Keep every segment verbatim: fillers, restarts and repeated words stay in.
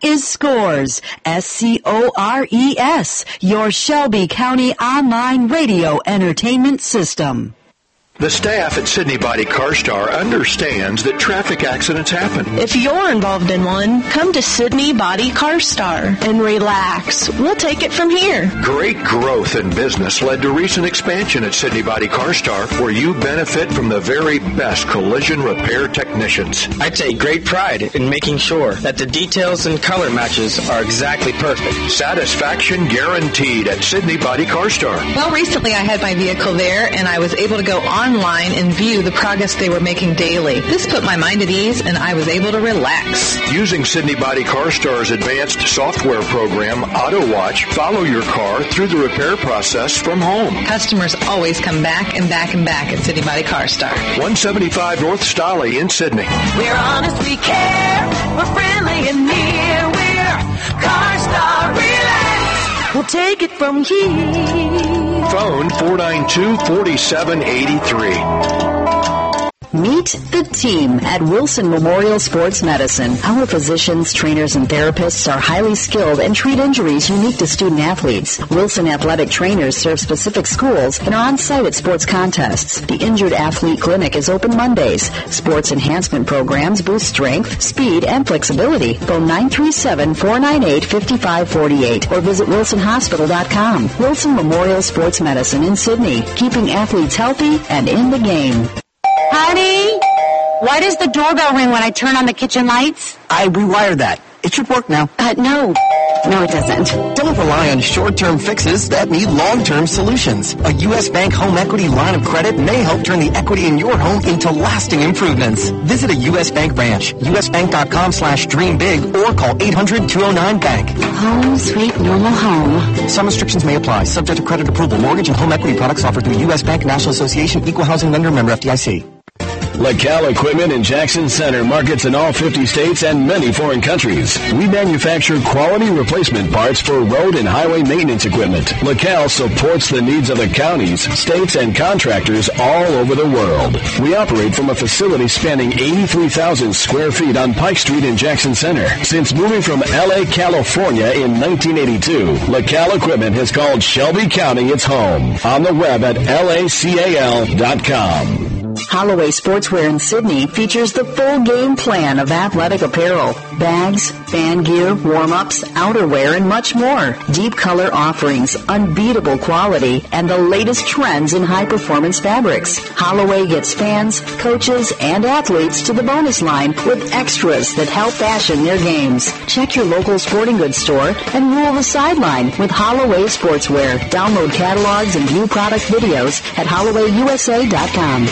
is Scores, S C O R E S, your Shelby County online radio entertainment system. The staff at Sydney Body CarStar understands that traffic accidents happen. If you're involved in one, come to Sydney Body CarStar and relax. We'll take it from here. Great growth in business led to recent expansion at Sydney Body CarStar, where you benefit from the very best collision repair technicians. I take great pride in making sure that the details and color matches are exactly perfect. Satisfaction guaranteed at Sydney Body CarStar. Well, recently I had my vehicle there, and I was able to go on online and view the progress they were making daily. This put my mind at ease, and I was able to relax. Using Sydney Body CarStar's advanced software program, AutoWatch, follow your car through the repair process from home. Customers always come back and back and back at Sydney Body CarStar. one seventy-five North Stolly in Sydney. We're honest, we care. We're friendly and near. We're CarStar. Relax. We'll take it from here. Phone four nine two, four seven eight three. Meet the team at Wilson Memorial Sports Medicine. Our physicians, trainers, and therapists are highly skilled and treat injuries unique to student athletes. Wilson athletic trainers serve specific schools and are on site at sports contests. The Injured Athlete Clinic is open Mondays. Sports enhancement programs boost strength, speed, and flexibility. Phone nine three seven, four nine eight, five five four eight or visit wilson hospital dot com. Wilson Memorial Sports Medicine in Sydney, keeping athletes healthy and in the game. Honey, why does the doorbell ring when I turn on the kitchen lights? I rewired that. It should work now. Uh, no. No, it doesn't. Don't rely on short-term fixes that need long-term solutions. A U S Bank home equity line of credit may help turn the equity in your home into lasting improvements. Visit a U S Bank branch, usbank.com slash dream big, or call eight hundred, two oh nine, bank. Home, sweet, normal home. Some restrictions may apply, subject to credit approval. Mortgage and home equity products offered through U S Bank, National Association, Equal Housing Lender, member F D I C. LaCal Equipment in Jackson Center markets in all fifty states and many foreign countries. We manufacture quality replacement parts for road and highway maintenance equipment. LaCal supports the needs of the counties, states, and contractors all over the world. We operate from a facility spanning eighty-three thousand square feet on Pike Street in Jackson Center. Since moving from L A, California in nineteen eighty-two, LaCal Equipment has called Shelby County its home. On the web at L A C A L dot com. Holloway Sportswear in Sydney features the full game plan of athletic apparel, bags, fan gear, warm-ups, outerwear, and much more. Deep color offerings, unbeatable quality, and the latest trends in high-performance fabrics. Holloway gets fans, coaches, and athletes to the bonus line with extras that help fashion their games. Check your local sporting goods store and rule the sideline with Holloway Sportswear. Download catalogs and view product videos at holloway u s a dot com.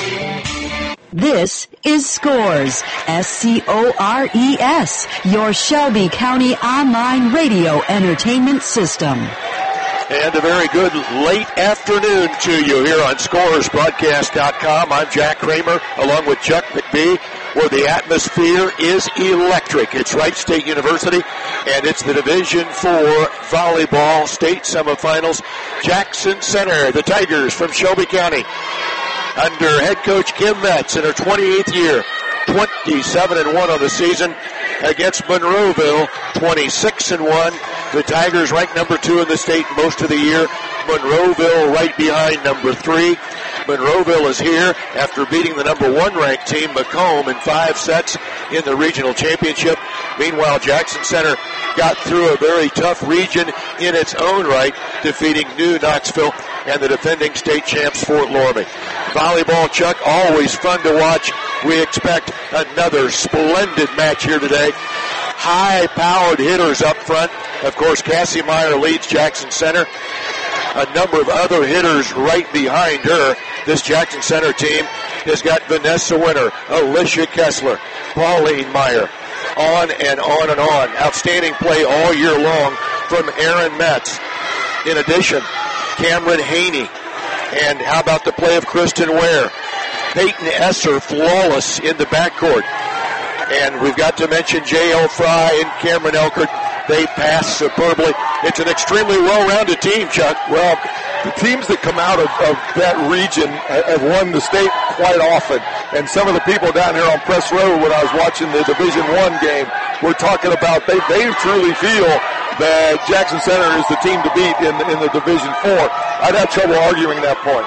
This is Scores, S C O R E S, your Shelby County online radio entertainment system. And a very good late afternoon to you here on Scores Broadcast dot com. I'm Jack Kramer along with Chuck McBee, where the atmosphere is electric. It's Wright State University, and it's the Division four volleyball state semifinals. Jackson Center, the Tigers from Shelby County, under head coach Kim Metz in her twenty-eighth year, twenty-seven and one on the season, against Monroeville, twenty-six and one. The Tigers ranked number two in the state most of the year. Monroeville right behind number three. Monroeville is here after beating the number one ranked team, Macomb, in five sets in the regional championship. Meanwhile, Jackson Center got through a very tough region in its own right, defeating New Knoxville and the defending state champs Fort Loramie. Volleyball, Chuck, always fun to watch. We expect another splendid match here today. High-powered hitters up front. Of course, Cassie Meyer leads Jackson Center. A number of other hitters right behind her. This Jackson Center team has got Vanessa Winter, Alicia Kessler, Pauline Meyer, on and on and on. Outstanding play all year long from Aaron Metz. In addition, Cameron Haney. And how about the play of Kristen Ware? Peyton Esser, flawless in the backcourt. And we've got to mention J L. Fry and Cameron Elkert. They pass superbly. It's an extremely well-rounded team, Chuck. Well, the teams that come out of, of that region have won the state quite often. And some of the people down here on Press Road when I was watching the Division One game we're talking about they, they truly feel that Jackson Center is the team to beat in, in the Division Four. I'd have trouble arguing that point.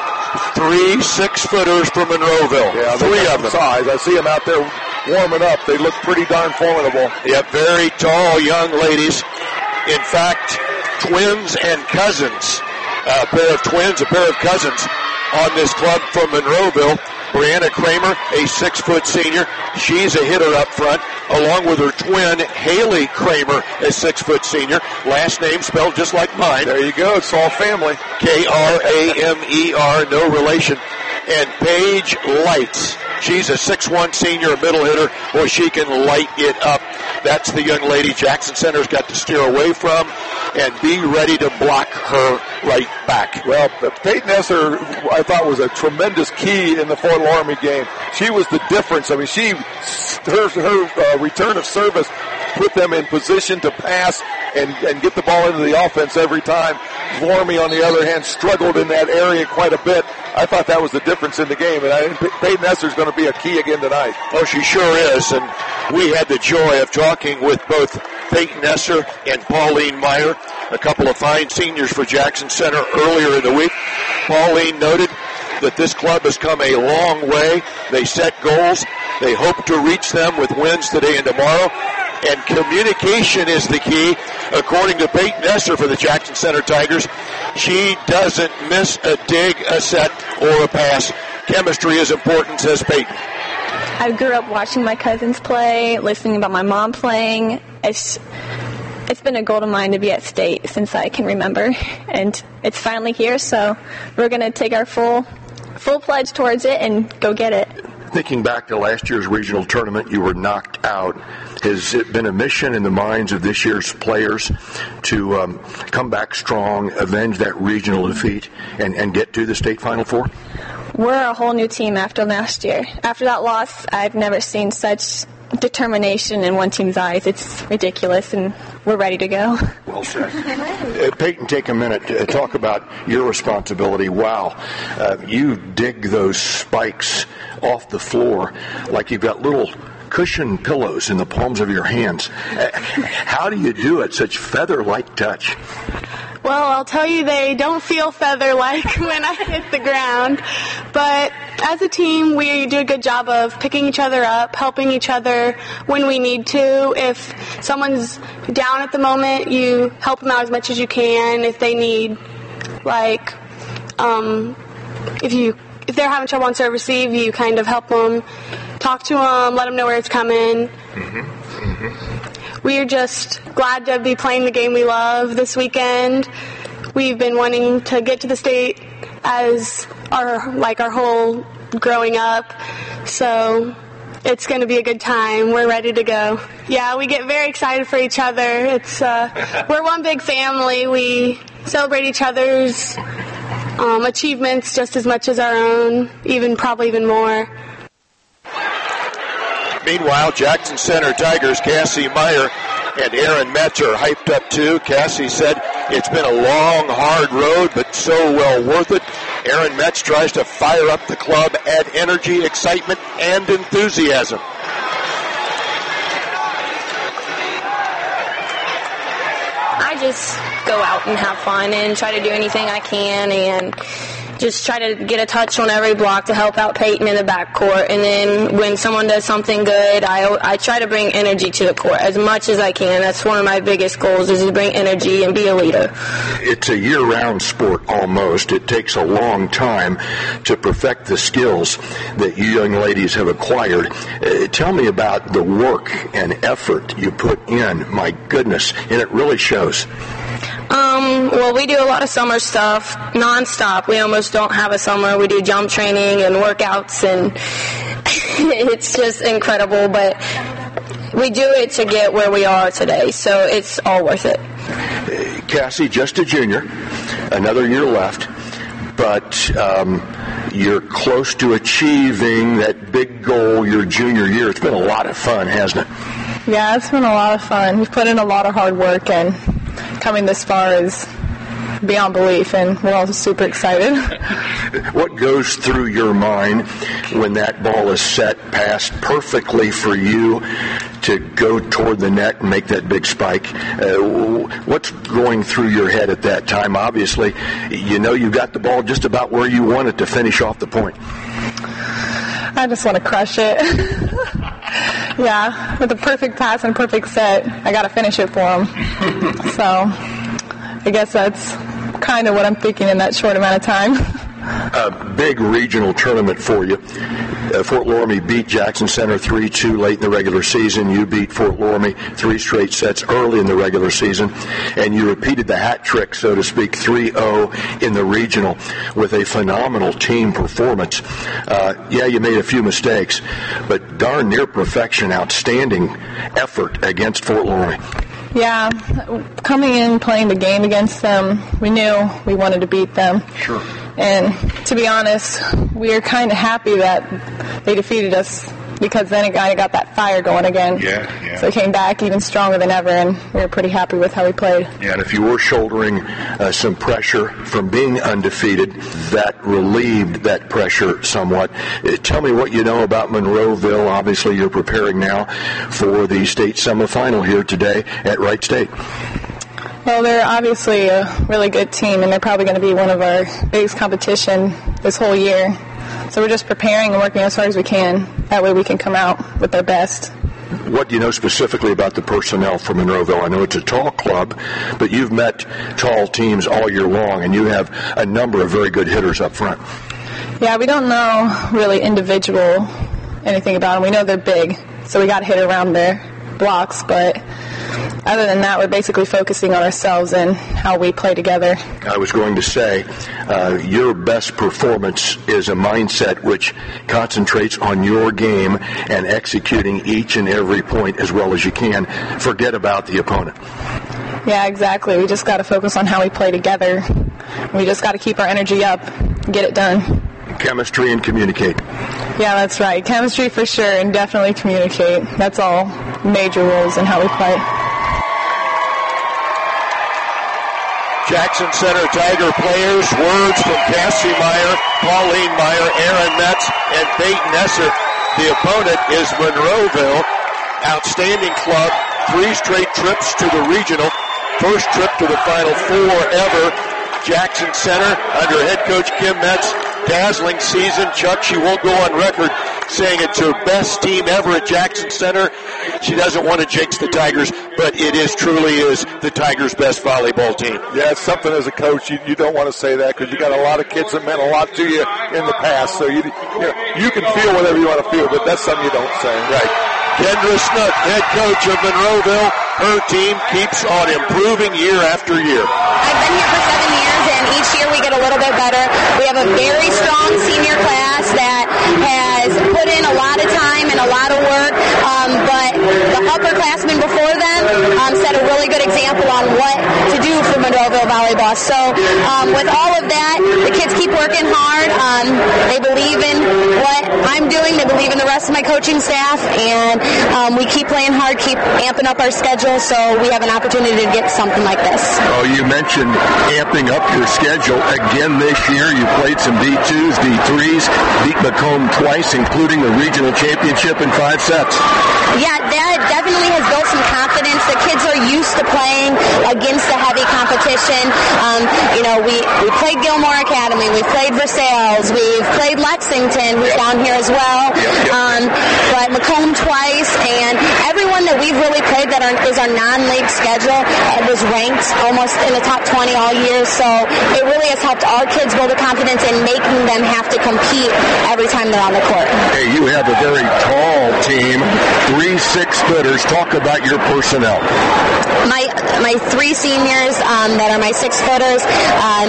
Three six-footers from Monroeville. Yeah, three of them. Size. I see them out there warming up. They look pretty darn formidable. Yeah, very tall young ladies. In fact, twins and cousins. A pair of twins, a pair of cousins on this club from Monroeville. Brianna Kramer, a six-foot senior. She's a hitter up front, along with her twin, Haley Kramer, a six-foot senior. Last name spelled just like mine. There you go. It's all family. K R A M E R, no relation. And Paige Lights. She's a six one senior, a middle hitter. Boy, she can light it up. That's the young lady Jackson Center's got to steer away from and be ready to block her right back. Well, Peyton Esser, I thought, was a tremendous key in the Fort Loramie game. She was the difference. I mean, she her, her uh, return of service put them in position to pass and, and get the ball into the offense every time. Loramie, on the other hand, struggled in that area quite a bit. I thought that was the difference in the game, and I think Peyton Esser's going to be a key again tonight. Oh, she sure is, and we had the joy of talking with both Peyton Esser and Pauline Meyer, a couple of fine seniors for Jackson Center earlier in the week. Pauline noted that this club has come a long way. They set goals. They hope to reach them with wins today and tomorrow. And communication is the key. According to Peyton Esser for the Jackson Center Tigers, she doesn't miss a dig, a set, or a pass. Chemistry is important, says Peyton. I grew up watching my cousins play, listening about my mom playing. It's it's been a goal of mine to be at state since I can remember, and it's finally here. So we're going to take our full full pledge towards it and go get it. Thinking back to last year's regional tournament, you were knocked out. Has it been a mission in the minds of this year's players to um, come back strong, avenge that regional defeat, and, and get to the state Final Four? We're a whole new team after last year. After that loss, I've never seen such determination in one team's eyes. It's ridiculous, and we're ready to go. Well said. uh, Peyton, take a minute to talk about your responsibility. Wow. Uh, you dig those spikes off the floor like you've got little cushion pillows in the palms of your hands. Uh, how do you do it? Such feather-like touch. Well, I'll tell you, they don't feel feather-like when I hit the ground. But as a team, we do a good job of picking each other up, helping each other when we need to. If someone's down at the moment, you help them out as much as you can. If they need, like, um, if you if they're having trouble on serve receive, you kind of help them, talk to them, let them know where it's coming. Mm-hmm. Mm-hmm. We are just glad to be playing the game we love this weekend. We've been wanting to get to the state as our like our whole growing up, so it's going to be a good time. We're ready to go. Yeah, we get very excited for each other. It's uh, we're one big family. We celebrate each other's um, achievements just as much as our own, even probably even more. Meanwhile, Jackson Center Tigers, Cassie Meyer and Aaron Metz are hyped up too. Cassie said it's been a long, hard road, but so well worth it. Aaron Metz tries to fire up the club, add energy, excitement, and enthusiasm. I just go out and have fun and try to do anything I can and just try to get a touch on every block to help out Peyton in the backcourt. And then when someone does something good, I, I try to bring energy to the court as much as I can. That's one of my biggest goals, is to bring energy and be a leader. It's a year-round sport almost. It takes a long time to perfect the skills that you young ladies have acquired. Uh, tell me about the work and effort you put in. My goodness, and it really shows. Um, well, we do a lot of summer stuff nonstop. We almost don't have a summer. We do jump training and workouts, and it's just incredible. But we do it to get where we are today, so it's all worth it. Uh, Cassie, just a junior, another year left, but um, you're close to achieving that big goal your junior year. It's been a lot of fun, hasn't it? Yeah, it's been a lot of fun. We've put in a lot of hard work, and coming this far is beyond belief, and we're all super excited. What goes through your mind when that ball is set, passed perfectly for you to go toward the net and make that big spike? Uh, what's going through your head at that time? Obviously, you know you got the ball just about where you want it to finish off the point. I just want to crush it. Yeah, with a perfect pass and perfect set, I got to finish it for him. So I guess that's kind of what I'm thinking in that short amount of time. A big regional tournament for you. Uh, Fort Loramie beat Jackson Center three two late in the regular season. You beat Fort Loramie three straight sets early in the regular season. And you repeated the hat trick, so to speak, three oh in the regional with a phenomenal team performance. Uh, yeah, you made a few mistakes, but darn near perfection, outstanding effort against Fort Loramie. Yeah, coming in, playing the game against them, we knew we wanted to beat them. Sure. And to be honest, we were kind of happy that they defeated us because then it kind of got that fire going again. Yeah, yeah. So it came back even stronger than ever, and we were pretty happy with how we played. Yeah, and if you were shouldering uh, some pressure from being undefeated, that relieved that pressure somewhat. Uh, tell me what you know about Monroeville. Obviously, you're preparing now for the state semifinal here today at Wright State. Well, they're obviously a really good team, and they're probably going to be one of our biggest competition this whole year. So we're just preparing and working as hard as we can. That way we can come out with our best. What do you know specifically about the personnel for Monroeville? I know it's a tall club, but you've met tall teams all year long, and you have a number of very good hitters up front. Yeah, we don't know really individual anything about them. We know they're big, so we got to hit around their blocks, but other than that, we're basically focusing on ourselves and how we play together. I was going to say, uh, your best performance is a mindset which concentrates on your game and executing each and every point as well as you can. Forget about the opponent. Yeah, exactly. We just got to focus on how we play together. We just got to keep our energy up and get it done. Chemistry and communicate. Yeah, that's right. Chemistry for sure, and definitely communicate. That's all major rules in how we play. Jackson Center Tiger players, words from Cassie Meyer, Pauline Meyer, Aaron Metz, and Peyton Esser. The opponent is Monroeville. Outstanding club, three straight trips to the regional, first trip to the Final Four ever. Jackson Center under head coach Kim Metz. Dazzling season. Chuck, she won't go on record saying it's her best team ever at Jackson Center. She doesn't want to jinx the Tigers, but it is truly is the Tigers' best volleyball team. Yeah, it's something as a coach you, you don't want to say that because you got a lot of kids that meant a lot to you in the past. So you you, know, you can feel whatever you want to feel, but that's something you don't say. Right. Kendra Snook, head coach of Monroeville. Her team keeps on improving year after year. I've been here for seven years, and each year we get a little bit better. We have a very strong senior class that has put in a lot of time and a lot of work, um, but the upperclassmen before them um, set a really good example on what to do for Monroeville volleyball. So um, with all of that, the kids keep working hard. Um, they believe in what I'm doing. They believe in the rest of my coaching staff, and um, we keep playing hard, keep amping up our schedule, so we have an opportunity to get something like this. Oh, you mentioned amping up your schedule. Again this year, you played some D twos, D threes, beat Macomb twice, including the regional championship in five sets. Yeah, that definitely has built some confidence. The kids are used to playing against the heavy competition. Um, you know, we, we played Gilmore Academy, we played Versailles, we've played Lexington, who's down here as well, um, but Macomb twice, and everyone that we've really played that are, is our non-league schedule uh, was ranked almost in the top twenty all year, so it really has helped our kids build a confidence in making them have to compete every time they're on the court. Hey, you have a very tall team, three six-footers. Talk about your personnel. My my three seniors um, that are my six-footers, um,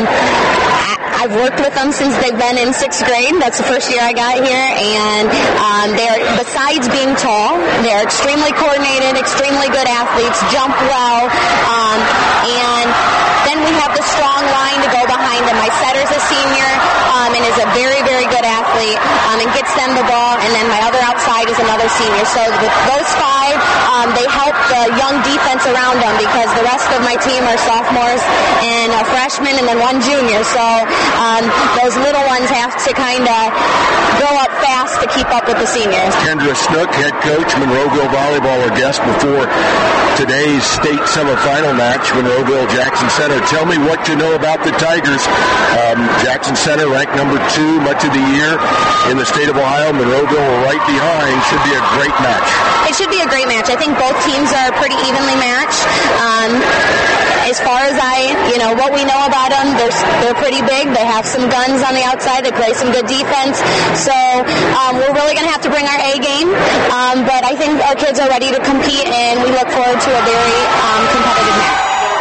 I, I've worked with them since they've been in sixth grade. That's the first year I got here, and um, they're, besides being tall, they're extremely coordinated, extremely good athletes, jump well, um, and then we have the strong line to go behind them. My setter's a senior um, and is a very, very good athlete um, and gets them the ball, and then my other outside is is another senior. So with those five, um, they help the young defense around them because the rest of my team are sophomores and a freshman and then one junior. So um, those little ones have to kind of grow up fast to keep up with the seniors. Kendra Snook, head coach, Monroeville Volleyball, our guest before today's state semifinal match, Monroeville Jackson Center. Tell me what you know about the Tigers. Um, Jackson Center ranked number two much of the year in the state of Ohio. Monroeville right behind. Should be a great match. It should be a great match. I think both teams are pretty evenly matched. Um, as far as I, you know, what we know about them, they're, they're pretty big. They have some guns on the outside. They play some good defense. So um, we're really going to have to bring our A game. Um, but I think our kids are ready to compete, and we look forward to a very um, competitive match.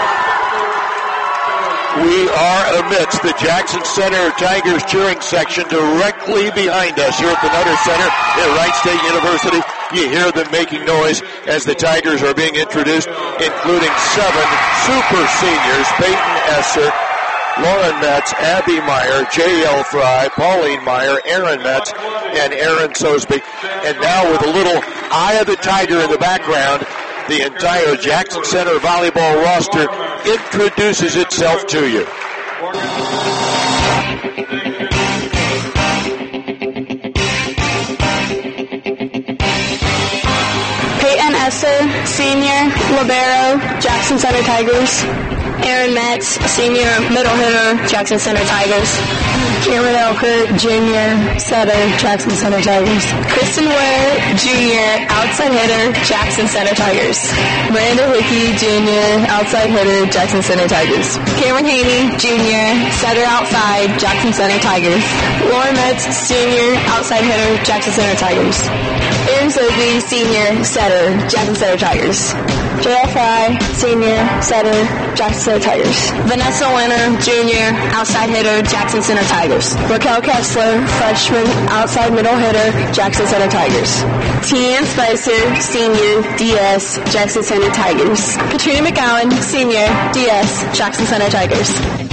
We are amidst the Jackson Center Tigers cheering section directly behind us here at the Nutter Center at Wright State University. You hear them making noise as the Tigers are being introduced, including seven super seniors: Peyton Esser, Lauren Metz, Abby Meyer, J L Fry, Pauline Meyer, Aaron Metz, and Aaron Sosby. And now with a little Eye of the Tiger in the background, the entire Jackson Center volleyball roster introduces itself to you. Peyton Esser, senior, libero, Jackson Center Tigers. Aaron Metz, senior, middle hitter, Jackson Center Tigers. Cameron Elkert, junior, setter, Jackson Center Tigers. Kristen Ware, junior, outside hitter, Jackson Center Tigers. Miranda Hickey, junior, outside hitter, Jackson Center Tigers. Cameron Haney, junior, setter outside, Jackson Center Tigers. Lauren Metz, senior, outside hitter, Jackson Center Tigers. Aaron Sosby, senior, setter, Jackson Center Tigers. J L Fry, senior, setter, Jackson Center Tigers. Vanessa Winter, junior, outside hitter, Jackson Center Tigers. Raquel Kessler, freshman, outside middle hitter, Jackson Center Tigers. Tian Spicer, senior, D S, Jackson Center Tigers. Katrina McGowan, senior, D S, Jackson Center Tigers.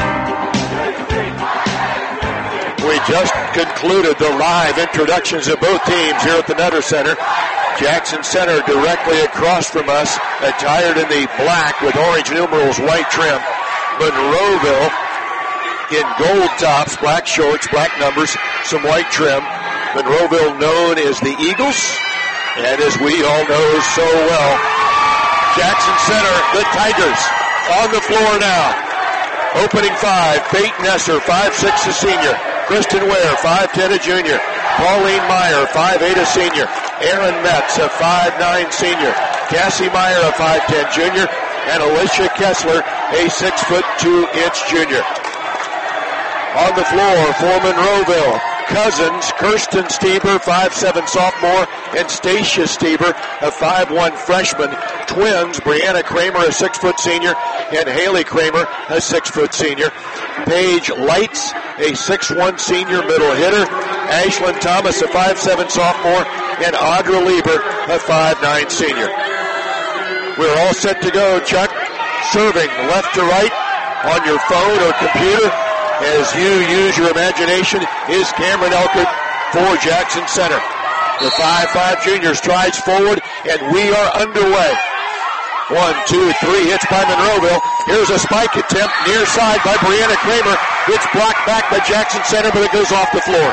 We just concluded the live introductions of both teams here at the Nutter Center. Jackson Center directly across from us, attired in the black with orange numerals, white trim. Monroeville in gold tops, black shorts, black numbers, some white trim. Monroeville known as the Eagles, and as we all know so well, Jackson Center, the Tigers, on the floor now. Opening five, Peyton Esser, five six a senior. Kristen Ware, five ten a junior. Pauline Meyer, five eight a senior. Aaron Metz, a five nine senior. Cassie Meyer, a five ten junior. And Alicia Kessler, a six foot two inch junior. On the floor for Monroeville, Cousins, Kirsten Stieber, five seven sophomore, and Stacia Stieber, a five one freshman. Twins, Brianna Kramer, a six foot senior, and Haley Kramer, a six foot senior. Paige Lights, a six one senior middle hitter. Ashlyn Thomas, a five seven sophomore, and Audra Lieber, a five nine senior. We're all set to go, Chuck. Serving left to right on your phone or computer as you use your imagination is Cameron Elkert for Jackson Center. The five five junior strides forward, and we are underway. One, two, three hits by Monroeville. Here's a spike attempt near side by Brianna Kramer. It's blocked back by Jackson Center, but it goes off the floor.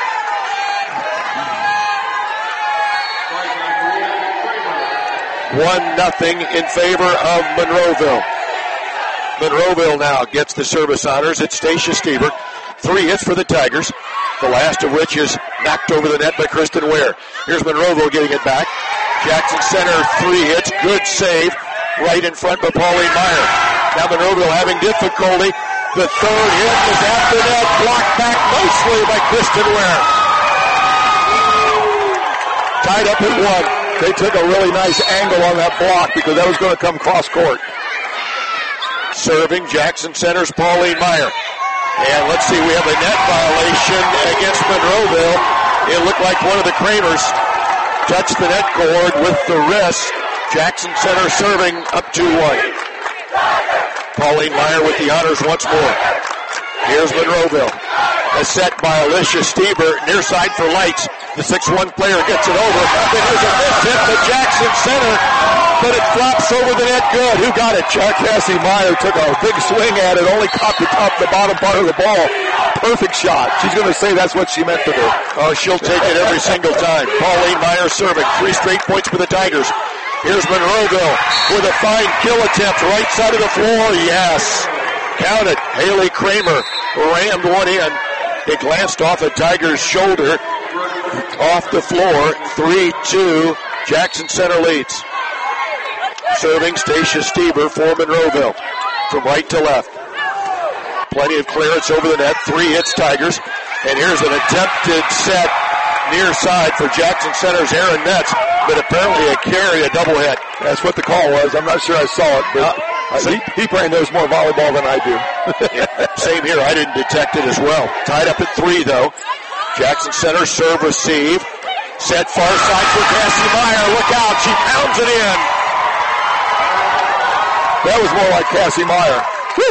One nothing in favor of Monroeville. Monroeville now gets the service honors. It's Stacia Stieber. Three hits for the Tigers, the last of which is knocked over the net by Kristen Ware. Here's Monroeville getting it back. Jackson Center, three hits. Good save right in front by Pauline Meyer. Now Monroeville having difficulty. The third hit is after that, blocked back nicely by Kristen Ware. Tied up at one. They took a really nice angle on that block because that was going to come cross court. Serving Jackson Center's Pauline Meyer. And let's see, we have a net violation against Monroeville. It looked like one of the Kramers touched the net cord with the wrist. Jackson Center serving up two one. Pauline Meyer with the honors once more. Here's Monroeville. A set by Alicia Stieber, near side for Lights. The six one player gets it over. Then here's a miss hit to Jackson Center, but it flops over the net good. Who got it, Chuck? Cassie Meyer took a big swing at it, only caught the top, the bottom part of the ball. Perfect shot. She's going to say that's what she meant to do. Oh, she'll take it every single time. Pauline Meyer serving. Three straight points for the Tigers. Here's Monroeville with a fine kill attempt. Right side of the floor. Yes. Count it. Haley Kramer rammed one in. It glanced off a Tiger's shoulder. Off the floor. three two. Jackson Center leads. Serving Stacia Stieber for Monroeville. From right to left. Plenty of clearance over the net. Three hits Tigers. And here's an attempted set near side for Jackson Center's Aaron Metz. But apparently a carry, a double hit. That's what the call was. I'm not sure I saw it, but uh, so he, he probably knows more volleyball than I do. Yeah, same here. I didn't detect it as well. Tied up at three, though. Jackson Center serve receive. Set far side for Cassie Meyer. Look out. She pounds it in. That was more like Cassie Meyer. Whew.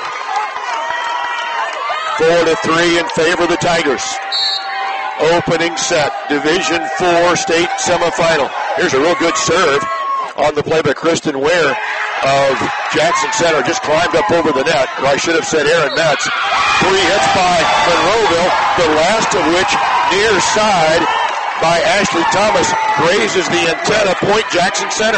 Four to three in favor of the Tigers. Opening set, Division Four state semifinal. Here's a real good serve on the play by Kristen Ware of Jackson Center. Just climbed up over the net, or I should have said Aaron Metz. Three hits by Monroeville, the last of which near side by Ashley Thomas grazes the antenna. Point Jackson Center.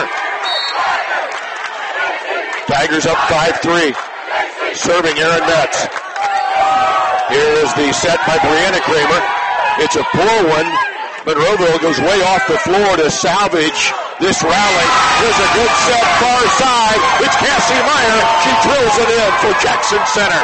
Tigers up five three. Serving Aaron Metz. Here's the set by Brianna Kramer. It's a poor one. Monroeville goes way off the floor to salvage this rally. Here's a good set far side. It's Cassie Meyer. She drills it in for Jackson Center.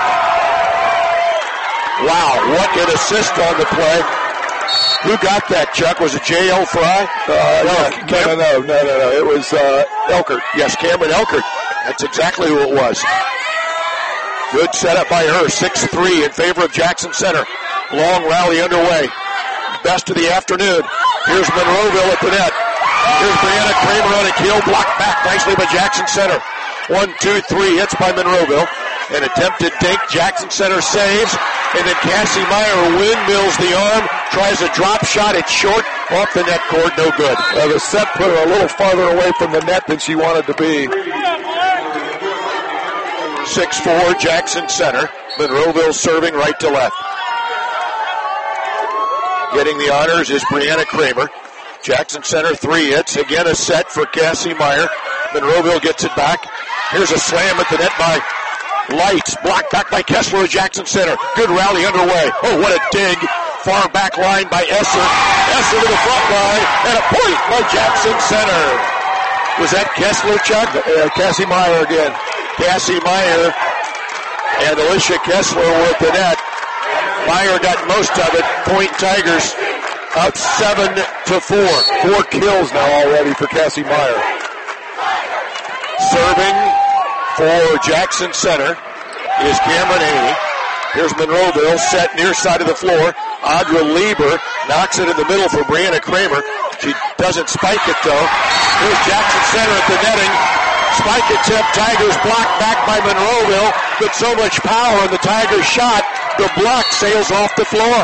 Wow, what an assist on the play. Who got that, Chuck? Was it J L Fry? Uh, no, no, no, no, no, no. It was uh, Elkert. Yes, Cameron Elkert. That's exactly who it was. Good setup by her. six three in favor of Jackson Center. Long rally underway. Best of the afternoon. Here's Monroeville at the net. Here's Brianna Kramer on a kill. Blocked back nicely by Jackson Center. One, two, three hits by Monroeville. An attempted dink. Jackson Center saves. And then Cassie Meyer windmills the arm. Tries a drop shot. It's short. Off the net cord. No good. Uh, the set put her a little farther away from the net than she wanted to be. six four Jackson Center. Monroeville serving right to left. Getting the honors is Brianna Kramer. Jackson Center three hits. Again a set for Cassie Meyer. Monroeville gets it back. Here's a slam at the net by Lights. Blocked back by Kessler of Jackson Center. Good rally underway. Oh, what a dig. Far back line by Esser. Esser to the front line. And a point by Jackson Center. Was that Kessler, Chuck? Uh, Cassie Meyer again. Cassie Meyer and Alicia Kessler were at the net. Meyer got most of it. Point Tigers up seven to four. Four kills now already for Cassie Meyer. Serving for Jackson Center is Cameron Haney. Here's Monroeville set near side of the floor. Audra Lieber knocks it in the middle for Brianna Kramer. She doesn't spike it though. Here's Jackson Center at the netting. Spike attempt, Tigers blocked back by Monroeville, but so much power in the Tigers shot, the block sails off the floor.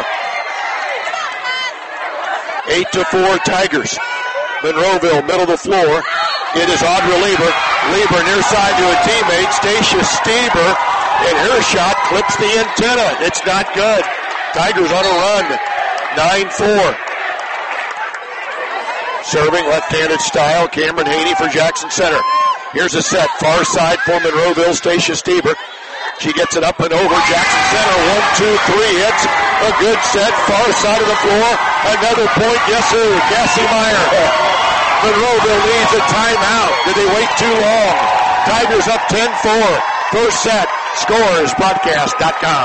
Eight to four Tigers. Monroeville, middle of the floor. It is Audra Lieber. Lieber near side to a teammate, Stacia Stieber, and her shot clips the antenna. It's not good. Tigers on a run. nine four. Serving left-handed style, Cameron Haney for Jackson Center. Here's a set, far side for Monroeville, Stacia Stieber. She gets it up and over Jackson Center. One, two, three hits. A good set, far side of the floor. Another point, yes sir, Cassie Meyer. Monroeville needs a timeout. Did they wait too long? Tigers up ten four. First set, scores broadcast dot com.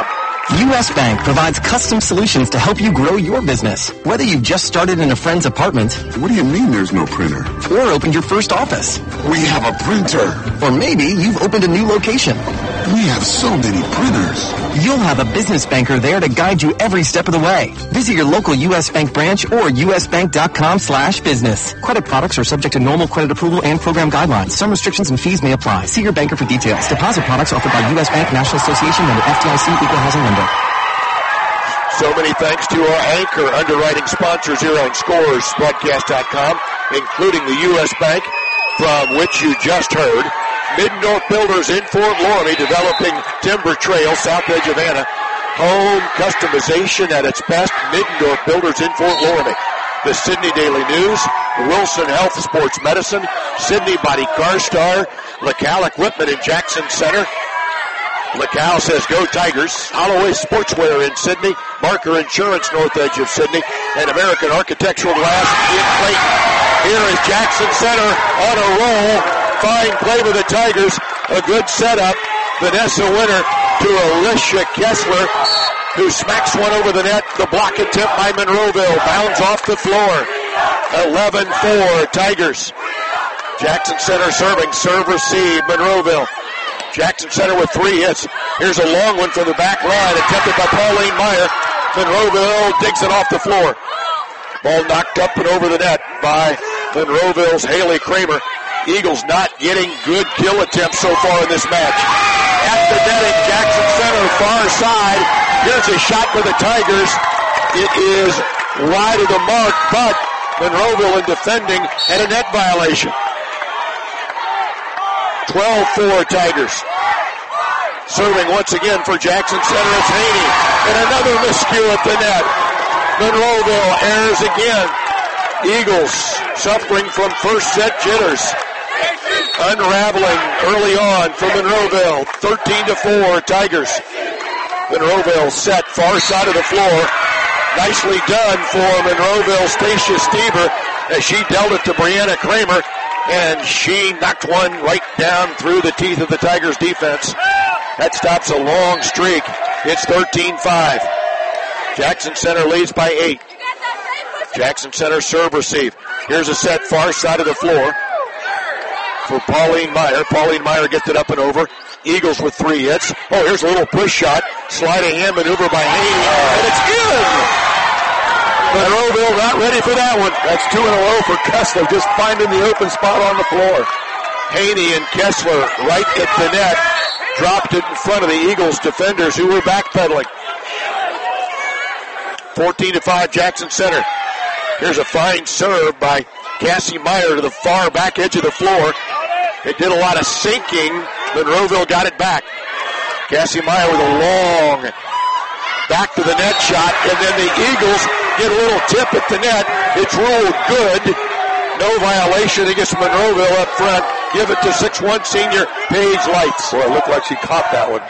U S Bank provides custom solutions to help you grow your business. Whether you've just started in a friend's apartment. What do you mean there's no printer? Or opened your first office. We have a printer. Or maybe you've opened a new location. We have so many printers. You'll have a business banker there to guide you every step of the way. Visit your local U S Bank branch or usbank.com slash business. Credit products are subject to normal credit approval and program guidelines. Some restrictions and fees may apply. See your banker for details. Deposit products offered by U S Bank, National Association, member F D I C, Equal Housing Lender. So many thanks to our anchor underwriting sponsors here on Scores Broadcast dot com, including the U S Bank, from which you just heard. Middendorf Builders in Fort Loramie, developing Timber Trail, south edge of Anna. Home customization at its best. Middendorf Builders in Fort Loramie. The Sydney Daily News, Wilson Health Sports Medicine, Sydney Body Car Star, LaCal Equipment in Jackson Center. LaCal says go Tigers. Holloway Sportswear in Sydney, Marker Insurance north edge of Sydney, and American Architectural Glass in Clayton. Here is Jackson Center on a roll. Fine play with the Tigers. A good setup. Vanessa Winter to Alicia Kessler, who smacks one over the net. The block attempt by Monroeville bounds off the floor. eleven four Tigers. Jackson Center serving. Serve receive. Monroeville. Jackson Center with three hits. Here's a long one from the back line, attempted by Pauline Meyer. Monroeville digs it off the floor. Ball knocked up and over the net by Monroeville's Haley Kramer. Eagles not getting good kill attempts so far in this match. At the netting, Jackson Center, far side. Here's a shot for the Tigers. It is wide of the mark, but Monroeville in defending and a net violation. twelve four Tigers. Serving once again for Jackson Center, it's Haney. And another miscue at the net. Monroeville errs again. Eagles suffering from first set jitters. Unraveling early on for Monroeville. thirteen to four Tigers. Monroeville set far side of the floor. Nicely done for Monroeville Stacia Stieber as she dealt it to Brianna Kramer. And she knocked one right down through the teeth of the Tigers defense. That stops a long streak. It's thirteen five. Jackson Center leads by eight. Jackson Center serve receive. Here's a set far side of the floor for Pauline Meyer. Pauline Meyer gets it up and over. Eagles with three hits. Oh, here's a little push shot. Sleight of hand maneuver by Haney. And it's in! Monroeville not ready for that one. That's two in a row for Kessler, just finding the open spot on the floor. Haney and Kessler right at the net. Dropped it in front of the Eagles defenders who were backpedaling. fourteen to five Jackson Center. Here's a fine serve by Cassie Meyer to the far back edge of the floor. It did a lot of sinking. Monroeville got it back. Cassie Meyer with a long back to the net shot, and then the Eagles get a little tip at the net. It's ruled good. No violation against Monroeville up front. Give it to six one senior Paige Lights. Boy, it looked like she caught that one.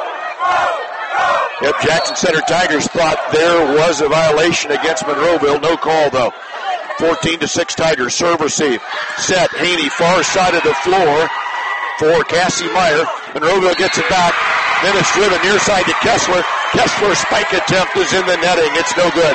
Yep, Jackson Center Tigers thought there was a violation against Monroeville. No call, though. fourteen to six Tigers. Serve receive. Set. Haney far side of the floor for Cassie Meyer. Monroeville gets it back. Then it's driven near side to Kessler. Kessler's spike attempt is in the netting. It's no good.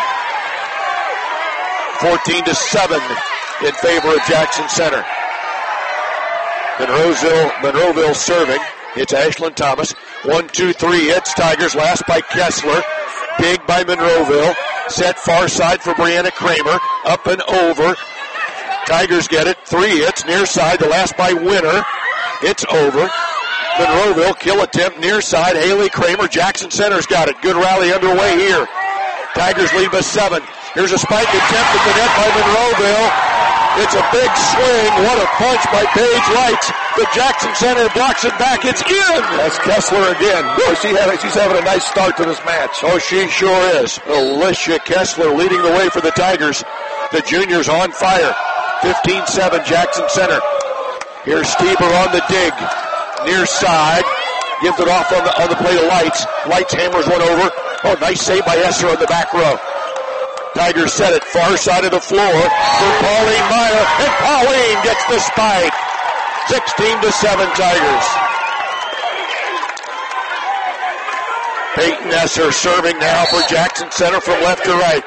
fourteen to seven in favor of Jackson Center. Monroeville, Monroeville serving. It's Ashlyn Thomas. One, two, three hits. Tigers. Last by Kessler. Big by Monroeville. Set far side for Brianna Kramer. Up and over. Tigers get it. Three hits. Near side. The last by Winter. It's over. Monroeville kill attempt near side. Haley Kramer. Jackson Center's got it. Good rally underway here. Tigers lead by seven. Here's a spike attempt at the net by Monroeville. It's a big swing. What a punch by Paige Lights. The Jackson Center blocks it back. It's in. That's Kessler again. Boy, she had, she's having a nice start to this match. Oh, she sure is. Alicia Kessler leading the way for the Tigers. The juniors on fire. fifteen seven Jackson Center. Here's Stieber on the dig. Near side. Gives it off on the, on the plate of Lights. Lights hammers one over. Oh, nice save by Esser on the back row. Tigers set it far side of the floor for Pauline Meyer, and Pauline gets the spike. sixteen to seven Tigers. Peyton Esser serving now for Jackson Center from left to right.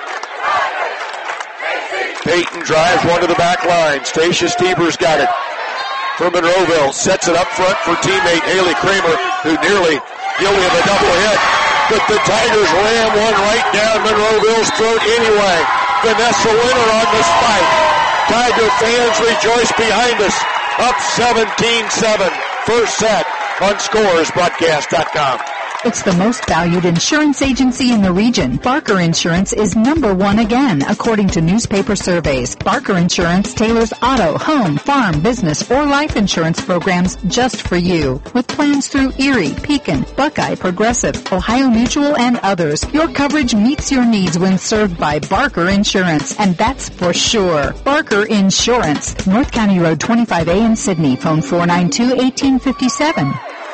Peyton drives one to the back line. Stacia Stieber's got it. For Monroeville, sets it up front for teammate Haley Kramer, who nearly guilty of a double hit. But the Tigers ram one right down Monroeville's throat anyway. Vanessa Winter on the spike. Tiger fans rejoice behind us. Up seventeen seven. First set on Scores Broadcast dot com. It's the most valued insurance agency in the region. Barker Insurance is number one again, according to newspaper surveys. Barker Insurance tailors auto, home, farm, business, or life insurance programs just for you. With plans through Erie, Pekin, Buckeye, Progressive, Ohio Mutual, and others, your coverage meets your needs when served by Barker Insurance, and that's for sure. Barker Insurance, North County Road twenty-five A in Sydney. Phone four nine two, one eight five seven.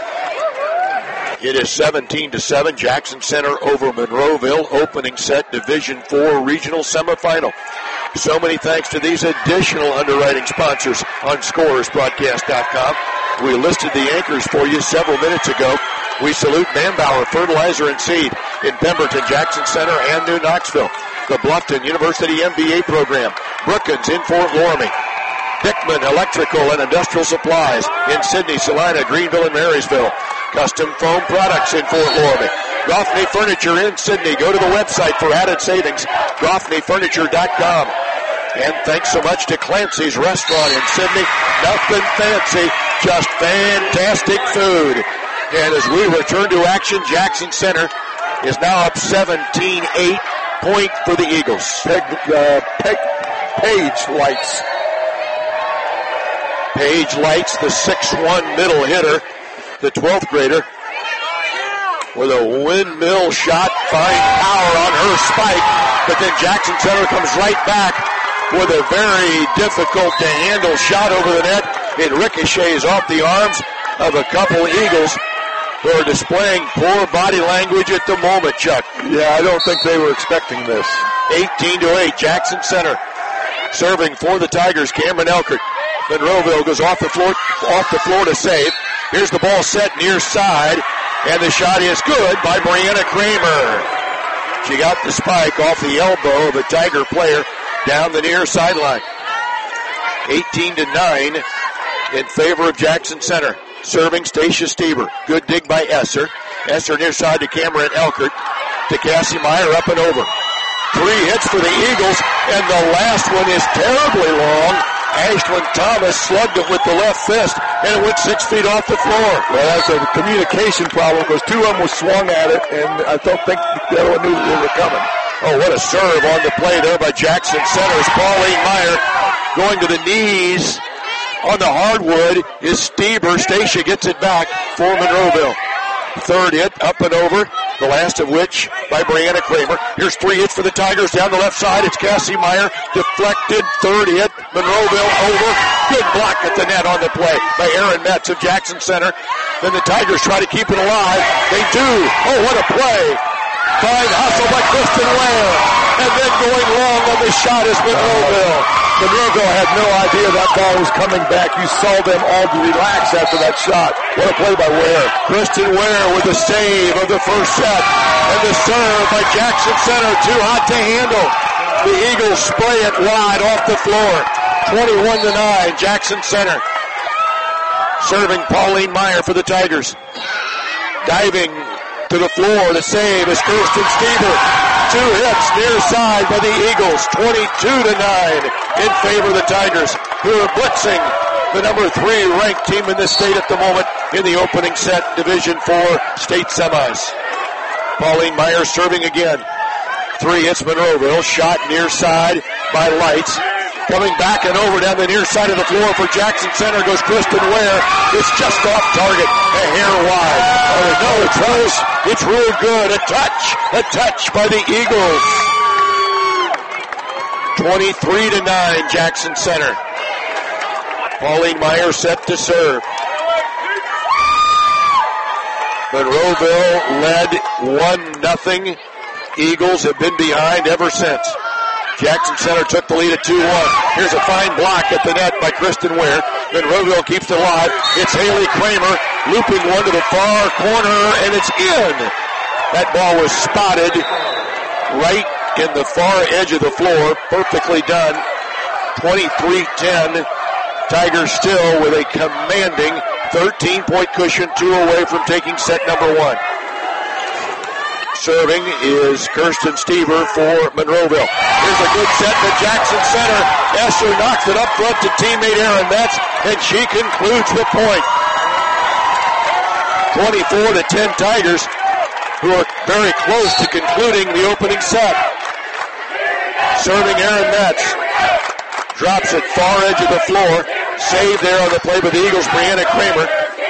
It is seventeen to seven. Jackson Center over Monroeville. Opening set, Division four regional semifinal. So many thanks to these additional underwriting sponsors on Scores Broadcast dot com. We listed the anchors for you several minutes ago. We salute Manbauer Fertilizer and Seed in Pemberton, Jackson Center, and New Knoxville. The Bluffton University M B A program. Brookins in Fort Loramie. Dickman Electrical and Industrial Supplies in Sydney, Salina, Greenville, and Marysville. Custom Foam Products in Fort Loramie. Goffney Furniture in Sydney. Go to the website for added savings, goffney furniture dot com. And thanks so much to Clancy's Restaurant in Sydney. Nothing fancy, just fantastic food. And as we return to action, Jackson Center is now up seventeen eight. Point for the Eagles. Peg, uh, Peg, Page lights. Page lights, the six one middle hitter, the twelfth grader, with a windmill shot, fine power on her spike, but then Jackson Center comes right back with a very difficult to handle shot over the net. It ricochets off the arms of a couple Eagles who are displaying poor body language at the moment, Chuck. Yeah, I don't think they were expecting this. eighteen to eight, Jackson Center serving for the Tigers, Cameron Elkert. Monroeville goes off the floor, off the floor to save. Here's the ball set near side, and the shot is good by Brianna Kramer. She got the spike off the elbow of a Tiger player down the near sideline. eighteen to nine in favor of Jackson Center. Serving Stacia Stieber. Good dig by Esser. Esser near side to Cameron Elkert. To Cassie Meyer up and over. Three hits for the Eagles, and the last one is terribly long. Ashlyn Thomas slugged it with the left fist, and it went six feet off the floor. Well, that's a communication problem because two of them were swung at it, and I don't think the other one knew they were coming. Oh, what a serve on the play there by Jackson Center's Pauline Meyer going to the knees. On the hardwood is Stieber. Stacia gets it back for Monroeville. Third hit, up and over, the last of which by Brianna Kramer. Here's three hits for the Tigers down the left side. It's Cassie Meyer, deflected, third hit, Monroeville over. Good block at the net on the play by Aaron Metz of Jackson Center. Then the Tigers try to keep it alive. They do. Oh, what a play. Fine hustle by Kristen Ware. And then going long on the shot is Monroeville. Monroeville had no idea that ball was coming back. You saw them all relax after that shot. What a play by Ware. Kristen Ware with the save of the first set. And the serve by Jackson Center. Too hot to handle. The Eagles spray it wide off the floor. twenty-one to nine, Jackson Center. Serving Pauline Meyer for the Tigers. Diving to the floor. The save is Kirsten Stieber. Two hits near side by the Eagles. twenty-two to nine in favor of the Tigers, who are blitzing the number three ranked team in the state at the moment in the opening set, Division four state semis. Pauline Meyer serving again. Three hits Monroeville. Shot near side by Lights. Coming back and over down the near side of the floor for Jackson Center goes Kristen Ware. It's just off target, a hair wide. Oh, no, it's close. It's real good. A touch. A touch by the Eagles. twenty-three to nine, Jackson Center. Pauline Meyer set to serve. Monroeville led one nothing. Eagles have been behind ever since. Jackson Center took the lead at two one. Here's a fine block at the net by Kristen Ware. Monroeville keeps it alive. It's Haley Kramer looping one to the far corner, and it's in. That ball was spotted right in the far edge of the floor. Perfectly done. twenty-three ten. Tigers still with a commanding thirteen-point cushion, two away from taking set number one. Serving is Kirsten Stever for Monroeville. Here's a good set to Jackson Center. Esser knocks it up front to teammate Aaron Metz, and she concludes the point. twenty-four to ten Tigers, who are very close to concluding the opening set. Serving Aaron Metz. Drops it far edge of the floor. Save there on the play by the Eagles, Brianna Kramer.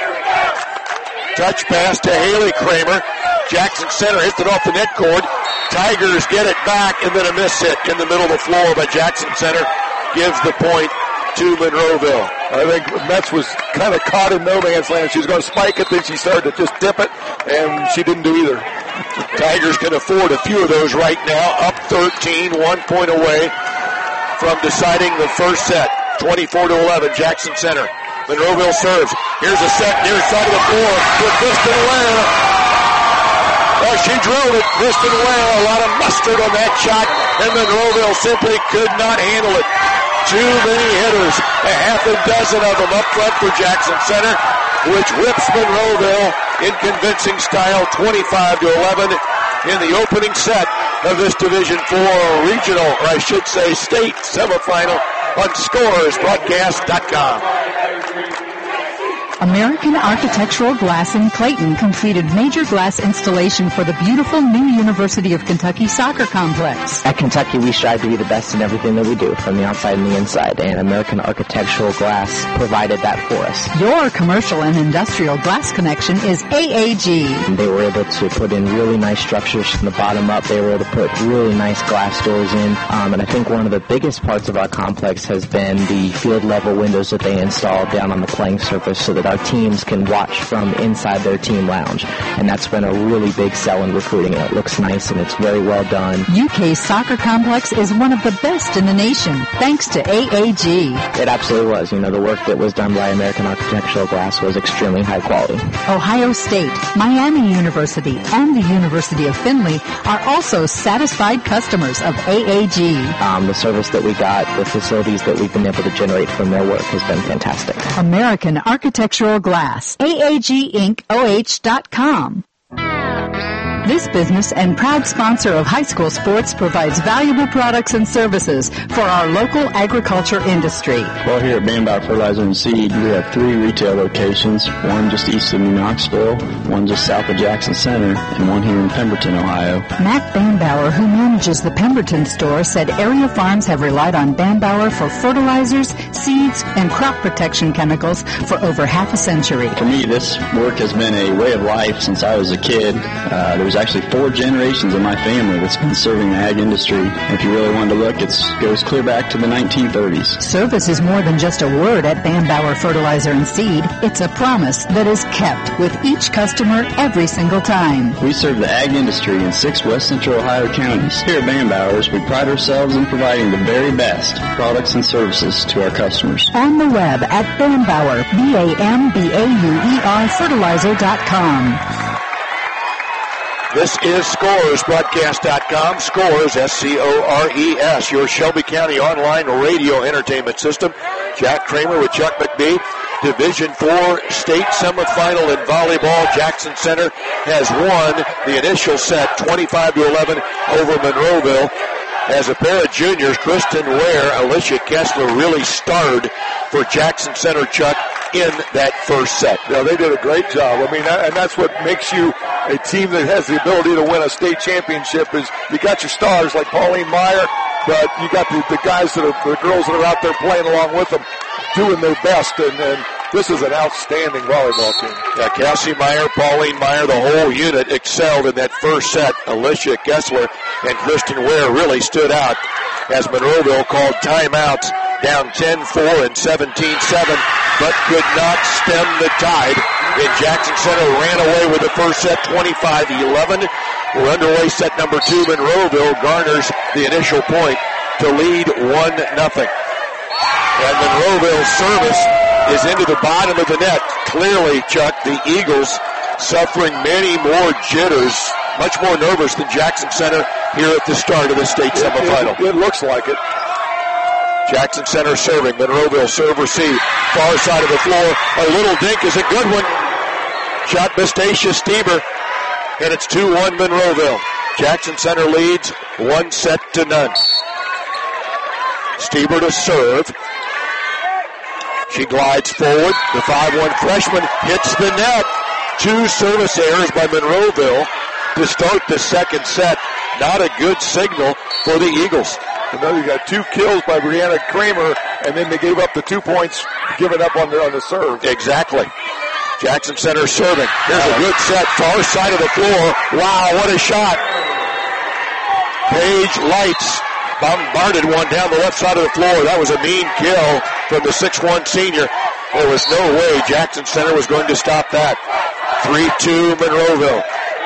Touch pass to Haley Kramer. Jackson Center hits it off the net cord. Tigers get it back, and then a miss hit in the middle of the floor by Jackson Center gives the point to Monroeville. I think Metz was kind of caught in no man's land. She was going to spike it, then she started to just dip it, and she didn't do either. Tigers can afford a few of those right now. Up thirteen, one point away from deciding the first set. twenty-four to eleven, Jackson Center. Monroeville serves. Here's a set near side of the floor with Kristen Ware. Well, she drilled it. Kristen Ware, a lot of mustard on that shot, and Monroeville simply could not handle it. Too many hitters, a half a dozen of them up front for Jackson Center, which whips Monroeville in convincing style, twenty-five to eleven in the opening set of this Division four regional, or I should say state semifinal on Scores Broadcast dot com. American Architectural Glass in Clayton completed major glass installation for the beautiful new University of Kentucky soccer complex. At Kentucky, we strive to be the best in everything that we do, from the outside and the inside, and American Architectural Glass provided that for us. Your commercial and industrial glass connection is A A G. They were able to put in really nice structures from the bottom up. They were able to put really nice glass doors in, um, and I think one of the biggest parts of our complex has been the field-level windows that they installed down on the playing surface so that our teams can watch from inside their team lounge. And that's been a really big sell in recruiting. It looks nice and it's very well done. U K's soccer complex is one of the best in the nation, thanks to A A G. It absolutely was. You know, the work that was done by American Architectural Glass was extremely high quality. Ohio State, Miami University, and the University of Findlay are also satisfied customers of A A G. Um, the service that we got, the facilities that we've been able to generate from their work has been fantastic. American Architectural Glass. A A G Inc O H dot com. This business and proud sponsor of high school sports provides valuable products and services for our local agriculture industry. Well, here at Bambauer Fertilizer and Seed, we have three retail locations, one just east of New Knoxville, one just south of Jackson Center, and one here in Pemberton, Ohio. Matt Bambauer, who manages the Pemberton store, said area farms have relied on Bambauer for fertilizers, seeds, and crop protection chemicals for over half a century. For me, this work has been a way of life since I was a kid. Uh, there was actually four generations of my family that's been serving the ag industry. If you really wanted to look, it goes clear back to the nineteen thirties. Service is more than just a word at Bambauer Fertilizer and Seed. It's a promise that is kept with each customer every single time. We serve the ag industry in six west central Ohio counties. Here at Bambauer's, we pride ourselves in providing the very best products and services to our customers. On the web at Bambauer, B A M B A U E R fertilizer dot com. This is Scores Broadcast dot com. Scores, S C O R E S, your Shelby County online radio entertainment system. Jack Kramer with Chuck McBee. Division four state semifinal in volleyball. Jackson Center has won the initial set twenty-five to eleven over Monroeville. As a pair of juniors, Kristen Ware, Alicia Kessler really starred for Jackson Center, Chuck, in that first set. Yeah, they did a great job. I mean, and that's what makes you a team that has the ability to win a state championship is you got your stars like Pauline Meyer, but you got the, the guys that are, the girls that are out there playing along with them, doing their best, and, and this is an outstanding volleyball team. Yeah, Cassie Meyer, Pauline Meyer, the whole unit excelled in that first set. Alicia Kessler and Kristen Ware really stood out as Monroeville called timeouts, down ten four and seventeen seven, but could not stem the tide. And Jackson Center ran away with the first set, twenty-five eleven. We're underway set number two. Monroeville garners the initial point to lead one nothing. And Monroeville's service is into the bottom of the net. Clearly, Chuck, the Eagles suffering many more jitters much more nervous than Jackson Center here at the start of the state semifinal. It, it, it looks like it. Jackson Center serving. Monroeville serve receive. Far side of the floor. A little dink is a good one. Shot by Stacia Stieber. And it's two one Monroeville. Jackson Center leads one set to none. Stieber to serve. She glides forward. The five one freshman hits the net. Two service errors by Monroeville to start the second set. Not a good signal for the Eagles. You know, you got two kills by Brianna Kramer, and then they gave up the two points given up on the, on the serve. Exactly. Jackson Center serving. Here's a good set. Far side of the floor. Wow, what a shot. Paige Lights bombarded one down the left side of the floor. That was a mean kill from the six one senior. There was no way Jackson Center was going to stop that. three two Monroeville.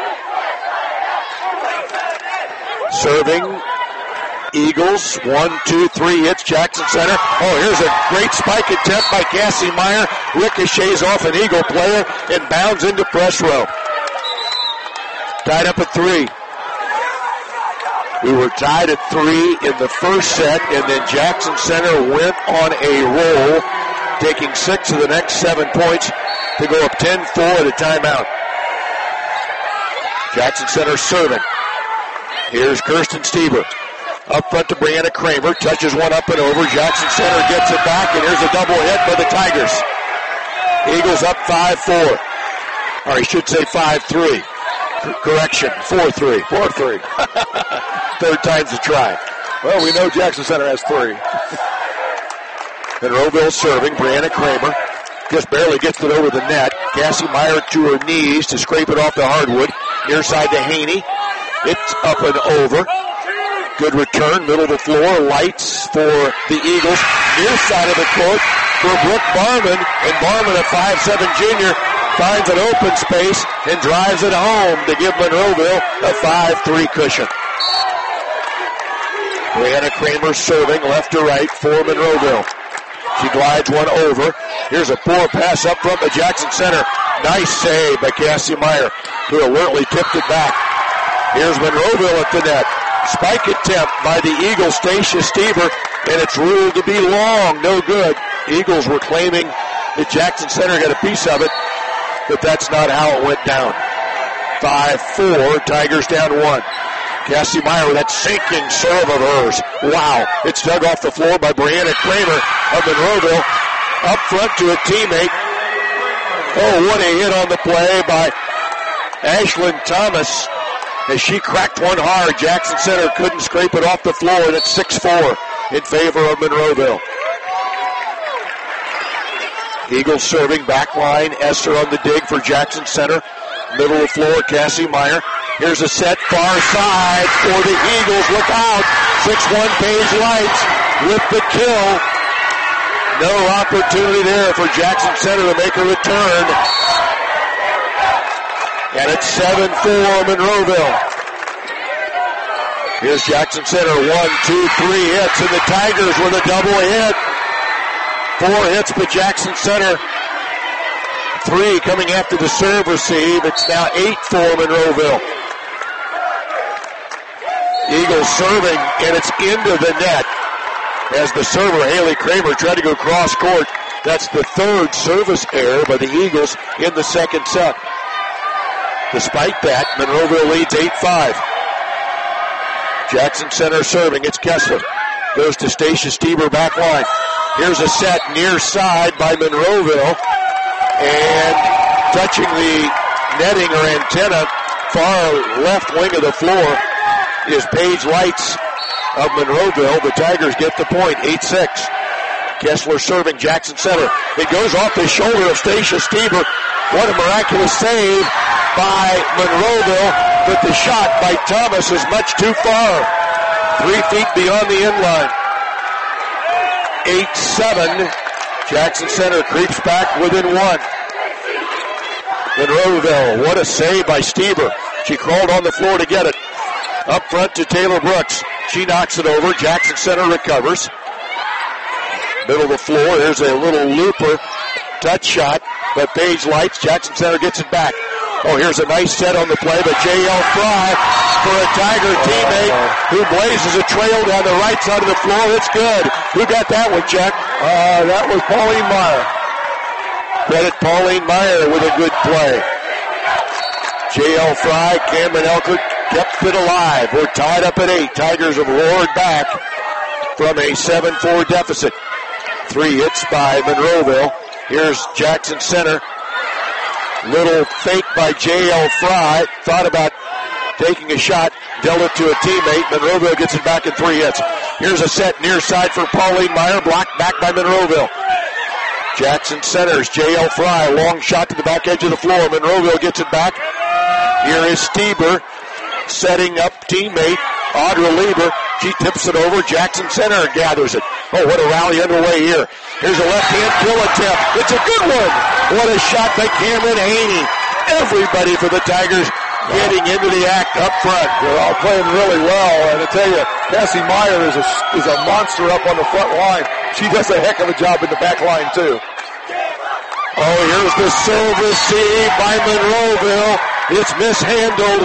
Serving Eagles. One, two, three hits Jackson Center. Oh, here's a great spike attempt by Cassie Meyer. Ricochets off an Eagle player and bounds into press row. Tied up at three. We were tied at three in the first set, and then Jackson Center went on a roll, taking six of the next seven points to go up ten four at a timeout. Jackson Center serving. Here's Kirsten Stieber. Up front to Brianna Kramer. Touches one up and over. Jackson Center gets it back, and here's a double hit by the Tigers. Eagles up five four. Or I should say five three. Correction, four three. four three. Third time's the try. Well, we know Jackson Center has three. Monroeville serving. Brianna Kramer just barely gets it over the net. Cassie Meyer to her knees to scrape it off the hardwood. Near side to Haney. It's up and over. Good return, middle of the floor. Lights for the Eagles. Near side of the court for Brooke Barman. And Barman, a five seven junior, finds an open space and drives it home to give Monroeville a five three cushion. Brianna Kramer serving left to right for Monroeville. She glides one over. Here's a poor pass up front by Jackson Center. Nice save by Cassie Meyer, who alertly tipped it back. Here's Monroeville at the net. Spike attempt by the Eagles, Stacia Stieber, and it's ruled to be long. No good. Eagles were claiming that Jackson Center got a piece of it, but that's not how it went down. five four, Tigers down one. Cassie Meyer with that sinking serve of hers. Wow. It's dug off the floor by Brianna Kramer of Monroeville. Up front to a teammate. Oh, what a hit on the play by Ashlyn Thomas. As she cracked one hard, Jackson Center couldn't scrape it off the floor, and it's six four in favor of Monroeville. Eagles serving back line. Esther on the dig for Jackson Center. Middle of the floor, Cassie Meyer. Here's a set far side for the Eagles. Look out. six one Paige Lights with the kill. No opportunity there for Jackson Center to make a return. And it's seven four Monroeville. Here's Jackson Center. One, two, three hits, and the Tigers with a double hit. Four hits by Jackson Center. Three coming after the serve receive. It's now eight four Monroeville. Eagles serving, and it's into the net. As the server, Haley Kramer, tried to go cross court. That's the third service error by the Eagles in the second set. Despite that, Monroeville leads eight five. Jackson Center serving. It's Kessler. Goes to Stacia Stieber back line. Here's a set near side by Monroeville. And touching the netting or antenna, far left wing of the floor, is Paige Lights of Monroeville. The Tigers get the point, eight six. Kessler serving Jackson Center. It goes off the shoulder of Stacia Stieber. What a miraculous save by Monroeville, but the shot by Thomas is much too far. Three feet beyond the end line. eight seven. Jackson Center creeps back within one. Monroeville, what a save by Stieber. She crawled on the floor to get it. Up front to Taylor Brooks. She knocks it over. Jackson Center recovers. Middle of the floor. Here's a little looper touch shot, but Paige Lights. Jackson Center gets it back. Oh, here's a nice set on the play, but J L Fry for a Tiger teammate who blazes a trail down the right side of the floor. It's good. Who got that one, Jack? Uh, that was Pauline Meyer. Credit Pauline Meyer with a good play. J L Fry, Cameron Elkert kept it alive. We're tied up at eight. Tigers have roared back from a seven four deficit. Three hits by Monroeville. Here's Jackson Center. Little fake by J L Fry. Thought about taking a shot. Dealt it to a teammate. Monroeville gets it back in three hits. Here's a set near side for Pauline Meyer. Blocked back by Monroeville. Jackson centers. J L Fry. Long shot to the back edge of the floor. Monroeville gets it back. Here is Stieber setting up teammate Audra Lieber. She tips it over. Jackson Center gathers it. Oh, what a rally underway here. Here's a left-hand kill attempt. It's a good one. What a shot by Cameron Haney. Everybody for the Tigers getting into the act up front. They're all playing really well. And I tell you, Cassie Meyer is a, is a monster up on the front line. She does a heck of a job in the back line, too. Oh, here's the serve receive by Monroeville. It's mishandled.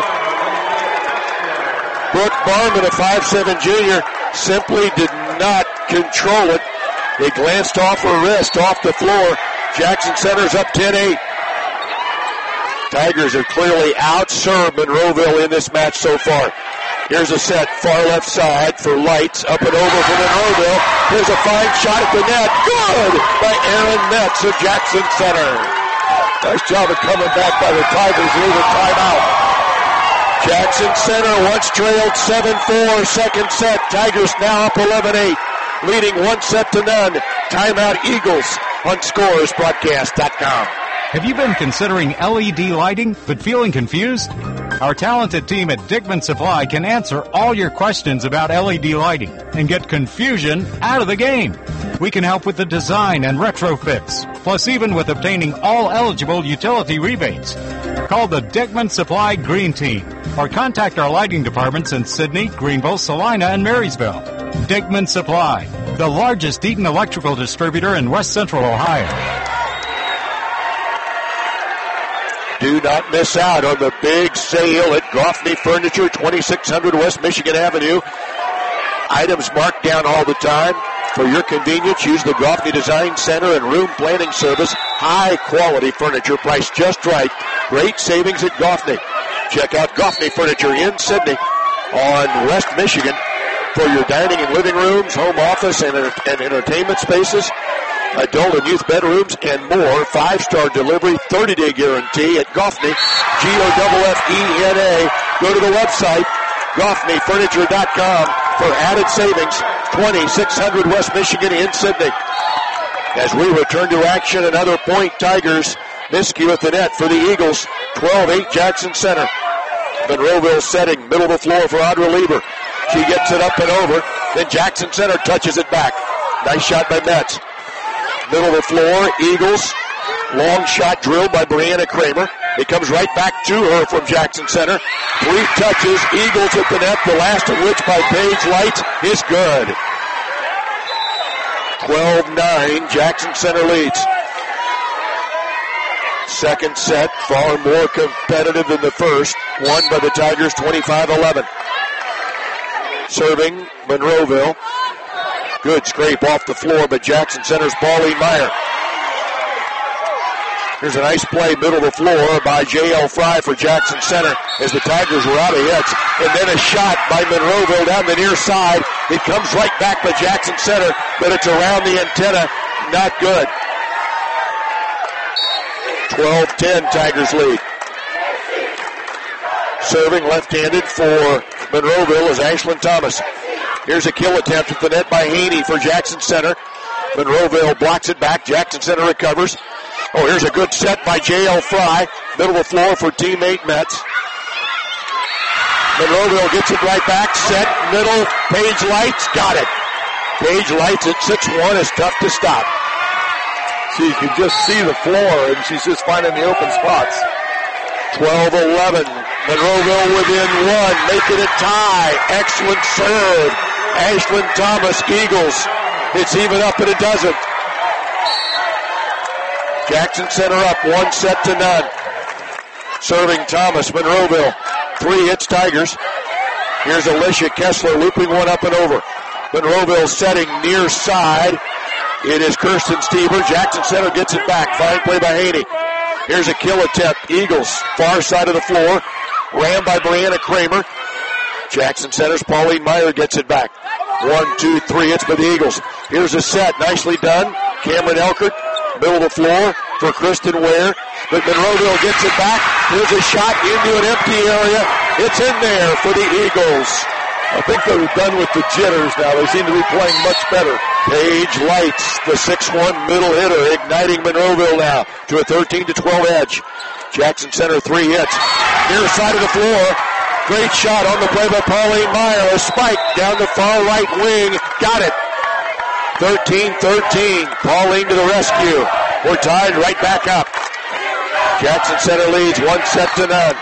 Brooke Barman, a five seven junior, simply did not control it. It glanced off her wrist, off the floor. Jackson Center's up ten eight. Tigers have clearly outserved Monroeville in this match so far. Here's a set, far left side for Lights, up and over for Monroeville. Here's a fine shot at the net. Good by Aaron Metz of Jackson Center. Nice job of coming back by the Tigers. Leave a timeout. Jackson Center once trailed seven four, second set. Tigers now up eleven eight, leading one set to none. Timeout Eagles on Scores Broadcast dot com. Have you been considering L E D lighting but feeling confused? Our talented team at Dickman Supply can answer all your questions about L E D lighting and get confusion out of the game. We can help with the design and retrofits, plus even with obtaining all eligible utility rebates. Call the Dickman Supply Green Team or contact our lighting departments in Sydney, Greenville, Salina, and Marysville. Dickman Supply, the largest Eaton electrical distributor in West Central Ohio. Do not miss out on the big sale at Goffney Furniture, twenty-six hundred West Michigan Avenue. Items marked down all the time. For your convenience, use the Goffney Design Center and Room Planning Service. High quality furniture priced just right. Great savings at Goffney. Check out Goffney Furniture in Sydney on West Michigan for your dining and living rooms, home office, and, and entertainment spaces, adult and youth bedrooms, and more. Five-star delivery, thirty-day guarantee at Goffney, G O F F E N A. Go to the website, Goffney Furniture dot com, for added savings. twenty-six hundred West Michigan in Sydney. As we return to action, another point. Tigers miscue at the net for the Eagles. twelve eight Jackson Center. Monroeville setting, middle of the floor for Audra Lieber. She gets it up and over. Then Jackson Center touches it back. Nice shot by Metz. Middle of the floor, Eagles. Long shot drilled by Brianna Kramer. It comes right back to her from Jackson Center. Three touches, Eagles at the net, the last of which by Paige Light is good. twelve nine, Jackson Center leads. Second set, far more competitive than the first. Won by the Tigers twenty-five eleven. Serving Monroeville. Good scrape off the floor, but Jackson Center's Pauline Meyer. Here's a nice play, middle of the floor by J L Fry for Jackson Center as the Tigers were out of hits. And then a shot by Monroeville down the near side. It comes right back by Jackson Center, but it's around the antenna. Not good. twelve ten, Tigers lead. Serving left-handed for Monroeville is Ashlyn Thomas. Here's a kill attempt at the net by Haney for Jackson Center. Monroeville blocks it back. Jackson Center recovers. Oh, here's a good set by J L Fry. Middle of the floor for teammate Metz. Monroeville gets it right back. Set, middle, Paige Lights. Got it. Paige Lights at six one is tough to stop. She can just see the floor, and she's just finding the open spots. twelve eleven. Monroeville within one, making it tie. Excellent serve. Ashlyn Thomas, Eagles. It's even up at a dozen. Jackson Center up, one set to none. Serving Thomas, Monroeville. Three hits Tigers. Here's Alicia Kessler looping one up and over. Monroeville setting near side. It is Kirsten Stieber. Jackson Center gets it back. Fine play by Haney. Here's a kill attempt. Eagles, far side of the floor. Ran by Brianna Kramer. Jackson Center's Pauline Meyer gets it back. One, two, three hits by the Eagles. Here's a set. Nicely done. Cameron Elkert, middle of the floor for Kristen Ware. But Monroeville gets it back. Here's a shot into an empty area. It's in there for the Eagles. I think they're done with the jitters now. They seem to be playing much better. Paige Lights, the six one middle hitter, igniting Monroeville now to a thirteen to twelve edge. Jackson Center three hits. Near side of the floor. Great shot on the play by Pauline Meyer. A spike down the far right wing. Got it. thirteen thirteen. Pauline to the rescue. We're tied right back up. Jackson Center leads one set to none.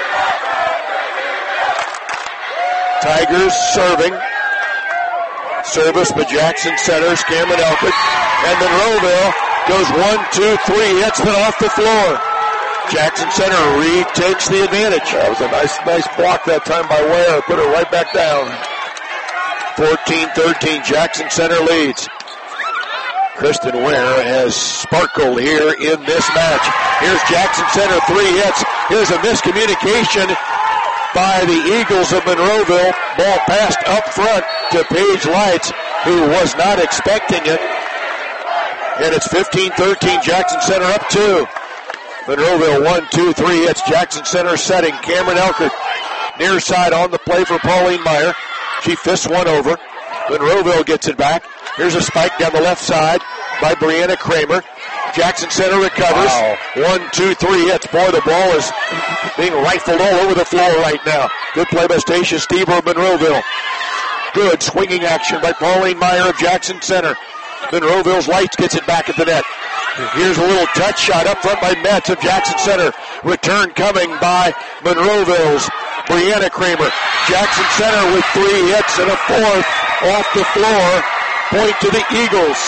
Tigers serving. Service by Jackson Center's Cameron Elkert. And Monroeville goes one, two, three hits, then off the floor. Jackson Center retakes the advantage. That was a nice, nice block that time by Ware. Put it right back down. fourteen thirteen, Jackson Center leads. Kristen Ware has sparkled here in this match. Here's Jackson Center, three hits. Here's a miscommunication by the Eagles of Monroeville. Ball passed up front to Paige Lights, who was not expecting it. And it's fifteen thirteen, Jackson Center up two. Monroeville one, two, three hits. Jackson Center setting. Cameron Elkert near side on the play for Pauline Meyer. She fists one over. Monroeville gets it back. Here's a spike down the left side by Brianna Kramer. Jackson Center recovers. Wow. One, two, three hits. Boy, the ball is being rifled all over the floor right now. Good play by Stacia Stieber of Monroeville. Good swinging action by Pauline Meyer of Jackson Center. Monroeville's Lights gets it back at the net. Here's a little touch shot up front by Metz of Jackson Center. Return coming by Monroeville's Brianna Kramer. Jackson Center with three hits and a fourth off the floor. Point to the Eagles.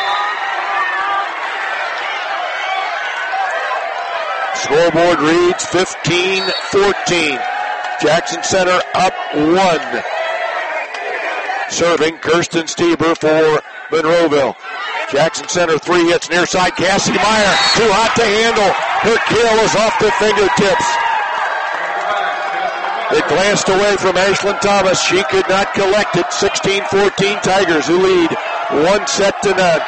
Scoreboard reads fifteen fourteen. Jackson Center up one. Serving Kirsten Stieber for Monroeville. Jackson Center, three hits near side. Cassie Meyer, too hot to handle. Her kill is off the fingertips. It glanced away from Ashlyn Thomas. She could not collect it. sixteen fourteen Tigers, who lead one set to none.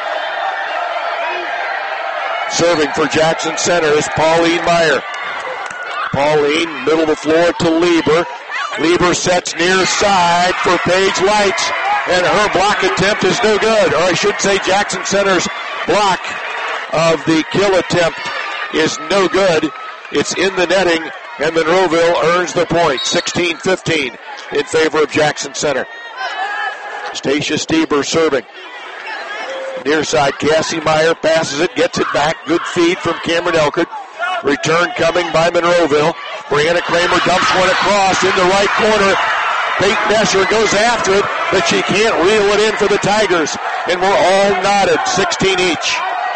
Serving for Jackson Center is Pauline Meyer. Pauline, middle of the floor to Lieber. Lieber sets near side for Paige Lights. And her block attempt is no good. Or I should say Jackson Center's block of the kill attempt is no good. It's in the netting, and Monroeville earns the point. sixteen fifteen in favor of Jackson Center. Stacia Stieber serving. Near side, Cassie Meyer passes it, gets it back. Good feed from Cameron Elkert. Return coming by Monroeville. Brianna Kramer dumps one across in the right corner. Peyton Escher goes after it, but she can't reel it in for the Tigers. And we're all knotted, sixteen each.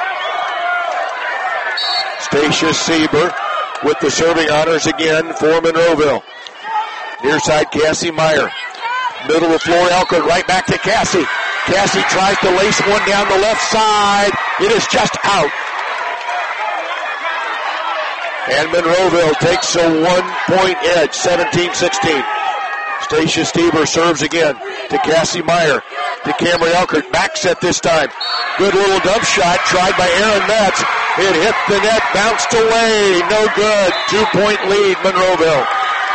Stacia Stieber with the serving honors again for Monroeville. Near side, Cassie Meyer. Middle of the floor, Elkert right back to Cassie. Cassie tries to lace one down the left side. It is just out. And Monroeville takes a one-point edge, seventeen sixteen. Stacia Stieber serves again to Cassie Meyer, to Cameron Elkert. Back set this time. Good little dump shot tried by Aaron Metz. It hit the net, bounced away. No good. Two-point lead, Monroeville.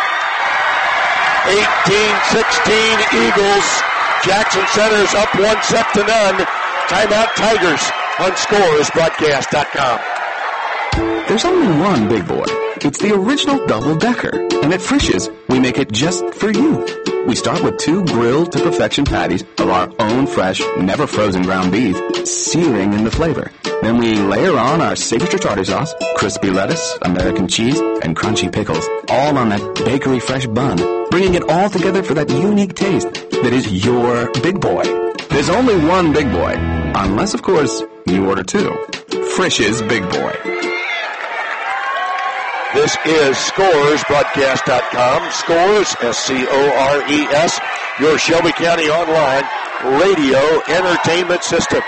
eighteen sixteen Eagles. Jackson Center's up one set to none. Timeout Tigers on Scores Broadcast dot com. There's only one Big Boy. It's the original double-decker. And at Frisch's, we make it just for you. We start with two grilled to perfection patties of our own fresh, never frozen ground beef, searing in the flavor. Then we layer on our signature tartar sauce, crispy lettuce, American cheese, and crunchy pickles, all on that bakery fresh bun, bringing it all together for that unique taste that is your Big Boy. There's only one Big Boy, unless, of course, you order two. Frisch's Big Boy. This is Scores Broadcast dot com. Scores, S C O R E S, your Shelby County Online radio entertainment system.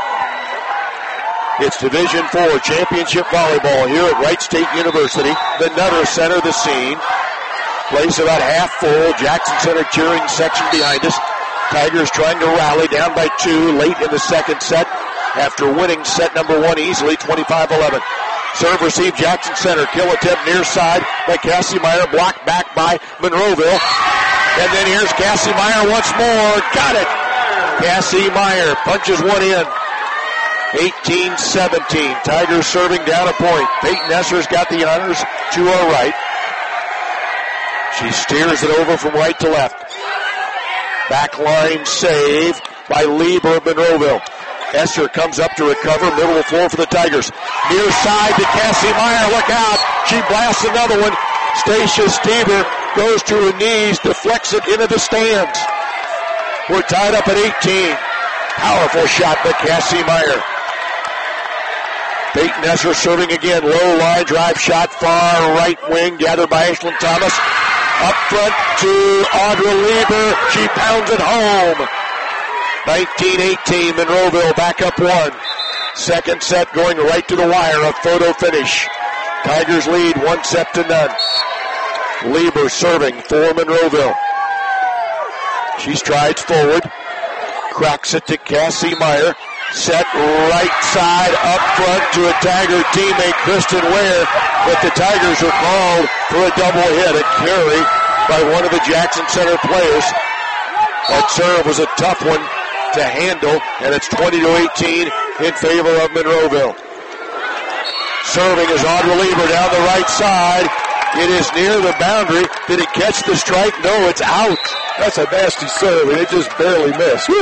It's Division four Championship Volleyball here at Wright State University. The Nutter Center, the scene. Place about half full. Jackson Center cheering section behind us. Tigers trying to rally down by two late in the second set after winning set number one easily, twenty-five eleven. Serve receive Jackson Center. Kill attempt near side by Cassie Meyer. Blocked back by Monroeville. And then here's Cassie Meyer once more. Got it. Cassie Meyer punches one in. eighteen seventeen. Tigers serving down a point. Peyton Esser's got the honors to her right. She steers it over from right to left. Backline save by Lieber of Monroeville. Esser comes up to recover. Middle of the floor for the Tigers. Near side to Cassie Meyer. Look out. She blasts another one. Stacia Stever goes to her knees, deflects it into the stands. We're tied up at eighteen. Powerful shot by Cassie Meyer. Peyton Esser serving again. Low line drive shot, far right wing, gathered by Ashlyn Thomas. Up front to Audra Lieber. She pounds it home. nineteen eighteen, Monroeville back up one. Second set going right to the wire, a photo finish. Tigers lead one set to none. Lieber serving for Monroeville. She strides forward, cracks it to Cassie Meyer. Set right side up front to a Tiger teammate, Kristen Ware, but the Tigers are called for a double hit, a carry by one of the Jackson Center players. That serve was a tough one to handle, and it's twenty to eighteen in favor of Monroeville. Serving is Audra Lieber down the right side. It is near the boundary. Did it catch the strike? No, it's out. That's a nasty serve, and it just barely missed.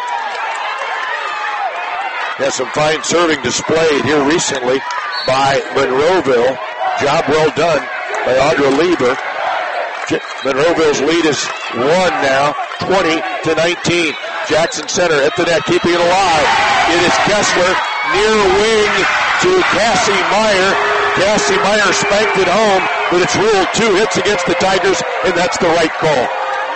Has some fine serving displayed here recently by Monroeville. Job well done by Audra Lieber. Monroeville's lead is one now, twenty to nineteen. Jackson Center at the net, keeping it alive. It is Kessler near wing to Cassie Meyer. Cassie Meyer spanked it home, but it's ruled two hits against the Tigers, and that's the right call.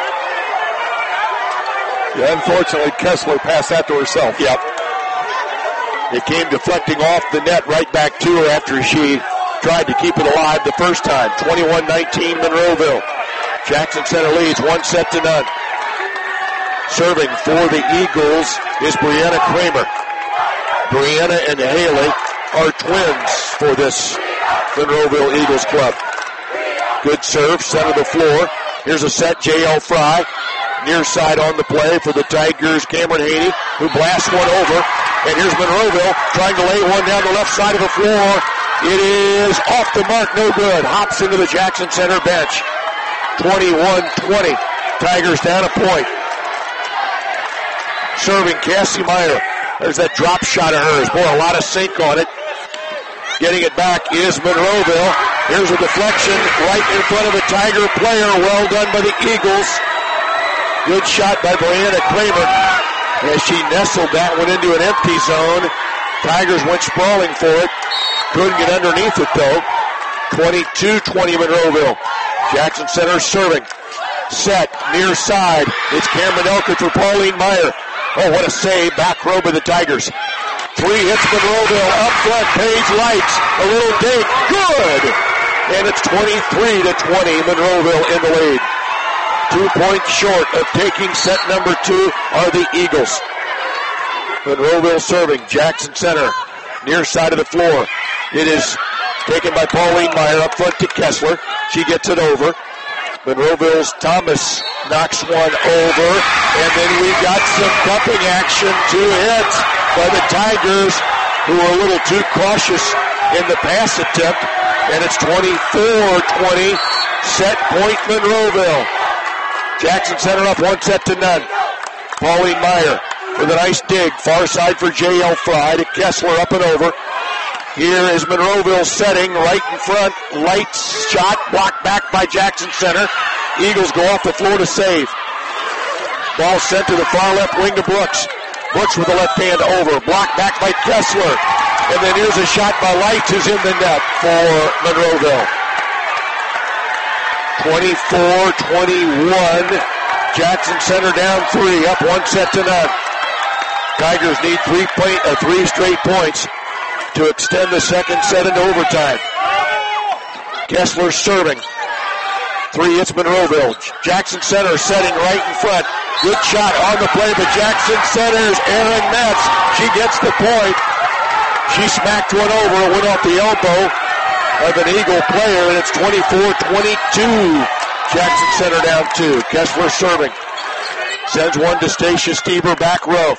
Yeah, unfortunately, Kessler passed that to herself. Yep. It came deflecting off the net right back to her after she tried to keep it alive the first time. twenty-one nineteen Monroeville. Jackson Center leads one set to none. Serving for the Eagles is Brianna Kramer. Brianna and Haley are twins for this Monroeville Eagles club. Good serve, center of the floor. Here's a set, J L Fry. Near side on the play for the Tigers, Cameron Haney, who blasts one over. And here's Monroeville trying to lay one down the left side of the floor. It is off the mark, no good. Hops into the Jackson Center bench. twenty-one twenty. Tigers down a point. Serving Cassie Meyer. There's that drop shot of hers. Boy, a lot of sink on it. Getting it back is Monroeville. Here's a deflection right in front of a Tiger player. Well done by the Eagles. Good shot by Brianna Kramer as she nestled that one into an empty zone. Tigers went sprawling for it. Couldn't get underneath it, though. twenty-two twenty Monroeville. Jackson Center serving. Set, near side. It's Cameron Elkert for Pauline Meyer. Oh, what a save. Back row by the Tigers. Three hits Monroeville. Up front, Paige Lights. A little dink. Good! And it's twenty-three to twenty. Monroeville in the lead. Two points short of taking set number two are the Eagles. Monroeville serving. Jackson Center. Near side of the floor. It is taken by Pauline Meyer up front to Kessler. She gets it over. Monroeville's Thomas knocks one over. And then we got some cupping action. Two hits by the Tigers, who were a little too cautious in the pass attempt. And it's twenty-four twenty. Set point Monroeville. Jackson Center up one set to none. Pauline Meyer with a nice dig. Far side for J L Fry to Kessler up and over. Here is Monroeville setting right in front. Lights shot blocked back by Jackson Center. Eagles go off the floor to save. Ball sent to the far left wing to Brooks. Brooks with the left hand over. Blocked back by Kessler. And then here's a shot by Lights, who's in the net for Monroeville. twenty-four twenty-one. Jackson Center down three, up one set to none. Tigers need three, point, uh, three straight points to extend the second set into overtime. Kessler serving. Three, it's Monroeville. Jackson Center setting right in front. Good shot on the play, but Jackson Center's Aaron Metz. She gets the point. She smacked one over. It went off the elbow of an Eagle player, and it's twenty-four twenty-two. Jackson Center down two. Kessler serving. Sends one to Stacia Stieber, back row.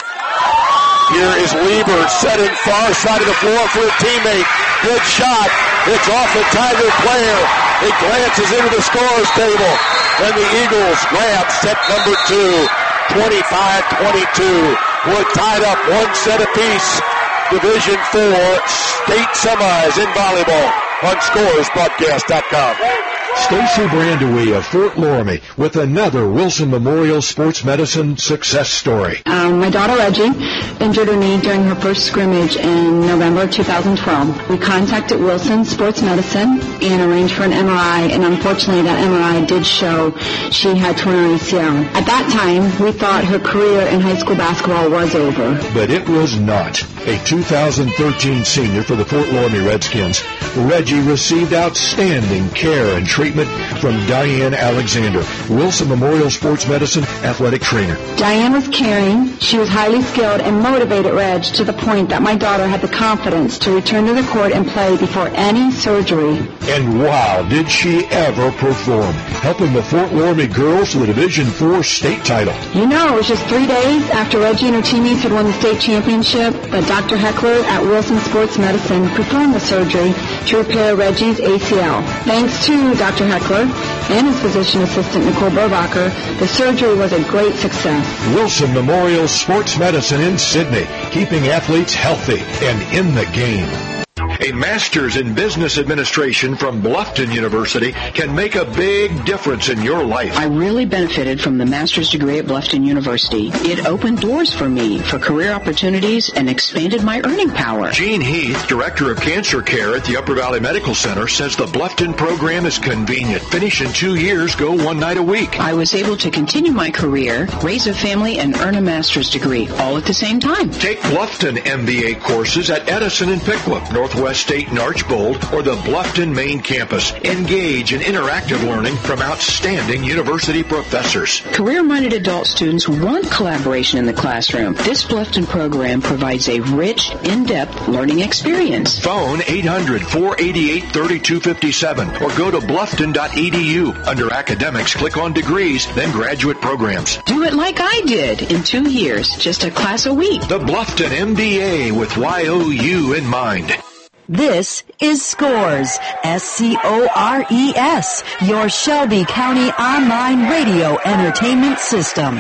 Here is Lieber setting far side of the floor for a teammate. Good shot. It's off a Tiger player. It glances into the scorer's table. And the Eagles grab set number two. twenty-five twenty-two. We're tied up one set apiece. Division four state semis in volleyball on Scores Broadcast dot com. Stacy Brandewee of Fort Loramie with another Wilson Memorial Sports Medicine success story. Um, my daughter Reggie injured her knee during her first scrimmage in November two thousand twelve. We contacted Wilson Sports Medicine and arranged for an M R I, and unfortunately that M R I did show she had torn her A C L. At that time, we thought her career in high school basketball was over. But it was not. A two thousand thirteen senior for the Fort Loramie Redskins, Reggie received outstanding care and treatment from Diane Alexander, Wilson Memorial Sports Medicine athletic trainer. Diane was caring, she was highly skilled, and motivated Reg to the point that my daughter had the confidence to return to the court and play before any surgery. And wow, did she ever perform, helping the Fort Loramie girls to the Division four state title. You know, it was just three days after Reggie and her teammates had won the state championship that Doctor Heckler at Wilson Sports Medicine performed the surgery to repair Reggie's A C L. Thanks to Doctor Heckler and his physician assistant Nicole Burbacher, the surgery was a great success. Wilson Memorial Sports Medicine in Sydney, keeping athletes healthy and in the game. A master's in business administration from Bluffton University can make a big difference in your life. I really benefited from the master's degree at Bluffton University. It opened doors for me for career opportunities and expanded my earning power. Gene Heath, Director of Cancer Care at the Upper Valley Medical Center, says the Bluffton program is convenient. Finish in two years, go one night a week. I was able to continue my career, raise a family, and earn a master's degree, all at the same time. Take Bluffton M B A courses at Edison and Picklip, Northwest State and Archbold, or the Bluffton main campus. Engage in interactive learning from outstanding university professors. Career-minded adult students want collaboration in the classroom. This Bluffton program provides a rich, in-depth learning experience. Phone eight hundred, four eight eight, three two five seven or go to bluffton dot e d u. Under academics, click on degrees, then graduate programs. Do it like I did in two years, just a class a week. The Bluffton M B A with Y O U in mind. This is Scores, S C O R E S, your Shelby County online radio entertainment system.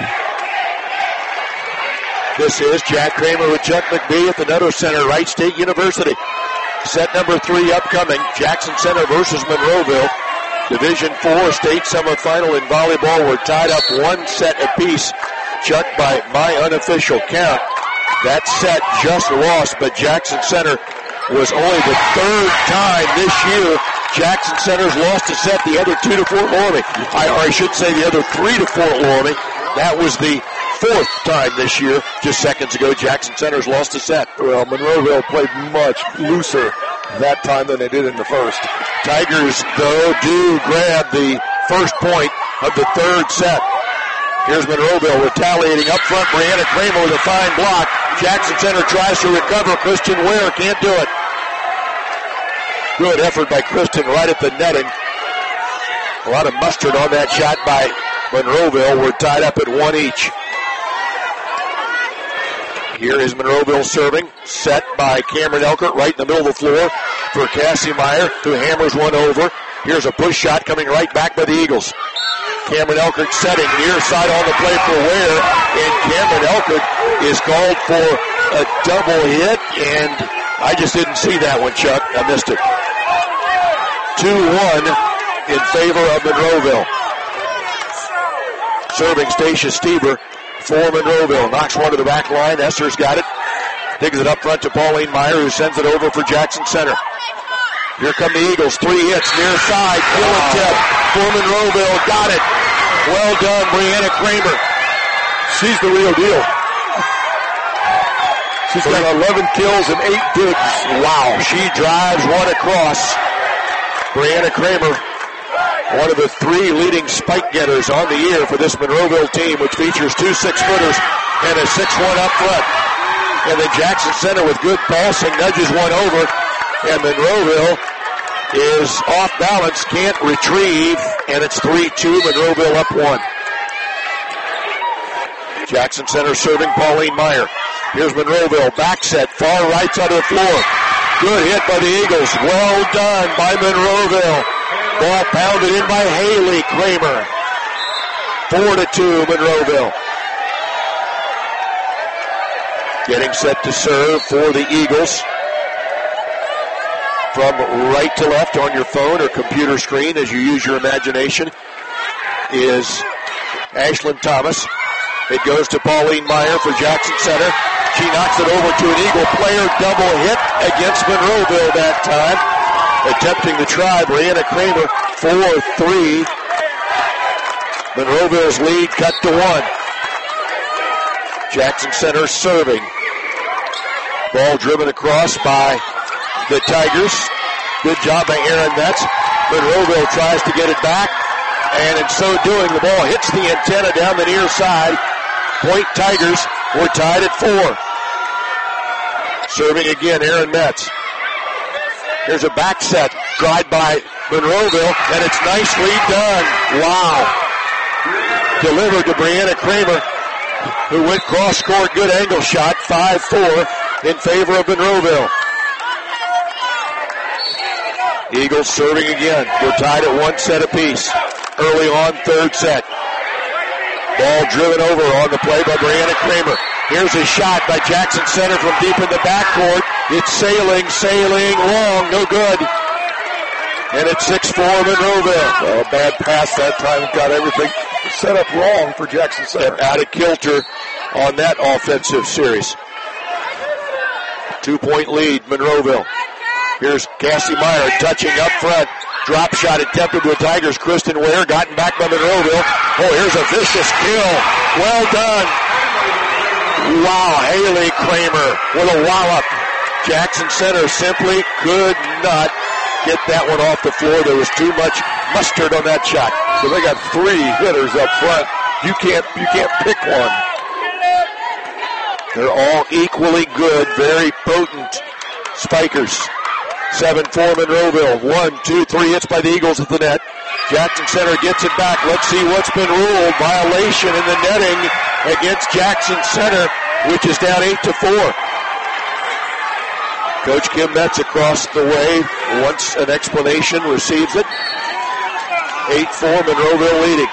This is Jack Kramer with Chuck McBee at the Netto Center, Wright State University. Set number three upcoming, Jackson Center versus Monroeville. Division four state semifinal in volleyball. We're tied up one set apiece. Chuck, by my unofficial count, that set just lost, but Jackson Center was only the third time this year Jackson Center's lost a set, the other two to Fort Loramie. I, or I should say the other three to Fort Loramie. That was the fourth time this year. Just seconds ago, Jackson Center's lost a set. Well, Monroeville played much looser that time than they did in the first. Tigers, though, do grab the first point of the third set. Here's Monroeville retaliating up front. Brianna Kramer with a fine block. Jackson Center tries to recover. Christian Ware can't do it. Good effort by Kristen right at the netting. A lot of mustard on that shot by Monroeville. We're tied up at one each. Here is Monroeville serving. Set by Cameron Elkert right in the middle of the floor for Cassie Meyer, who hammers one over. Here's a push shot coming right back by the Eagles. Cameron Elkert setting near side on the play for Ware, and Cameron Elkert is called for a double hit, and I just didn't see that one, Chuck. I missed it. two one in favor of Monroeville. Serving Stacia Stieber for Monroeville. Knocks one to the back line. Esser's got it. Digs it up front to Pauline Meyer, who sends it over for Jackson Center. Here come the Eagles. Three hits near side. Kill and tip. for Monroeville. Got it. Well done, Brianna Kramer. She's the real deal. She's got eleven kills and eight digs. Wow, she drives one across. Brianna Kramer, one of the three leading spike getters on the year for this Monroeville team, which features two six-footers and a six one up front. And then Jackson Center with good passing nudges one over, and Monroeville is off balance, can't retrieve, and it's three two, Monroeville up one. Jackson Center serving Pauline Meyer. Here's Monroeville, back set, far right side of the floor. Good hit by the Eagles. Well done by Monroeville. Ball pounded in by Haley Kramer. Four to two, Monroeville. Getting set to serve for the Eagles. From right to left on your phone or computer screen as you use your imagination is Ashlyn Thomas. It goes to Pauline Meyer for Jackson Center. She knocks it over to an Eagle player. Double hit against Monroeville that time. Attempting to try, Brianna Kramer, four three. Monroeville's lead cut to one. Jackson Center serving. Ball driven across by the Tigers. Good job by Aaron Metz. Monroeville tries to get it back, and in so doing, the ball hits the antenna down the near side. Point Tigers were tied at four. Serving again, Aaron Metz. Here's a back set, drive by Monroeville, and it's nicely done. Wow. Delivered to Brianna Kramer, who went cross-court, good angle shot, five four in favor of Monroeville. Eagles serving again. They're tied at one set apiece. Early on, third set. Ball driven over on the play by Brianna Kramer. Here's a shot by Jackson Center from deep in the backcourt. It's sailing, sailing long, no good. And it's six four Monroeville. Well, a bad pass that time. Got everything set up wrong for Jackson Center. And out of kilter on that offensive series. Two-point lead, Monroeville. Here's Cassie Meyer touching up front. Drop shot attempted with Tigers. Kristen Ware gotten back by Monroeville. Oh, here's a vicious kill. Well done. Wow, Haley Kramer with a wallop. Jackson Center simply could not get that one off the floor. There was too much mustard on that shot. So they got three hitters up front. You can't, you can't pick one. They're all equally good, very potent spikers. seven four Monroeville. One, two, three hits by the Eagles at the net. Jackson Center gets it back. Let's see what's been ruled. Violation in the netting against Jackson Center, which is down eight to four. Coach Kim Metz across the way wants an explanation, receives it. eight four Monroeville leading.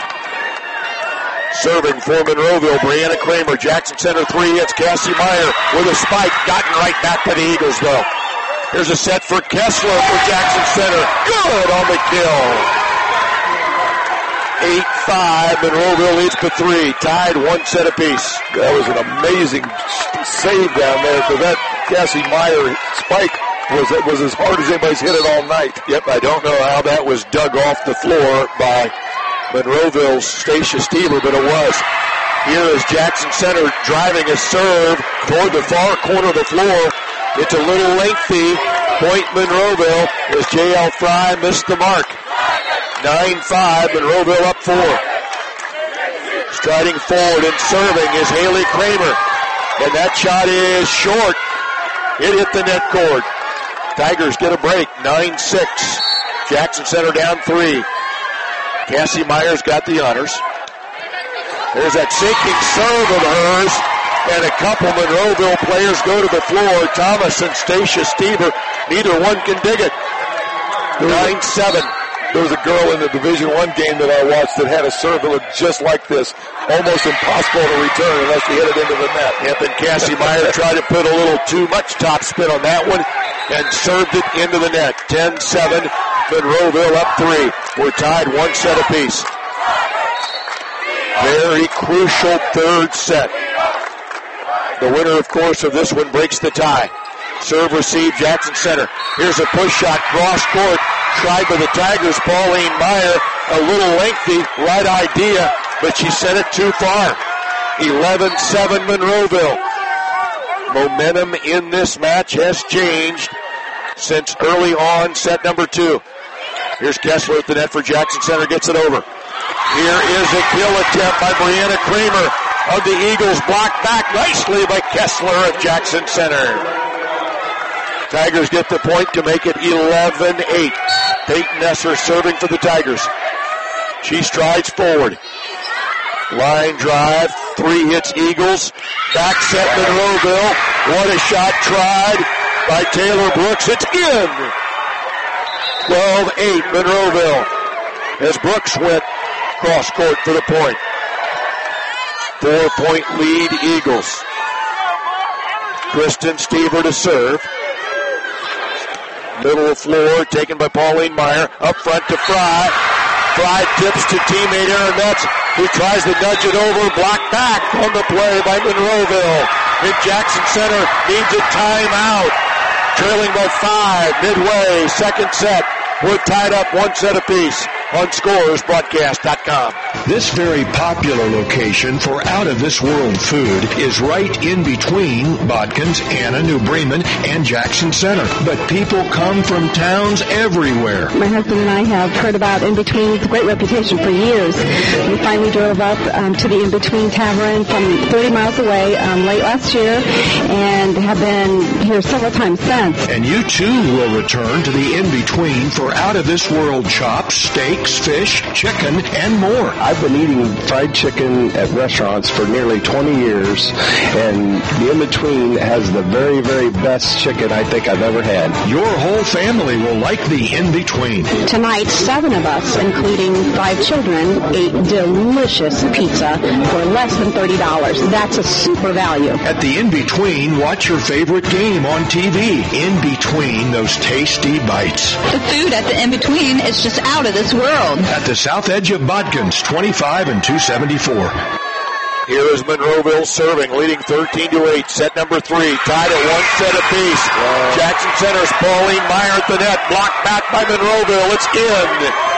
Serving for Monroeville, Brianna Kramer. Jackson Center three hits. Cassie Meyer with a spike. Gotten right back by the Eagles though. Here's a set for Kessler for Jackson Center. Good on the kill. eight five, Monroeville leads to three. Tied one set apiece. That was an amazing save down there because that Cassie Meyer spike was, was as hard as anybody's hit it all night. Yep, I don't know how that was dug off the floor by Monroeville's Stacia Stever, but it was. Here is Jackson Center driving a serve toward the far corner of the floor. It's a little lengthy. Point Monroeville as J L Fry missed the mark. nine five, Monroeville up four. Striding forward and serving is Haley Kramer. And that shot is short. It hit the net cord. Tigers get a break, nine six. Jackson Center down three. Cassie Meyer's got the honors. There's that sinking serve of hers. And a couple Monroeville players go to the floor. Thomas and Stacia Stever, neither one can dig it. nine seven. There was a girl in the Division One game that I watched that had a serve that looked just like this. Almost impossible to return unless you hit it into the net. Yep, and Cassie Meyer tried to put a little too much top spin on that one and served it into the net. ten seven, Monroeville up three. We're tied one set apiece. Very crucial third set. The winner, of course, of this one breaks the tie. Serve received, Jackson Center. Here's a push shot, cross court. tried by the Tigers. Pauline Meyer, a little lengthy, right idea, but she sent it too far. eleven seven Monroeville. Momentum in this match has changed since early on set number two. Here's Kessler at the net for Jackson Center, gets it over. Here is a kill attempt by Brianna Kramer of the Eagles, blocked back nicely by Kessler of Jackson Center. Tigers get the point to make it eleven eight. Peyton Esser serving for the Tigers. She strides forward. Line drive, three hits Eagles. Back set Monroeville. What a shot tried by Taylor Brooks. It's in. twelve eight Monroeville as Brooks went cross court for the point. Four point lead Eagles. Kristen Stever to serve. Middle of floor taken by Pauline Meyer. Up front to Fry. Fry tips to teammate Aaron Metz, who tries to nudge it over. Blocked back on the play by Monroeville. And Jackson Center needs a timeout. Trailing by five midway, second set. We're tied up one set apiece on Scores Broadcast dot com. This very popular location for out-of-this-world food is right in between Bodkins, Anna, New Bremen, and Jackson Center. But people come from towns everywhere. My husband and I have heard about In Between. It's a great reputation for years. We finally drove up um, to the In Between Tavern from thirty miles away um, late last year and have been here several times since. And you too will return to the In Between for out-of-this-world chops, steaks, fish, chicken, and more. I've been eating fried chicken at restaurants for nearly twenty years, and the In Between has the very, very best chicken I think I've ever had. Your whole family will like the In Between. Tonight, seven of us, including five children, ate delicious pizza for less than thirty dollars. That's a super value. At the In Between, watch your favorite game on T V. In Between those tasty bites. The food at the In Between is just out of this world. At the south edge of Bodkins, twenty-five and two seventy-four. Here is Monroeville serving, leading thirteen to eight. Set number three, tied at one set apiece. Wow. Jackson Center's Pauline Meyer at the net, blocked back by Monroeville. It's in.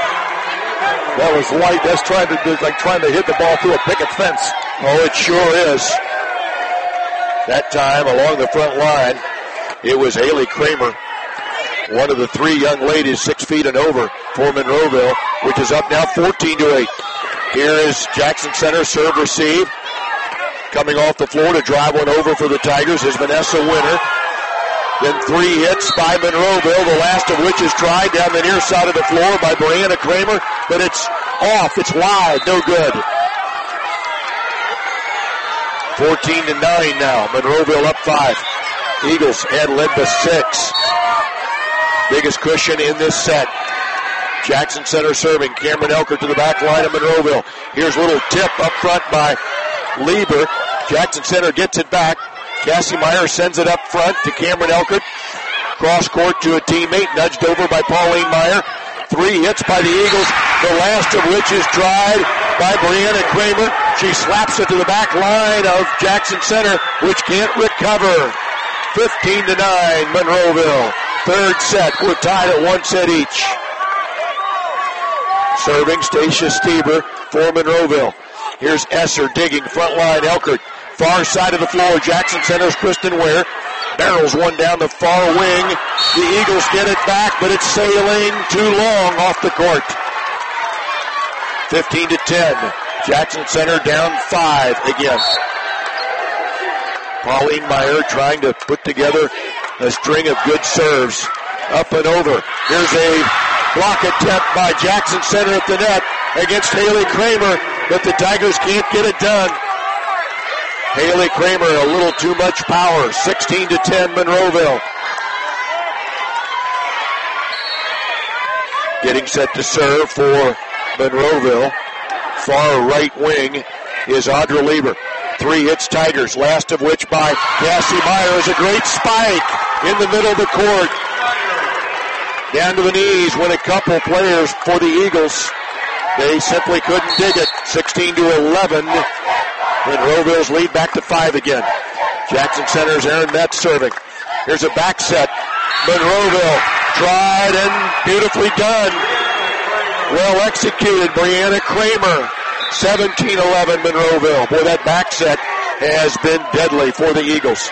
That was light. That's trying to do, like trying to hit the ball through a picket fence. Oh, it sure is. That time along the front line, it was Haley Kramer, one of the three young ladies, six feet and over for Monroeville, which is up now fourteen to eight. Here is Jackson Center serve receive. Coming off the floor to drive one over for the Tigers is Vanessa Winter. Then three hits by Monroeville, the last of which is tried down the near side of the floor by Brianna Kramer, but it's off, it's wide, no good. fourteen to nine now, Monroeville up five. Eagles had led by six. Biggest cushion in this set. Jackson Center serving. Cameron Elkert to the back line of Monroeville. Here's a little tip up front by Lieber. Jackson Center gets it back. Cassie Meyer sends it up front to Cameron Elkert. Cross court to a teammate, nudged over by Pauline Meyer. Three hits by the Eagles, the last of which is tried by Brianna Kramer. She slaps it to the back line of Jackson Center, which can't recover. fifteen to nine, Monroeville. Third set, we're tied at one set each. Serving Stacia Steber for Monroeville. Here's Esser digging, front line, Elkert. Far side of the floor, Jackson Center's Kristen Ware. Barrels one down the far wing. The Eagles get it back, but it's sailing too long off the court. fifteen to ten. Jackson Center down five again. Pauline Meyer trying to put together a string of good serves. Up and over. Here's a block attempt by Jackson Center at the net against Haley Kramer, but the Tigers can't get it done. Haley Kramer, a little too much power. sixteen to ten, Monroeville. Getting set to serve for Monroeville. Far right wing is Audra Lieber. Three hits Tigers, last of which by Cassie Meyer is a great spike in the middle of the court. Down to the knees went a couple players for the Eagles. They simply couldn't dig it. sixteen to eleven. Monroeville's lead back to five again. Jackson Center's Aaron Metz serving. Here's a back set. Monroeville tried and beautifully done. Well executed, Brianna Kramer. seventeen eleven Monroeville. Boy, that back set has been deadly for the Eagles.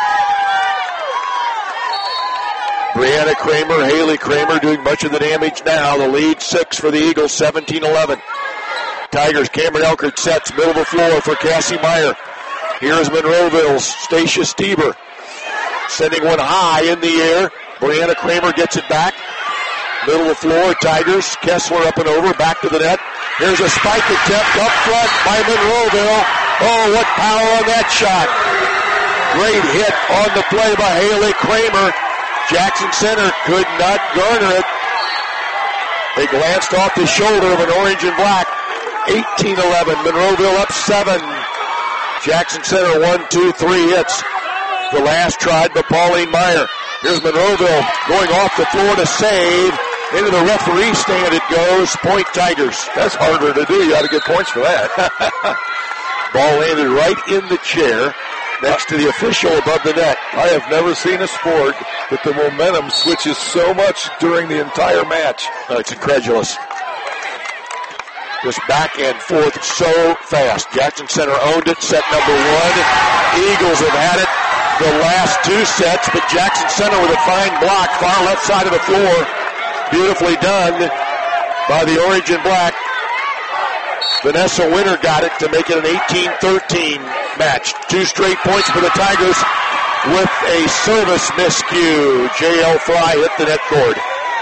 Brianna Kramer, Haley Kramer doing much of the damage now. The lead six for the Eagles, seventeen eleven. Tigers, Cameron Elkert sets, middle of the floor for Cassie Meyer. Here's Monroeville's Stacia Stieber. Sending one high in the air. Brianna Kramer gets it back. Middle of the floor, Tigers. Kessler up and over, back to the net. Here's a spike attempt up front by Monroeville. Oh, what power on that shot. Great hit on the play by Haley Kramer. Jackson Center could not garner it. They glanced off the shoulder of an orange and black. eighteen eleven, Monroeville up seven. Jackson Center one, two, three hits. The last tried by Pauline Meyer. Here's Monroeville going off the floor to save. Into the referee stand it goes. Point Tigers. That's harder to do. You got to get points for that. Ball landed right in the chair next to the official above the net. I have never seen a sport that the momentum switches so much during the entire match. Oh, it's incredulous. Just back and forth so fast. Jackson Center owned it, set number one. Eagles have had it the last two sets, but Jackson Center with a fine block, far left side of the floor. Beautifully done by the orange and black. Vanessa Winter got it to make it an eighteen thirteen match. Two straight points for the Tigers with a service miscue. J L Fry hit the net cord.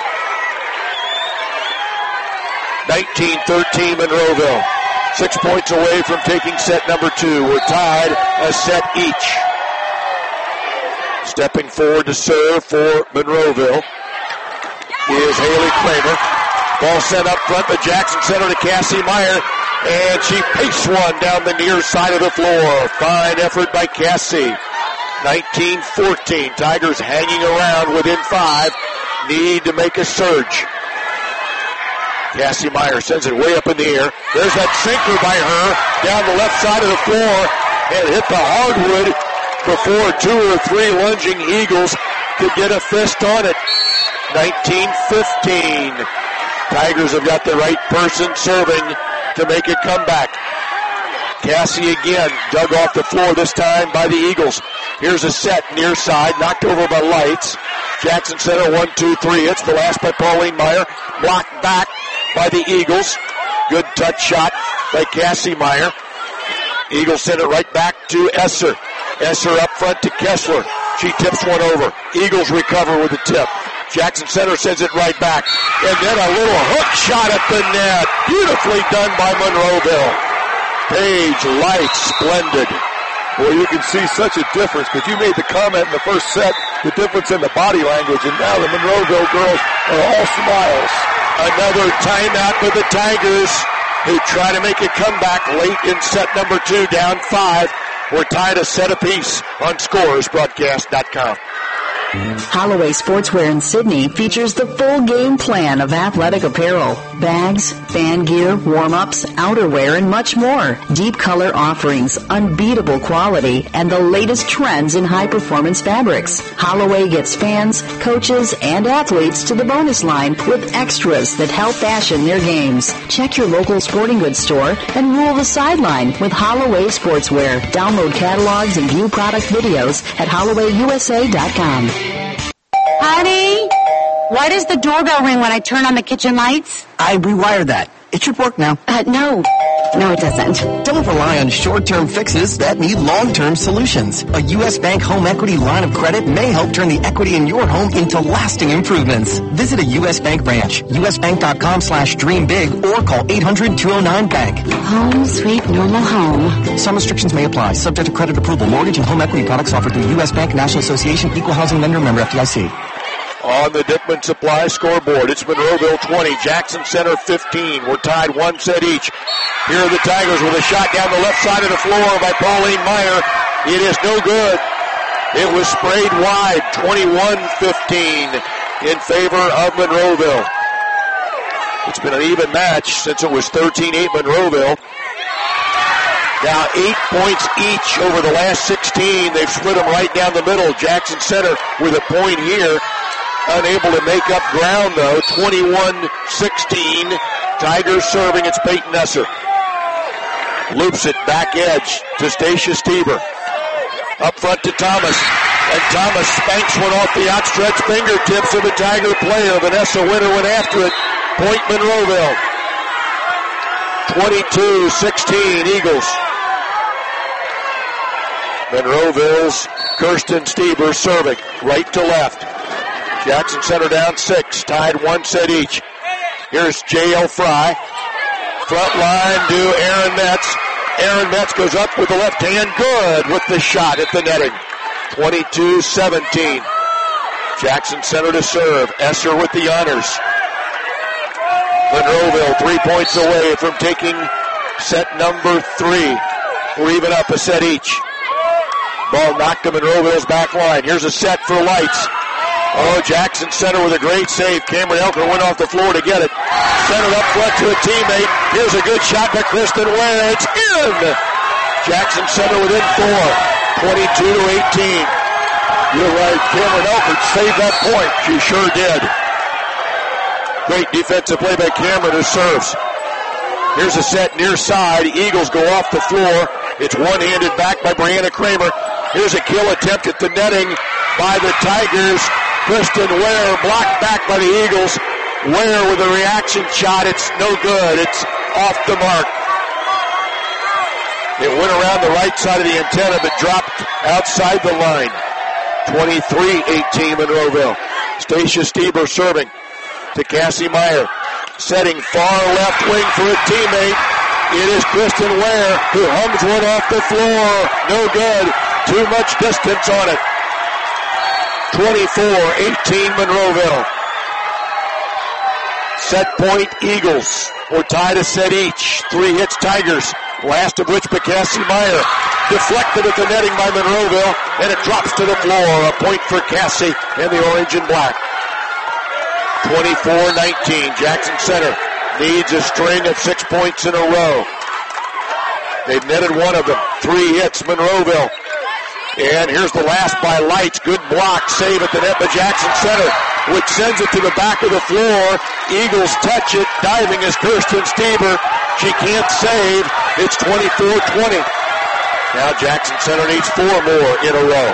nineteen thirteen Monroeville. Six points away from taking set number two. We're tied a set each. Stepping forward to serve for Monroeville is Haley Kramer. Ball sent up front by Jackson Center to Cassie Meyer, and she pastes one down the near side of the floor. Fine effort by Cassie. nineteen fourteen. Tigers hanging around within five. Need to make a surge. Cassie Meyer sends it way up in the air. There's that sinker by her down the left side of the floor and hit the hardwood before two or three lunging Eagles could get a fist on it. nineteen fifteen. Tigers have got the right person serving to make a comeback. Cassie again dug off the floor, this time by the Eagles. Here's a set near side, knocked over by Lights. Jackson Center, one, two, three. It's the last by Pauline Meyer. Blocked back by the Eagles. Good touch shot by Cassie Meyer. Eagles send it right back to Esser. Esser up front to Kessler. She tips one over. Eagles recover with the tip. Jackson Center sends it right back. And then a little hook shot at the net. Beautifully done by Monroeville. Paige Light, splendid. Boy, you can see such a difference, because you made the comment in the first set, the difference in the body language, and now the Monroeville girls are all smiles. Another timeout for the Tigers, who try to make a comeback late in set number two, down five. We're tied a set apiece on Scores Broadcast dot com. Holloway Sportswear in Sydney features the full game plan of athletic apparel, bags, fan gear, warm-ups, outerwear, and much more. Deep color offerings, unbeatable quality, and the latest trends in high-performance fabrics. Holloway gets fans, coaches, and athletes to the bonus line with extras that help fashion their games. Check your local sporting goods store and rule the sideline with Holloway Sportswear. Download catalogs and view product videos at Holloway U S A dot com. Honey, why does the doorbell ring when I turn on the kitchen lights? I rewired that. It should work now. Uh, no. No, it doesn't. Don't rely on short-term fixes that need long-term solutions. A U S Bank home equity line of credit may help turn the equity in your home into lasting improvements. Visit a U S Bank branch, usbank.com slash dream big, or call eight hundred two oh nine bank. Home sweet normal home. Some restrictions may apply, subject to credit approval. Mortgage and home equity products offered through U S Bank, National Association, Equal Housing Lender, member F D I C. On the Dickman Supply scoreboard, it's Monroeville twenty, Jackson Center fifteen. We're tied one set each. Here are the Tigers with a shot down the left side of the floor by Pauline Meyer. It is no good. It was sprayed wide, twenty-one fifteen in favor of Monroeville. It's been an even match since it was thirteen eight Monroeville. Now eight points each over the last sixteen. They've split them right down the middle. Jackson Center with a point here unable to make up ground, though. twenty-one sixteen. Tigers serving. It's Peyton Esser. Loops it back edge to Stacia Stieber. Up front to Thomas. And Thomas spanks one off the outstretched fingertips of a Tiger player. Vanessa Winter went after it. Point Monroeville. twenty-two sixteen Eagles. Monroeville's Kirsten Stieber serving right to left. Jackson Center down six, tied one set each. Here's J L Fry. Front line to Aaron Metz. Aaron Metz goes up with the left hand. Good with the shot at the netting. twenty-two seventeen. Jackson Center to serve. Esser with the honors. Monroeville three points away from taking set number three. We're even up a set each. Ball knocked to Monroeville's back line. Here's a set for Lights. Oh, Jackson Center with a great save. Cameron Elker went off the floor to get it. Sent it up front to a teammate. Here's a good shot by Kristen Ware. It's in! Jackson Center within four. twenty-two to eighteen. You're right. Cameron Elker saved that point. She sure did. Great defensive play by Cameron who serves. Here's a set near side. Eagles go off the floor. It's one-handed back by Brianna Kramer. Here's a kill attempt at the netting by the Tigers. Kristen Ware blocked back by the Eagles. Ware with a reaction shot. It's no good. It's off the mark. It went around the right side of the antenna but dropped outside the line. twenty-three eighteen Monroeville. Stacia Stieber serving to Cassie Meyer. Setting far left wing for a teammate. It is Kristen Ware who hums one off the floor. No good. Too much distance on it. twenty-four eighteen Monroeville. Set point Eagles. We're tied a set each. Three hits Tigers. Last of which by Cassie Meyer. Deflected at the netting by Monroeville. And it drops to the floor. A point for Cassie and the orange and black. twenty-four nineteen. Jackson Center needs a string of six points in a row. They've netted one of them. Three hits Monroeville. And here's the last by Lights. Good block. Save at the net by Jackson Center, which sends it to the back of the floor. Eagles touch it. Diving is Kirsten Stieber. She can't save. It's twenty-four twenty. Now Jackson Center needs four more in a row.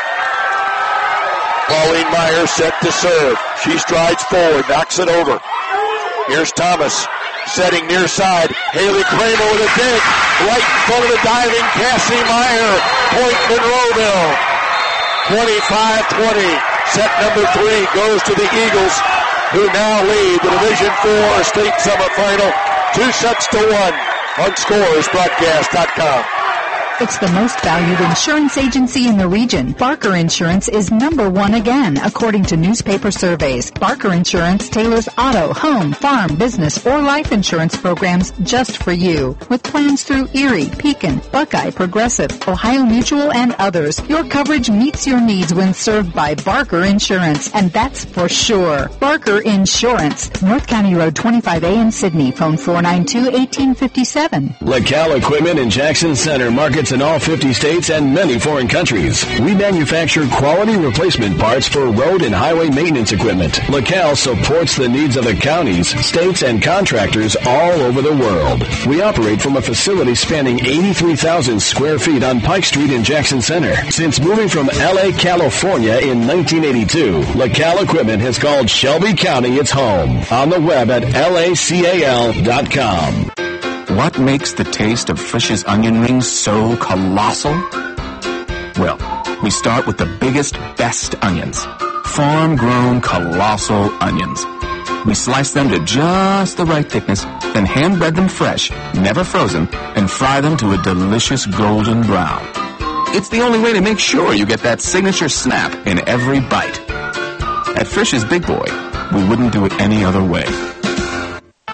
Pauline Meyer set to serve. She strides forward, knocks it over. Here's Thomas. Setting near side. Haley Kramer with a dig. Right in front of the diving Cassie Meyer. Point Monroeville. twenty-five twenty. Set number three goes to the Eagles, who now lead the Division four state semifinal. Two sets to one on Scores Broadcast dot com. It's the most valued insurance agency in the region. Barker Insurance is number one again, according to newspaper surveys. Barker Insurance tailors auto, home, farm, business, or life insurance programs just for you. With plans through Erie, Pekin, Buckeye, Progressive, Ohio Mutual, and others, your coverage meets your needs when served by Barker Insurance, and that's for sure. Barker Insurance, North County Road twenty-five A in Sydney. Phone four nine two, one eight five seven. LaCal Equipment in Jackson Center markets in all fifty states and many foreign countries. We manufacture quality replacement parts for road and highway maintenance equipment. LaCal supports the needs of the counties, states, and contractors all over the world. We operate from a facility spanning eighty-three thousand square feet on Pike Street in Jackson Center. Since moving from L A, California in nineteen eighty-two, LaCal Equipment has called Shelby County its home. On the web at L A C A L dot com. What makes the taste of Frisch's onion rings so colossal? Well, we start with the biggest, best onions. Farm-grown, colossal onions. We slice them to just the right thickness, then hand-bread them fresh, never frozen, and fry them to a delicious golden brown. It's the only way to make sure you get that signature snap in every bite. At Frisch's Big Boy, we wouldn't do it any other way.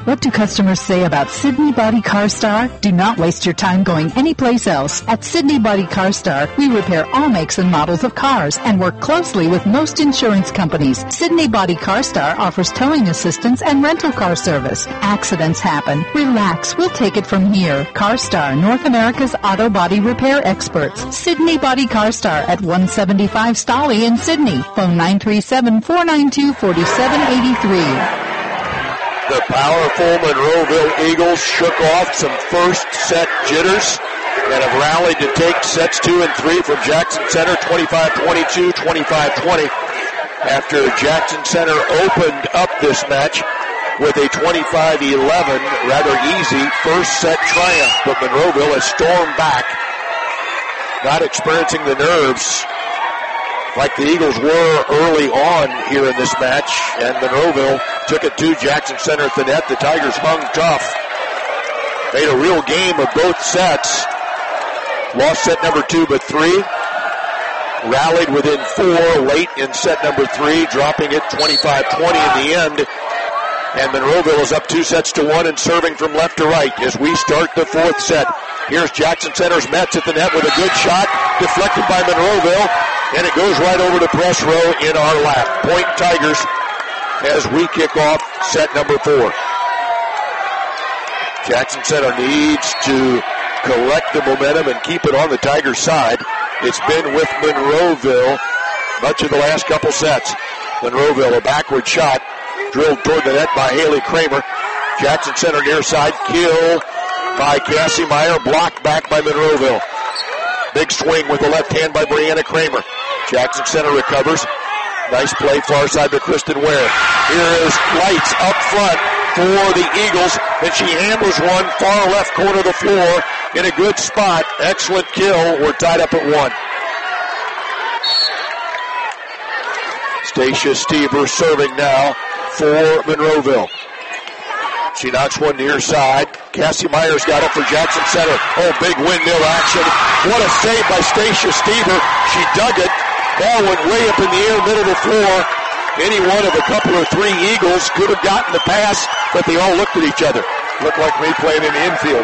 What do customers say about Sydney Body Car Star? Do not waste your time going anyplace else. At Sydney Body Car Star, we repair all makes and models of cars and work closely with most insurance companies. Sydney Body Car Star offers towing assistance and rental car service. Accidents happen. Relax. We'll take it from here. Car Star, North America's auto body repair experts. Sydney Body Car Star at one seventy-five Stolly in Sydney. Phone nine three seven, four nine two, four seven eight three. The powerful Monroeville Eagles shook off some first set jitters and have rallied to take sets two and three from Jackson Center, twenty-five twenty-two, twenty-five twenty, after Jackson Center opened up this match with a twenty-five eleven, rather easy first set triumph. But Monroeville has stormed back, not experiencing the nerves like the Eagles were early on here in this match, and Monroeville took it to Jackson Center at the net. The Tigers hung tough, made a real game of both sets, lost set number two but three, rallied within four late in set number three, dropping it twenty-five twenty in the end, and Monroeville is up two sets to one and serving from left to right as we start the fourth set. Here's Jackson Center's Metz at the net with a good shot, deflected by Monroeville, and it goes right over to press row in our lap. Point Tigers as we kick off set number four. Jackson Center needs to collect the momentum and keep it on the Tigers' side. It's been with Monroeville much of the last couple sets. Monroeville, a backward shot, drilled toward the net by Haley Kramer. Jackson Center near side, kill by Cassie Meyer, blocked back by Monroeville. Big swing with the left hand by Brianna Kramer. Jackson Center recovers. Nice play far side to Kristen Ware. Here is Lights up front for the Eagles, and she hammers one far left corner of the floor in a good spot. Excellent kill. We're tied up at one. Stacia Stever serving now for Monroeville. She knocks one near side. Cassie Myers got it for Jackson Center. Oh, big windmill action. What a save by Stacia Stever. She dug it. Ball went way up in the air, middle of the floor. Any one of a couple or three Eagles could have gotten the pass, but they all looked at each other. Looked like me playing in the infield.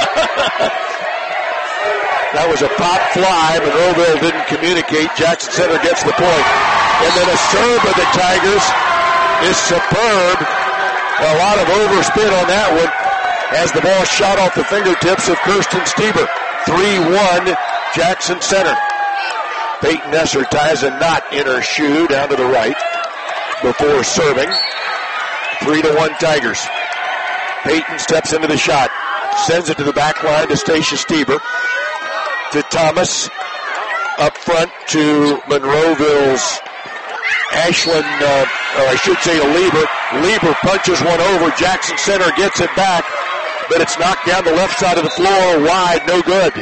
That was a pop fly. Monroeville didn't communicate. Jackson Center gets the point. And then a serve of the Tigers is superb. A lot of overspin on that one as the ball shot off the fingertips of Kirsten Stever. three one Jackson Center. Peyton Nesser ties a knot in her shoe down to the right before serving. three to one Tigers. Peyton steps into the shot. Sends it to the back line to Stacia Stever. To Thomas. Up front to Monroeville's Ashlyn, uh, or I should say to Lieber. Lieber punches one over. Jackson Center gets it back, but it's knocked down the left side of the floor, wide, no good.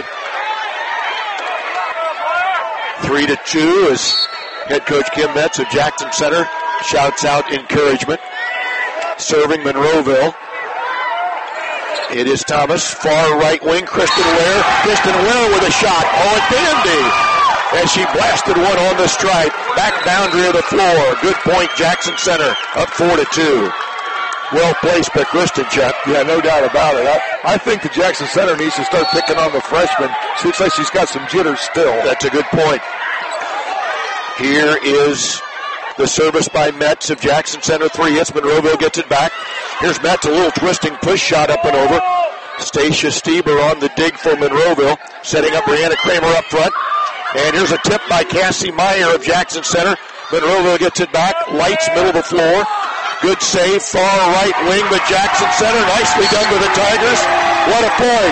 Three to two as head coach Kim Metz of Jackson Center shouts out encouragement. Serving Monroeville. It is Thomas, far right wing, Kristen Ware. Kristen Ware with a shot. Oh, a dandy! As she blasted one on the stripe. Back boundary of the floor. Good point, Jackson Center. Up four to two. Well placed by Kristen, Chuck. Yeah, no doubt about it. I, I think the Jackson Center needs to start picking on the freshman. She looks like she's got some jitters still. That's a good point. Here is the service by Metz of Jackson Center. Three hits. Monroeville gets it back. Here's Metz, a little twisting push shot up and over. Stacia Stever on the dig for Monroeville. Setting up Brianna Kramer up front. And here's a tip by Cassie Meyer of Jackson Center. Monroeville gets it back. Lights, middle of the floor. Good save, far right wing, but Jackson Center, nicely done to the Tigers. What a point.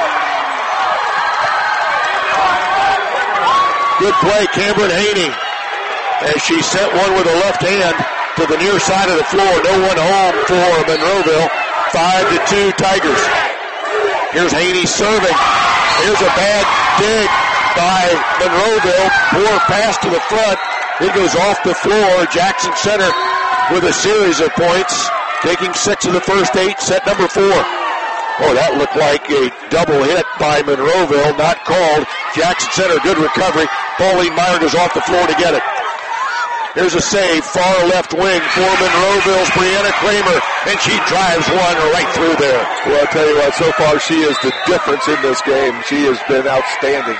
Good play, Cameron Haney, as she sent one with the left hand to the near side of the floor. No one home for Monroeville. Five to two Tigers. Here's Haney serving. Here's a bad dig by Monroeville. Poor pass to the front. It goes off the floor. Jackson Center with a series of points, taking six of the first eight, set number four. Oh, that looked like a double hit by Monroeville, not called. Jackson Center, good recovery. Pauline Meyer goes off the floor to get it. Here's a save, far left wing for Monroeville's Brianna Kramer, and she drives one right through there. Well, I'll tell you what, so far she is the difference in this game. She has been outstanding.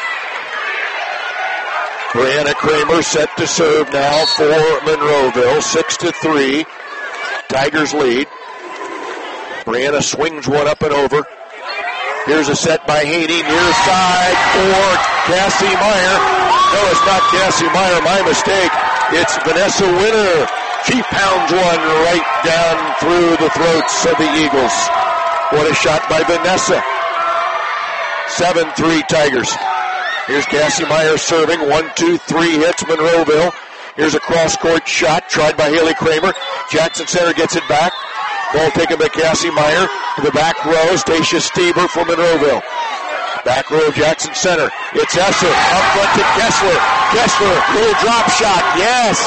Brianna Kramer set to serve now for Monroeville, six to three. Tigers lead. Brianna swings one up and over. Here's a set by Haney, near side for Cassie Meyer. No, it's not Cassie Meyer, my mistake. It's Vanessa Winter. She pounds one right down through the throats of the Eagles. What a shot by Vanessa. seven three Tigers. Here's Cassie Meyer serving. One, two, three hits Monroeville. Here's a cross-court shot tried by Haley Kramer. Jackson Center gets it back. Ball taken by Cassie Meyer to the back row. Stacia Stieber for Monroeville. Back row Jackson Center. It's Esser up front to Kessler. Kessler, little drop shot. Yes.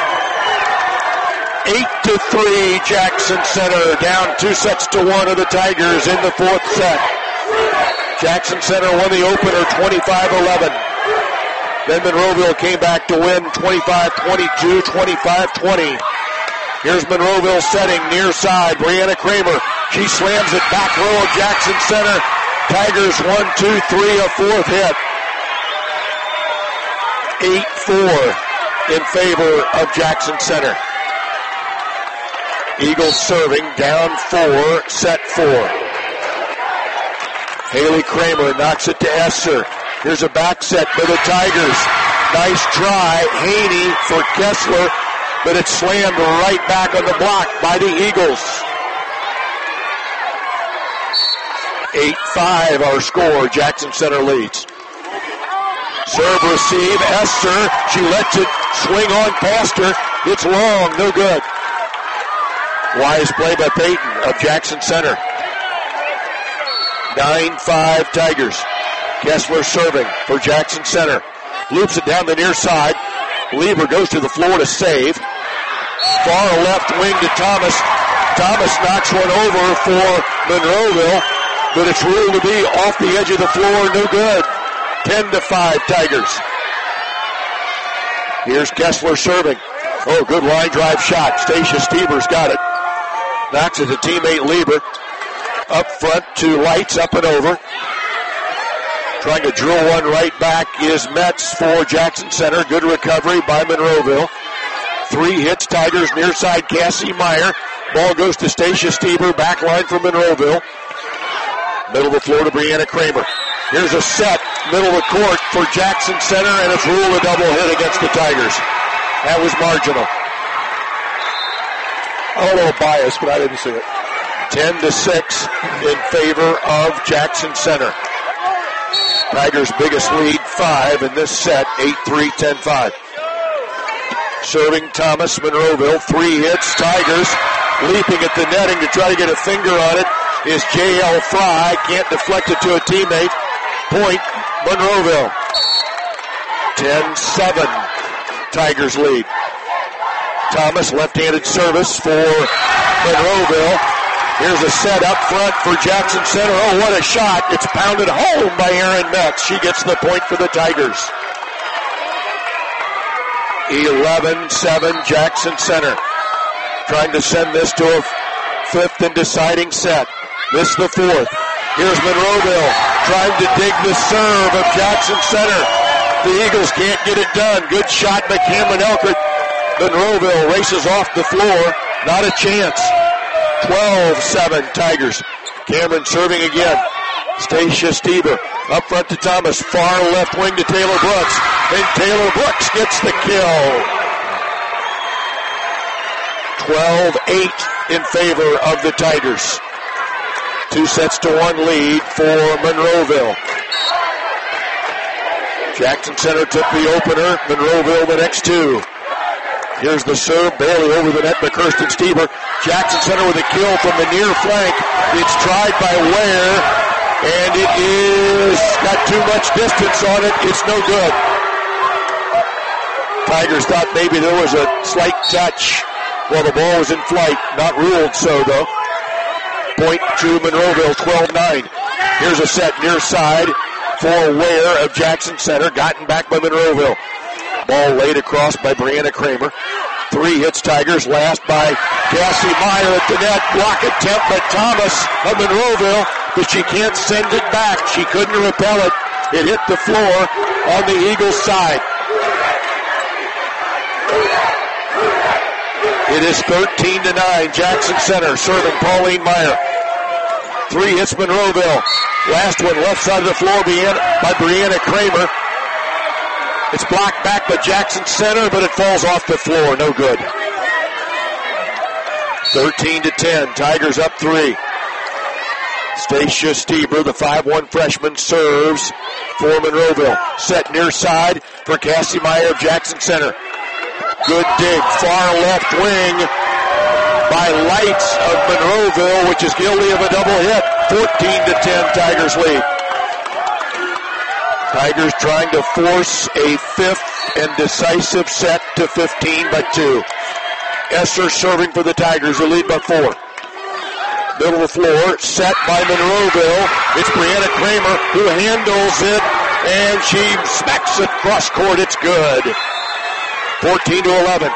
Eight to three Jackson Center. Down two sets to one of the Tigers in the fourth set. Jackson Center won the opener twenty-five eleven. Then Monroeville came back to win twenty-five twenty-two, twenty-five twenty. Here's Monroeville setting near side. Brianna Kramer. She slams it back row of Jackson Center. Tigers one, two, three, a fourth hit. eight four in favor of Jackson Center. Eagles serving down four, set four. Haley Kramer knocks it to Esser. Here's a back set for the Tigers. Nice try. Haney for Kessler. But it's slammed right back on the block by the Eagles. eight five our score. Jackson Center leads. Serve receive. Esser. She lets it swing on past her. It's long. No good. Wise play by Peyton of Jackson Center. nine five Tigers. Kessler serving for Jackson Center. Loops it down the near side. Lieber goes to the floor to save. Far left wing to Thomas. Thomas knocks one over for Monroeville, but it's ruled to be off the edge of the floor. No good. ten to five Tigers. Here's Kessler serving. Oh, good line drive shot. Stacia Stieber's got it. Knocks it to teammate Lieber. Up front to Lights, up and over. Trying to drill one right back is Metz for Jackson Center. Good recovery by Monroeville. Three hits, Tigers near side, Cassie Meyer. Ball goes to Stacia Stieber, back line for Monroeville. Middle of the floor to Brianna Kramer. Here's a set, middle of the court for Jackson Center, and it's ruled a double hit against the Tigers. That was marginal. I'm a little biased, but I didn't see it. ten to six in favor of Jackson Center. Tigers' biggest lead, five in this set, eight three, ten five. Serving Thomas, Monroeville, three hits, Tigers. Leaping at the netting to try to get a finger on it is J L Fry. Can't deflect it to a teammate. Point, Monroeville. ten seven, Tigers lead. Thomas, left-handed service for Monroeville. Here's a set up front for Jackson Center. Oh, what a shot. It's pounded home by Erin Metz. She gets the point for the Tigers. eleven seven Jackson Center. Trying to send this to a fifth and deciding set. This the fourth. Here's Monroeville trying to dig the serve of Jackson Center. The Eagles can't get it done. Good shot by Cameron Elkert. Monroeville races off the floor. Not a chance. twelve seven Tigers. Cameron serving again. Stacia Stieber up front to Thomas. Far left wing to Taylor Brooks. And Taylor Brooks gets the kill. twelve eight in favor of the Tigers. Two sets to one lead for Monroeville. Jackson Center took the opener. Monroeville the next two. Here's the serve. Bailey over the net by Kirsten Stieber. Jackson Center with a kill from the near flank. It's tried by Ware. And it is got too much distance on it. It's no good. Tigers thought maybe there was a slight touch while the ball was in flight. Not ruled so, though. Point to Monroeville, twelve nine. Here's a set near side for Ware of Jackson Center. Gotten back by Monroeville. Ball laid across by Brianna Kramer. Three hits Tigers, last by Cassie Meyer at the net. Block attempt by Thomas of Monroeville, but she can't send it back. She couldn't repel it. It hit the floor on the Eagles side. It is thirteen to nine. Jackson Center serving Pauline Meyer. Three hits Monroeville. Last one left side of the floor by Brianna Kramer. It's blocked back by Jackson Center, but it falls off the floor. No good. thirteen to ten. Tigers up three. Stacia Stieber, the five one freshman, serves for Monroeville. Set near side for Cassie Meyer of Jackson Center. Good dig, far left wing by Lights of Monroeville, which is guilty of a double hit. fourteen to ten, Tigers lead. Tigers trying to force a fifth and decisive set to fifteen by two. Esser serving for the Tigers, who lead by four. Middle of the floor, set by Monroeville. It's Brianna Kramer who handles it, and she smacks it cross court. It's good. fourteen to eleven.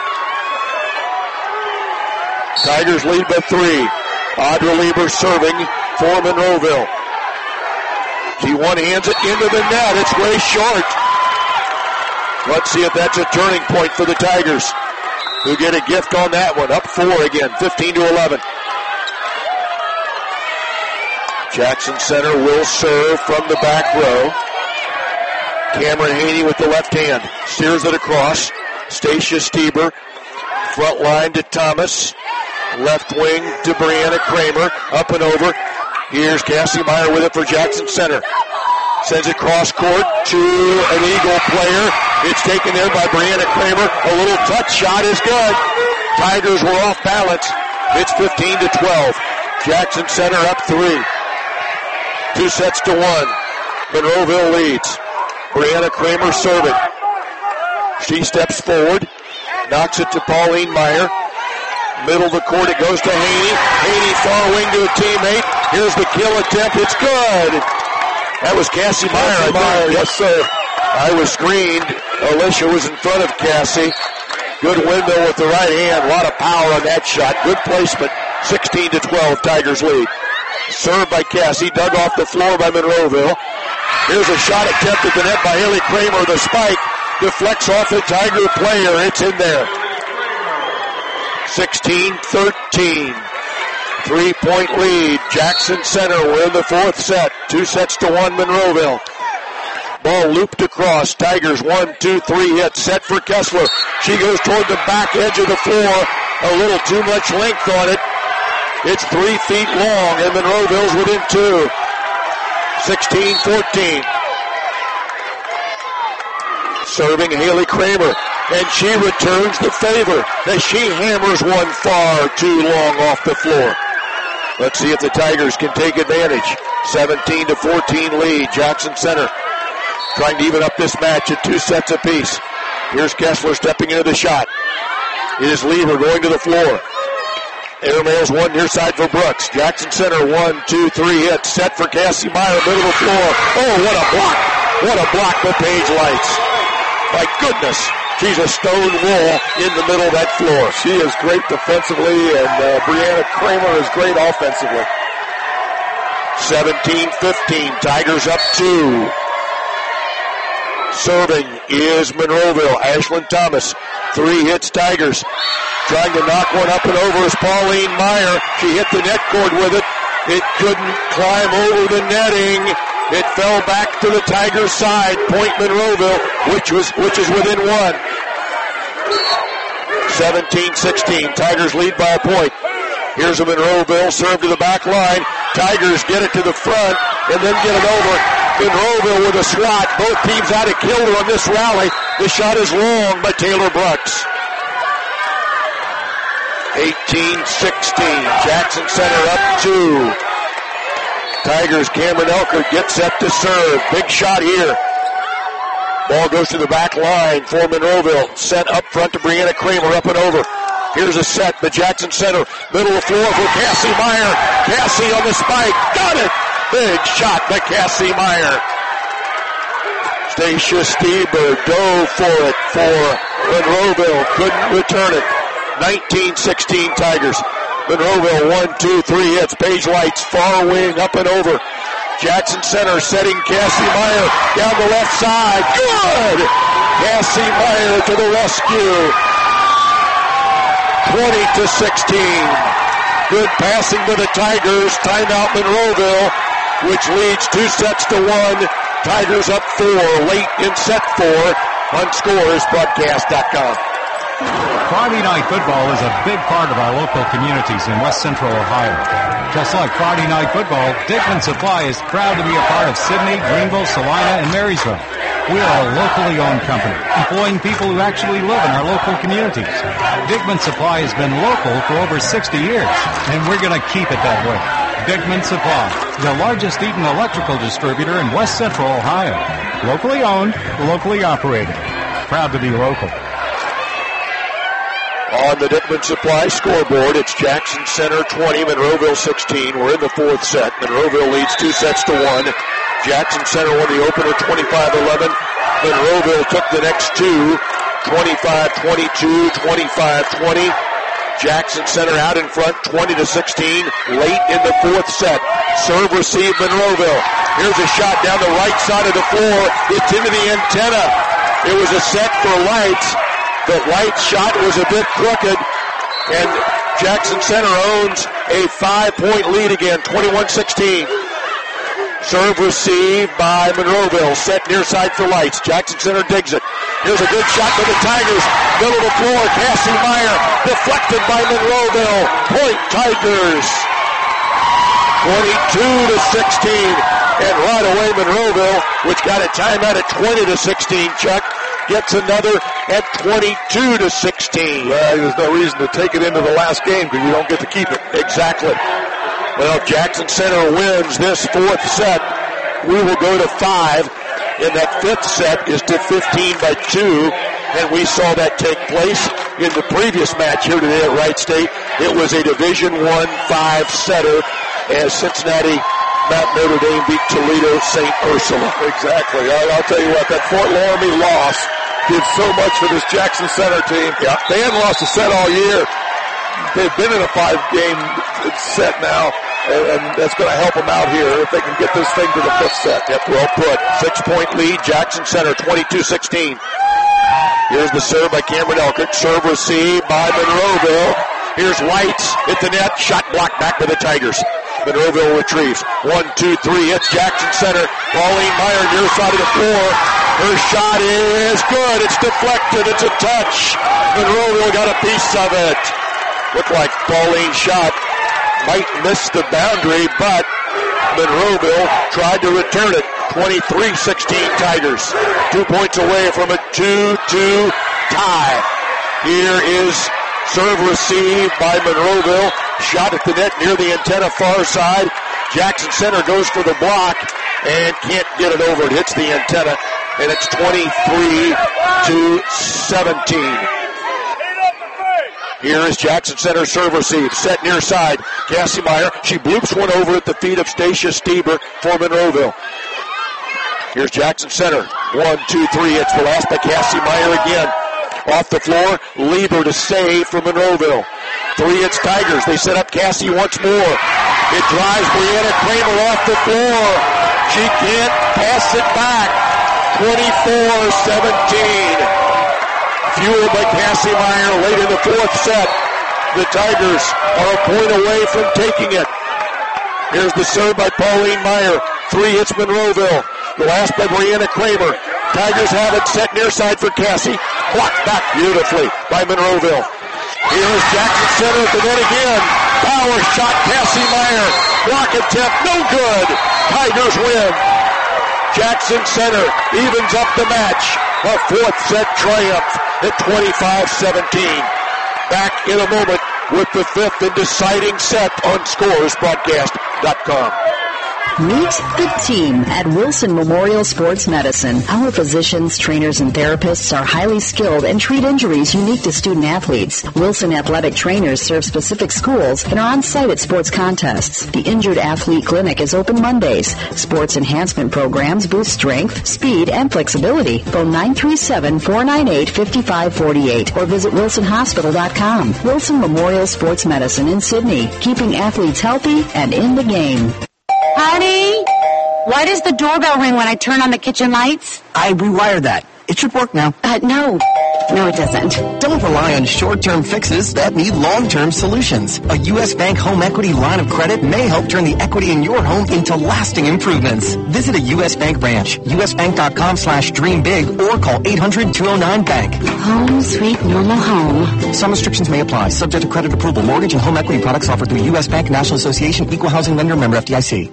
Tigers lead by three. Audra Lieber serving for Monroeville. She one-hands it into the net. It's way short. Let's see if that's a turning point for the Tigers, who get a gift on that one. Up four again, fifteen to eleven. Jackson Center will serve from the back row. Cameron Haney with the left hand. Steers it across. Stacia Stieber. Front line to Thomas. Left wing to Brianna Kramer. Up and over. Here's Cassie Meyer with it for Jackson Center. Sends it cross court to an Eagle player. It's taken there by Brianna Kramer. A little touch shot is good. Tigers were off balance. It's fifteen to twelve. Jackson Center up three. Two sets to one. Monroeville leads. Brianna Kramer serving. She steps forward. Knocks it to Pauline Meyer. Middle of the court, it goes to Haney. Haney far wing to a teammate. Here's the kill attempt. It's good. That was Cassie Meyer. Cassie Meyer, yes, sir. I was screened. Alicia was in front of Cassie. Good windmill with the right hand. A lot of power on that shot. Good placement. sixteen to twelve, Tigers lead. Served by Cassie. Dug off the floor by Monroeville. Here's a shot attempt at the net by Haley Kramer. The spike deflects off the Tiger player. It's in there. sixteen thirteen. Three-point lead. Jackson Center. We're in the fourth set. Two sets to one, Monroeville. Ball looped across. Tigers one, two, three hit. Set for Kessler. She goes toward the back edge of the floor. A little too much length on it. It's three feet long, and Monroeville's within two. sixteen fourteen. Serving Haley Kramer, and she returns the favor as she hammers one far too long off the floor. Let's see if the Tigers can take advantage. seventeen to fourteen lead. Jackson Center trying to even up this match at two sets apiece. Here's Kessler stepping into the shot. It is Lieber going to the floor. Airmails one near side for Brooks. Jackson Center, one, two, three hits. Set for Cassie Meyer, middle of the floor. Oh, what a block. What a block by Paige Lights. My goodness. She's a stone wall in the middle of that floor. She is great defensively, and uh, Brianna Kramer is great offensively. seventeen fifteen. Tigers up two. Serving is Monroeville. Ashlyn Thomas. Three hits Tigers. Trying to knock one up and over is Pauline Meyer. She hit the net cord with it. It couldn't climb over the netting. It fell back to the Tigers' side. Point Monroeville, which was which is within one. seventeen sixteen. Tigers lead by a point. Here's a Monroeville serve to the back line. Tigers get it to the front and then get it over. Monroeville with a swat. Both teams had a killer on this rally. The shot is long by Taylor Brooks. eighteen sixteen. Jackson Center up two. Tigers, Cameron Elkert gets set to serve. Big shot here. Ball goes to the back line for Monroeville. Sent up front to Brianna Kramer, up and over. Here's a set, the Jackson Center. Middle of the floor for Cassie Meyer. Cassie on the spike. Got it! Big shot by Cassie Meyer. Stacia Stieber dove for it for Monroeville. Couldn't return it. nineteen sixteen Tigers. Monroeville, one, two, three hits. Paige Lights, far wing, up and over. Jackson Center setting Cassie Meyer down the left side. Good! Cassie Meyer to the rescue. twenty to sixteen. Good passing to the Tigers. Timeout Monroeville, which leads two sets to one. Tigers up four late in set four on scores broadcast dot com. Friday night football is a big part of our local communities in west central Ohio. Just like Friday night football, Dickman Supply is proud to be a part of Sidney, Greenville, Salina, and Marysville. We are a locally owned company, employing people who actually live in our local communities. Dickman Supply has been local for over sixty years, and we're going to keep it that way. Dickman Supply, the largest Eaton electrical distributor in west central Ohio. Locally owned, locally operated. Proud to be local. On the Dickman Supply scoreboard, it's Jackson Center twenty, Monroeville sixteen. We're in the fourth set. Monroeville leads two sets to one. Jackson Center won the opener twenty-five eleven. Monroeville took the next two, twenty-five twenty-two, twenty-five twenty. Jackson Center out in front, twenty to sixteen, late in the fourth set. Serve receive Monroeville. Here's a shot down the right side of the floor. It's into the antenna. It was a set for Lights. The Lights shot was a bit crooked, and Jackson Center owns a five-point lead again, twenty-one sixteen. Serve received by Monroeville, set near side for Lights. Jackson Center digs it. Here's a good shot for the Tigers. Middle of the floor, Cassie Meyer, deflected by Monroeville. Point Tigers. twenty-two to sixteen. And right away Monroeville, which got a timeout at twenty to sixteen, Chuck, gets another at twenty-two to sixteen. Well, there's no reason to take it into the last game because you don't get to keep it. Exactly. Well, Jackson Center wins this fourth set. We will go to five. And that fifth set is to fifteen by two. And we saw that take place in the previous match here today at Wright State. It was a Division One five-setter as Cincinnati Mount Notre Dame beat Toledo Saint Ursula. Exactly. I'll, I'll tell you what, that Fort Loramie loss did so much for this Jackson Center team. Yeah. They hadn't lost a set all year. They've been in a five-game set now, and, and that's going to help them out here if they can get this thing to the fifth set. Yep, well put. Six-point lead, Jackson Center, twenty-two sixteen. Here's the serve by Cameron Elkert. Serve received by Monroeville. Here's Lights at the net. Shot blocked back by the Tigers. Monroeville retrieves. One, two, three. Hits Jackson Center. Pauline Meyer near side of the floor. Her shot is good. It's deflected. It's a touch. Monroeville got a piece of it. Looked like Pauline's shot might miss the boundary, but Monroeville tried to return it. twenty-three sixteen Tigers. Two points away from a two two tie. Here is serve received by Monroeville. Shot at the net near the antenna far side. Jackson Center goes for the block and can't get it over. It hits the antenna, and it's twenty-three to seventeen. Here is Jackson Center serve receive. Set near side. Cassie Meyer. She bloops one over at the feet of Stacia Stieber for Monroeville. Here's Jackson Center. One, two, three. It's the last by Cassie Meyer again. Off the floor. Lieber to save for Monroeville. Three, it's Tigers. They set up Cassie once more. It drives Brianna Kramer off the floor. She can't pass it back. twenty-four seventeen. Fueled by Cassie Meyer late in the fourth set. The Tigers are a point away from taking it. Here's the serve by Pauline Meyer. Three hits Monroeville. The last by Brianna Kramer. Tigers have it set near side for Cassie. Blocked back beautifully by Monroeville. Here's Jackson Center at the net again. Power shot, Cassie Meyer. Block attempt, no good. Tigers win. Jackson Center evens up the match. A fourth set triumph at twenty-five seventeen. Back in a moment with the fifth and deciding set on scores broadcast dot com. Meet the team at Wilson Memorial Sports Medicine. Our physicians, trainers, and therapists are highly skilled and treat injuries unique to student athletes. Wilson athletic trainers serve specific schools and are on site at sports contests. The Injured Athlete Clinic is open Mondays. Sports enhancement programs boost strength, speed, and flexibility. Phone nine three seven, four nine eight, five five four eight or visit wilson hospital dot com. Wilson Memorial Sports Medicine in Sydney, keeping athletes healthy and in the game. Honey, why does the doorbell ring when I turn on the kitchen lights? I rewired that. It should work now. Uh, no. No, it doesn't. Don't rely on short-term fixes that need long-term solutions. A U S Bank home equity line of credit may help turn the equity in your home into lasting improvements. Visit a U S Bank branch, usbank.com slash dream big, or call eight hundred, two oh nine, bank. Home sweet normal home. Some restrictions may apply, subject to credit approval. Mortgage and home equity products offered through U S Bank, National Association, Equal Housing Lender, member F D I C.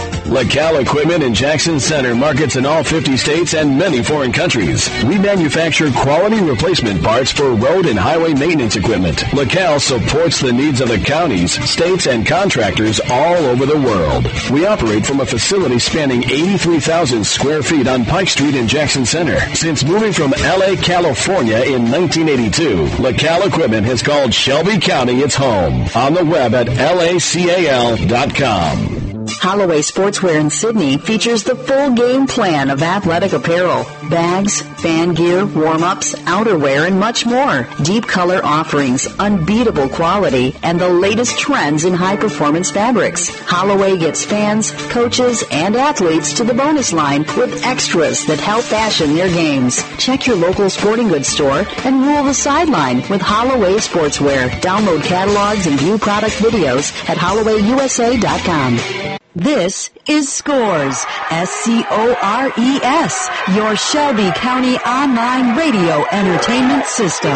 LaCal Equipment in Jackson Center markets in all fifty states and many foreign countries. We manufacture quality replacement parts for road and highway maintenance equipment. LaCal supports the needs of the counties, states, and contractors all over the world. We operate from a facility spanning eighty-three thousand square feet on Pike Street in Jackson Center. Since moving from L A, California in nineteen eighty-two, LaCal Equipment has called Shelby County its home. On the web at L A C A L dot com. Holloway Sportswear in Sydney features the full game plan of athletic apparel, bags, fan gear, warm-ups, outerwear, and much more. Deep color offerings, unbeatable quality, and the latest trends in high-performance fabrics. Holloway gets fans, coaches, and athletes to the bonus line with extras that help fashion their games. Check your local sporting goods store and rule the sideline with Holloway Sportswear. Download catalogs and view product videos at holloway u s a dot com. This is Scores, S C O R E S, your Shelby County online radio entertainment system.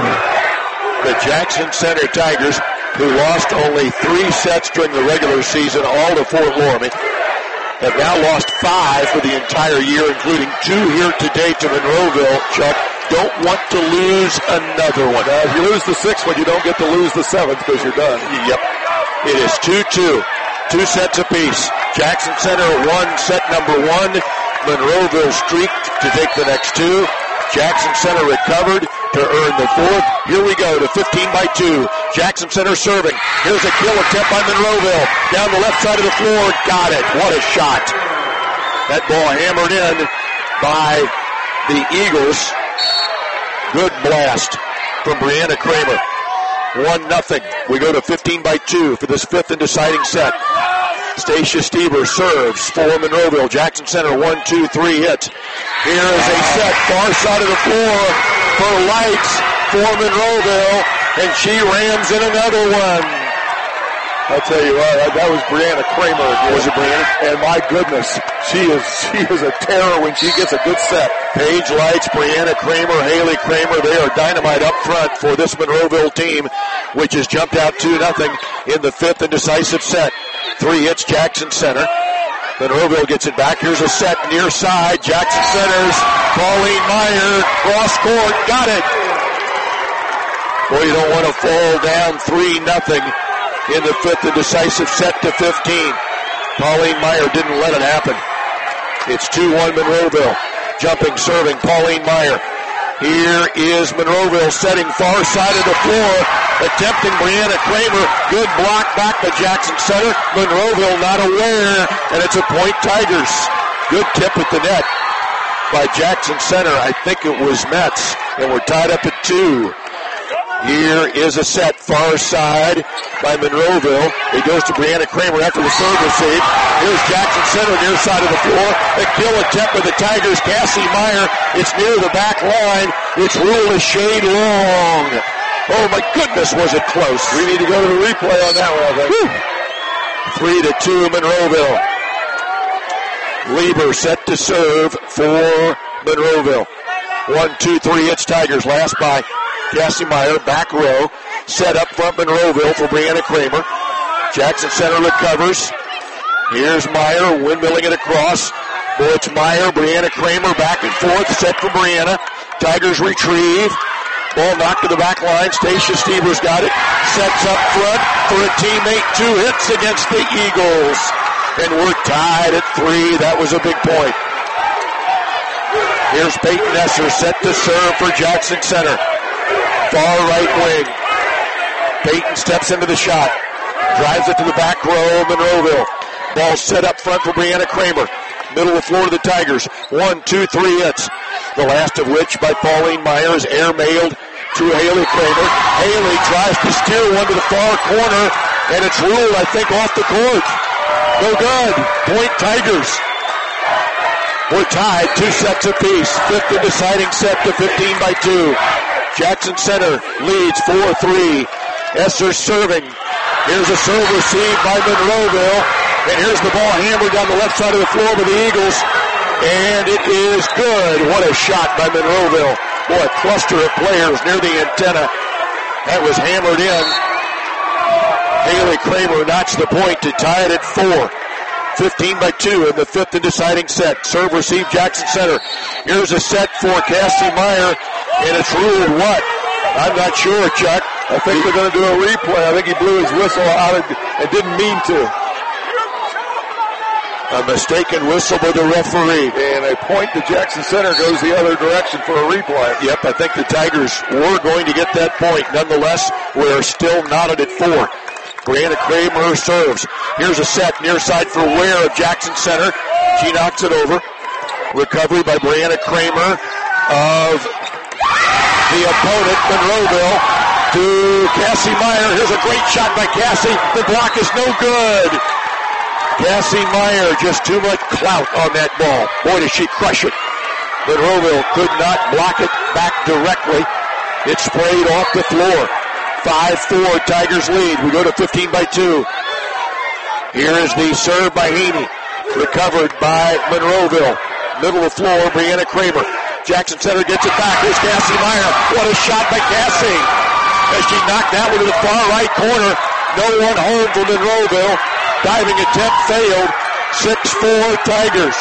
The Jackson Center Tigers, who lost only three sets during the regular season, all to Fort Loramie, have now lost five for the entire year, including two here today to Monroeville. Chuck, don't want to lose another one. Uh, if you lose the sixth one, you don't get to lose the seventh because you're done. Yep. It is two two. Two sets apiece. Jackson Center won set number one. Monroeville streaked to take the next two. Jackson Center recovered to earn the fourth. Here we go to fifteen by two. Jackson Center serving. Here's a kill attempt by Monroeville. Down the left side of the floor. Got it. What a shot. That ball hammered in by the Eagles. Good blast from Brianna Kramer. One nothing. We go to fifteen by two for this fifth and deciding set. Stacia Stieber serves for Monroeville. Jackson Center, one, two, three hits. Here is a set, far side of the floor for Lights for Monroeville, and she rams in another one. I'll tell you what, that was Brianna Kramer again. Was it Brianna? And my goodness, she is she is a terror when she gets a good set. Paige Lights, Brianna Kramer, Haley Kramer, they are dynamite up front for this Monroeville team, which has jumped out two nothing in the fifth and decisive set. Three hits Jackson Center. Monroeville gets it back. Here's a set near side. Jackson Center's Pauline Meyer, cross court, got it. Boy, you don't want to fall down three nothing in the fifth and decisive set to fifteen. Pauline Meyer didn't let it happen. It's two one Monroeville. Jumping, serving, Pauline Meyer. Here is Monroeville setting far side of the floor, attempting Brianna Kramer. Good block back by Jackson Center. Monroeville not aware, and it's a point Tigers. Good tip at the net by Jackson Center. I think it was Metz, and we're tied up at two. Here is a set far side by Monroeville. It goes to Brianna Kramer after the serve receive. Here's Jackson Center near side of the floor. A kill attempt by the Tigers. Cassie Meyer. It's near the back line. It's ruled a shade long. Oh my goodness, was it close. We need to go to the replay on that one, I think. Whew. Three to two Monroeville. Lieber set to serve for Monroeville. One, two, three hits Tigers. Last by Cassie Meyer, back row, set up front Monroeville for Brianna Kramer. Jackson Center recovers. Here's Meyer, windmilling it across. Boy, it's Meyer, Brianna Kramer, back and forth, set for Brianna. Tigers retrieve. Ball knocked to the back line. Stacia Stieber's got it. Sets up front for a teammate. Two hits against the Eagles. and we're tied at three. That was a big point. Here's Peyton Esser set to serve for Jackson Center. Far right wing. Peyton steps into the shot. Drives it to the back row of Monroeville. Ball set up front for Brianna Kramer. Middle of the floor to the Tigers. One, two, three hits. The last of which by Pauline Myers, air-mailed to Haley Kramer. Haley tries to steer one to the far corner, and it's ruled, I think, off the court. No good. Point Tigers. We're tied, two sets apiece. Fifth and deciding set to fifteen by two. Jackson Center leads four three. Esser serving. Here's a serve received by Monroeville. And here's the ball hammered down the left side of the floor by the Eagles. And it is good. What a shot by Monroeville. Boy, a cluster of players near the antenna. That was hammered in. Haley Kramer knocks the point to tie it at four. fifteen by two in the fifth and deciding set. Serve received Jackson Center. Here's a set for Cassie Meyer. And it's ruled what? I'm not sure, Chuck. I think they're going to do a replay. I think he blew his whistle out and didn't mean to. A mistaken whistle by the referee. And a point to Jackson Center goes the other direction for a replay. Yep, I think the Tigers were going to get that point. Nonetheless, we're still knotted at four. Brianna Kramer serves. Here's a set near side for Ware of Jackson Center. She knocks it over. Recovery by Brianna Kramer of the opponent, Monroeville, to Cassie Meyer. Here's a great shot by Cassie. The block is no good. Cassie Meyer, just too much clout on that ball. Boy, does she crush it. Monroeville could not block it back directly. It sprayed off the floor. five four, Tigers lead. We go to fifteen by two. Here is the serve by Haney. Recovered by Monroeville. Middle of the floor, Brianna Kramer. Jackson Center gets it back. Here's Cassie Meyer. What a shot by Cassie. As she knocked that one to the far right corner. No one home for Monroeville. Diving attempt failed. six four Tigers.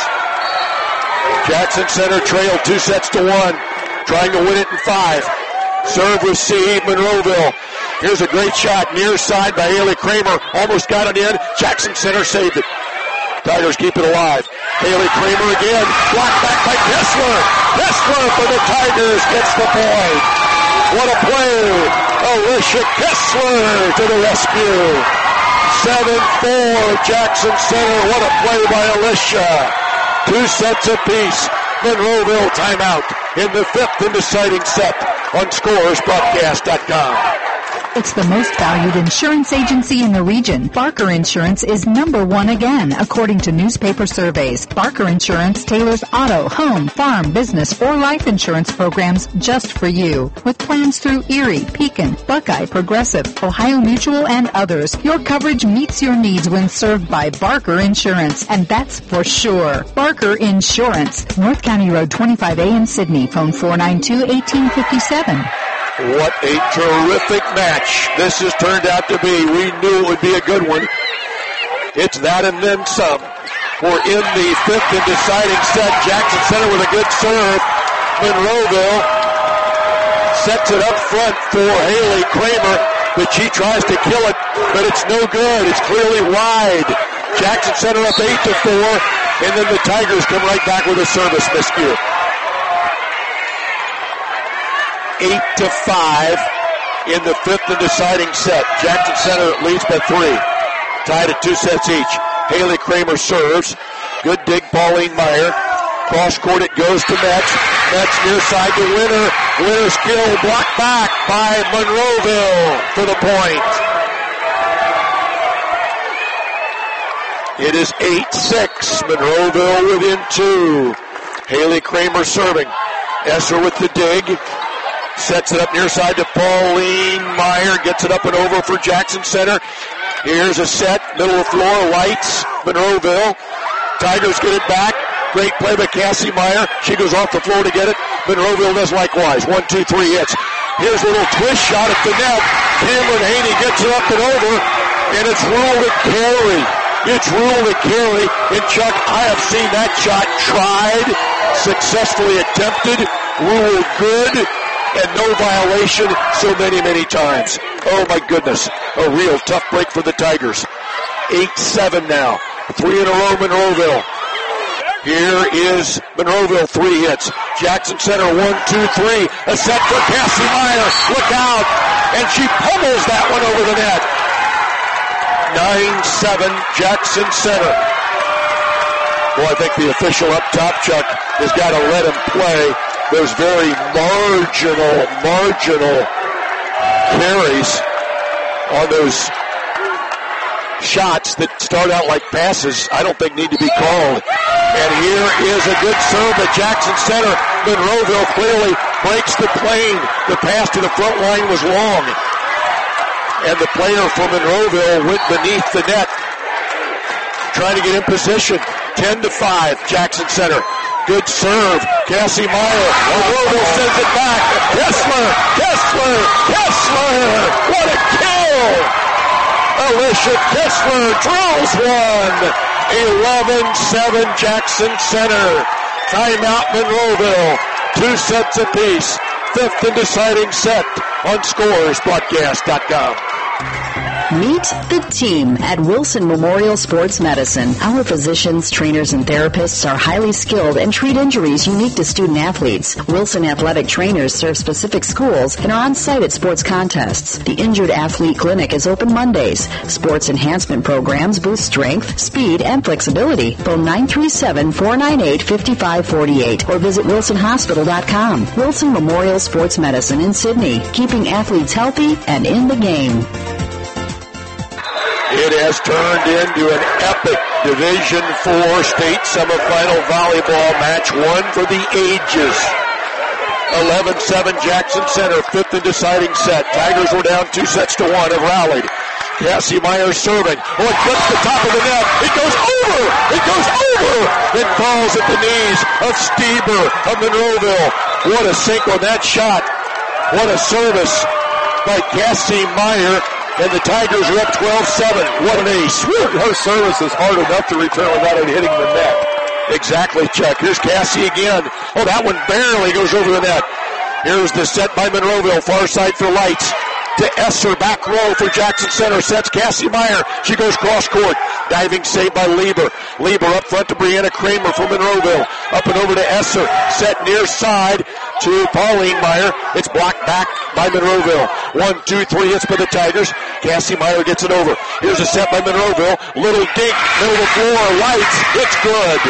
Jackson Center trailed two sets to one. Trying to win it in five. Serve received, Monroeville. Here's a great shot near side by Haley Kramer. Almost got it in. Jackson Center saved it. Tigers keep it alive. Haley Kramer again. Blocked back by Kessler. Kessler for the Tigers gets the point. What a play. Alicia Kessler to the rescue. seven four Jackson Center. What a play by Alicia. Two sets apiece. Monroeville timeout in the fifth and deciding set on Scores Broadcast dot com. It's the most valued insurance agency in the region. Barker Insurance is number one again, according to newspaper surveys. Barker Insurance tailors auto, home, farm, business, or life insurance programs just for you. With plans through Erie, Pekin, Buckeye, Progressive, Ohio Mutual, and others, your coverage meets your needs when served by Barker Insurance, and that's for sure. Barker Insurance, North County Road twenty-five A in Sydney. Phone four nine two, one eight five seven. What a terrific match this has turned out to be. We knew it would be a good one. It's that and then some. We're in the fifth and deciding set. Jackson Center with a good serve. Monroeville sets it up front for Haley Kramer, but she tries to kill it, but it's no good. It's clearly wide. Jackson Center up eight to four, and then the Tigers come right back with a service miscue. Eight to five in the fifth and deciding set. Jackson Center leads by three. Tied at two sets each. Haley Kramer serves. Good dig, Pauline Meyer. Cross court it goes to Metz. Metz near side to Winner. Winner skill blocked back by Monroeville for the point. It is eight six. Monroeville within two. Haley Kramer serving. Esser with the dig. Sets it up near side to Pauline Meyer. Gets it up and over for Jackson Center. Here's a set. Middle of the floor. Lights. Monroeville. Tigers get it back. Great play by Cassie Meyer. She goes off the floor to get it. Monroeville does likewise. One, two, three hits. Here's a little twist shot at the net. Cameron Haney gets it up and over. And it's ruled a carry. It's ruled a carry. And Chuck, I have seen that shot tried, successfully attempted, ruled good, and no violation so many, many times. Oh, my goodness. A real tough break for the Tigers. eight seven now. Three in a row, Monroeville. Here is Monroeville, three hits. Jackson Center, one, two, three. A set for Cassie Meyer. Look out. And she pummels that one over the net. nine seven, Jackson Center. Well, I think the official up top, Chuck, has got to let him play those very marginal, marginal carries on those shots that start out like passes. I don't think need to be called. And here is a good serve at Jackson Center. Monroeville clearly breaks the plane. The pass to the front line was long. And the player from Monroeville went beneath the net, trying to get in position. ten to five, Jackson Center. Good serve. Cassie Meyer. Monroeville sends it back. Kessler, Kessler, Kessler. What a kill! Alicia Kessler drills one. eleven seven, Jackson Center. Timeout, Monroeville. Two sets apiece. Fifth and deciding set on Scores Broadcast dot com. Meet the team at Wilson Memorial Sports Medicine. Our physicians, trainers, and therapists are highly skilled and treat injuries unique to student athletes. Wilson athletic trainers serve specific schools and are on site at sports contests. The Injured Athlete Clinic is open Mondays. Sports enhancement programs boost strength, speed, and flexibility. Phone nine three seven, four nine eight, five five four eight or visit wilson hospital dot com. Wilson Memorial Sports Medicine in Sydney, keeping athletes healthy and in the game. It has turned into an epic Division four state semifinal volleyball match, one for the ages. eleven seven Jackson Center, fifth and deciding set. Tigers were down two sets to one, have rallied. Cassie Meyer serving. Oh, it clips the top of the net. It goes over. It goes over. It falls at the knees of Stieber of Monroeville. What a sink on that shot. What a service by Cassie Meyer. And the Tigers are up twelve seven. What an ace. Her service is hard enough to return without it hitting the net. Exactly, Chuck. Here's Cassie again. Oh, that one barely goes over the net. Here's the set by Monroeville. Far side for Lights. To Esser, back row for Jackson Center. Sets Cassie Meyer. She goes cross court. Diving save by Lieber. Lieber up front to Brianna Kramer from Monroeville. Up and over to Esser. Set near side to Pauline Meyer. It's blocked back by Monroeville. One, two, three hits by the Tigers. Cassie Meyer gets it over. Here's a set by Monroeville. Little dink, middle of the floor. Lights. It's good.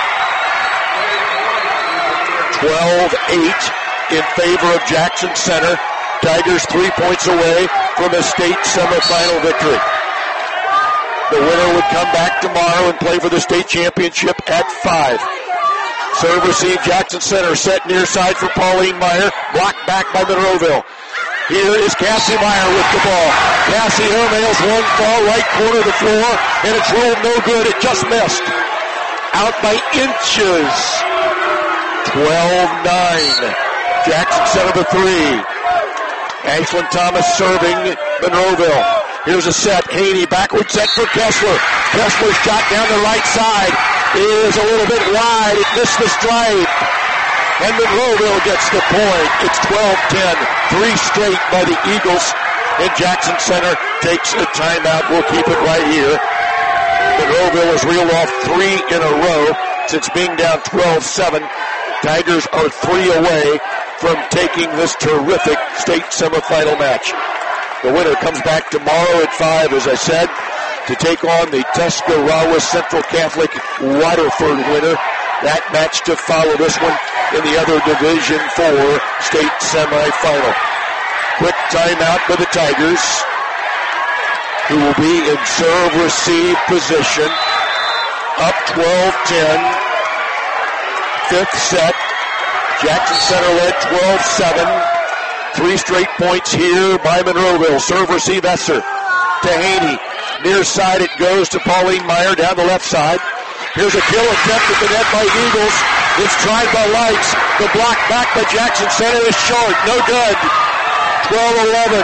twelve eight in favor of Jackson Center. Tigers three points away from a state semifinal victory. The winner would come back tomorrow and play for the state championship at five. Serve receive, Jackson Center set near side for Pauline Meyer. Blocked back by Monroeville. Here is Cassie Meyer with the ball. Cassie Hermails one fall, right corner of the floor, and it's rolled no good. It just missed. Out by inches. twelve nine. Jackson Center to three. Ashlyn Thomas serving Monroeville. Here's a set. Haney backward set for Kessler. Kessler's shot down the right side is a little bit wide. It missed the stripe. And Monroeville gets the point. It's twelve ten. Three straight by the Eagles. And Jackson Center takes a timeout. We'll keep it right here. Monroeville has reeled off three in a row since being down twelve seven. Tigers are three away from taking this terrific state semifinal match. The winner comes back tomorrow at five, as I said, to take on the Tuscarawas Central Catholic Waterford winner. That match to follow this one in the other Division four state semifinal. Quick timeout for the Tigers, who will be in serve-receive position. Up twelve ten. Fifth set. Jackson Center led twelve seven. Three straight points here by Monroeville. Serve receive Esser to Haney. Near side it goes to Pauline Meyer down the left side. Here's a kill attempt at the net by Eagles. It's tried by Lights. The block back by Jackson Center is short. No good. twelve eleven.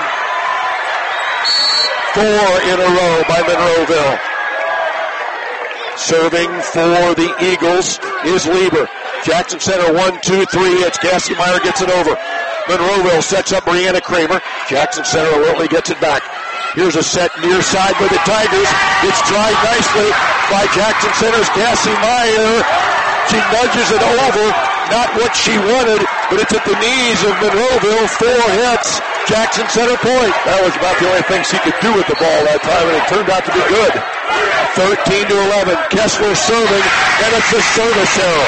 Four in a row by Monroeville. Serving for the Eagles is Lieber. Jackson Center one, two, three. It's Cassie Meyer gets it over. Monroeville sets up Brianna Kramer. Jackson Center alertly gets it back. Here's a set near side by the Tigers. It's tried nicely. by Jackson Center's Cassie Meyer. She nudges it over. Not what she wanted, but it's at the knees of Monroeville. Four hits. Jackson Center point. That was about the only thing she could do with the ball that time, and it turned out to be good. thirteen to eleven. Kessler serving, and it's a service error.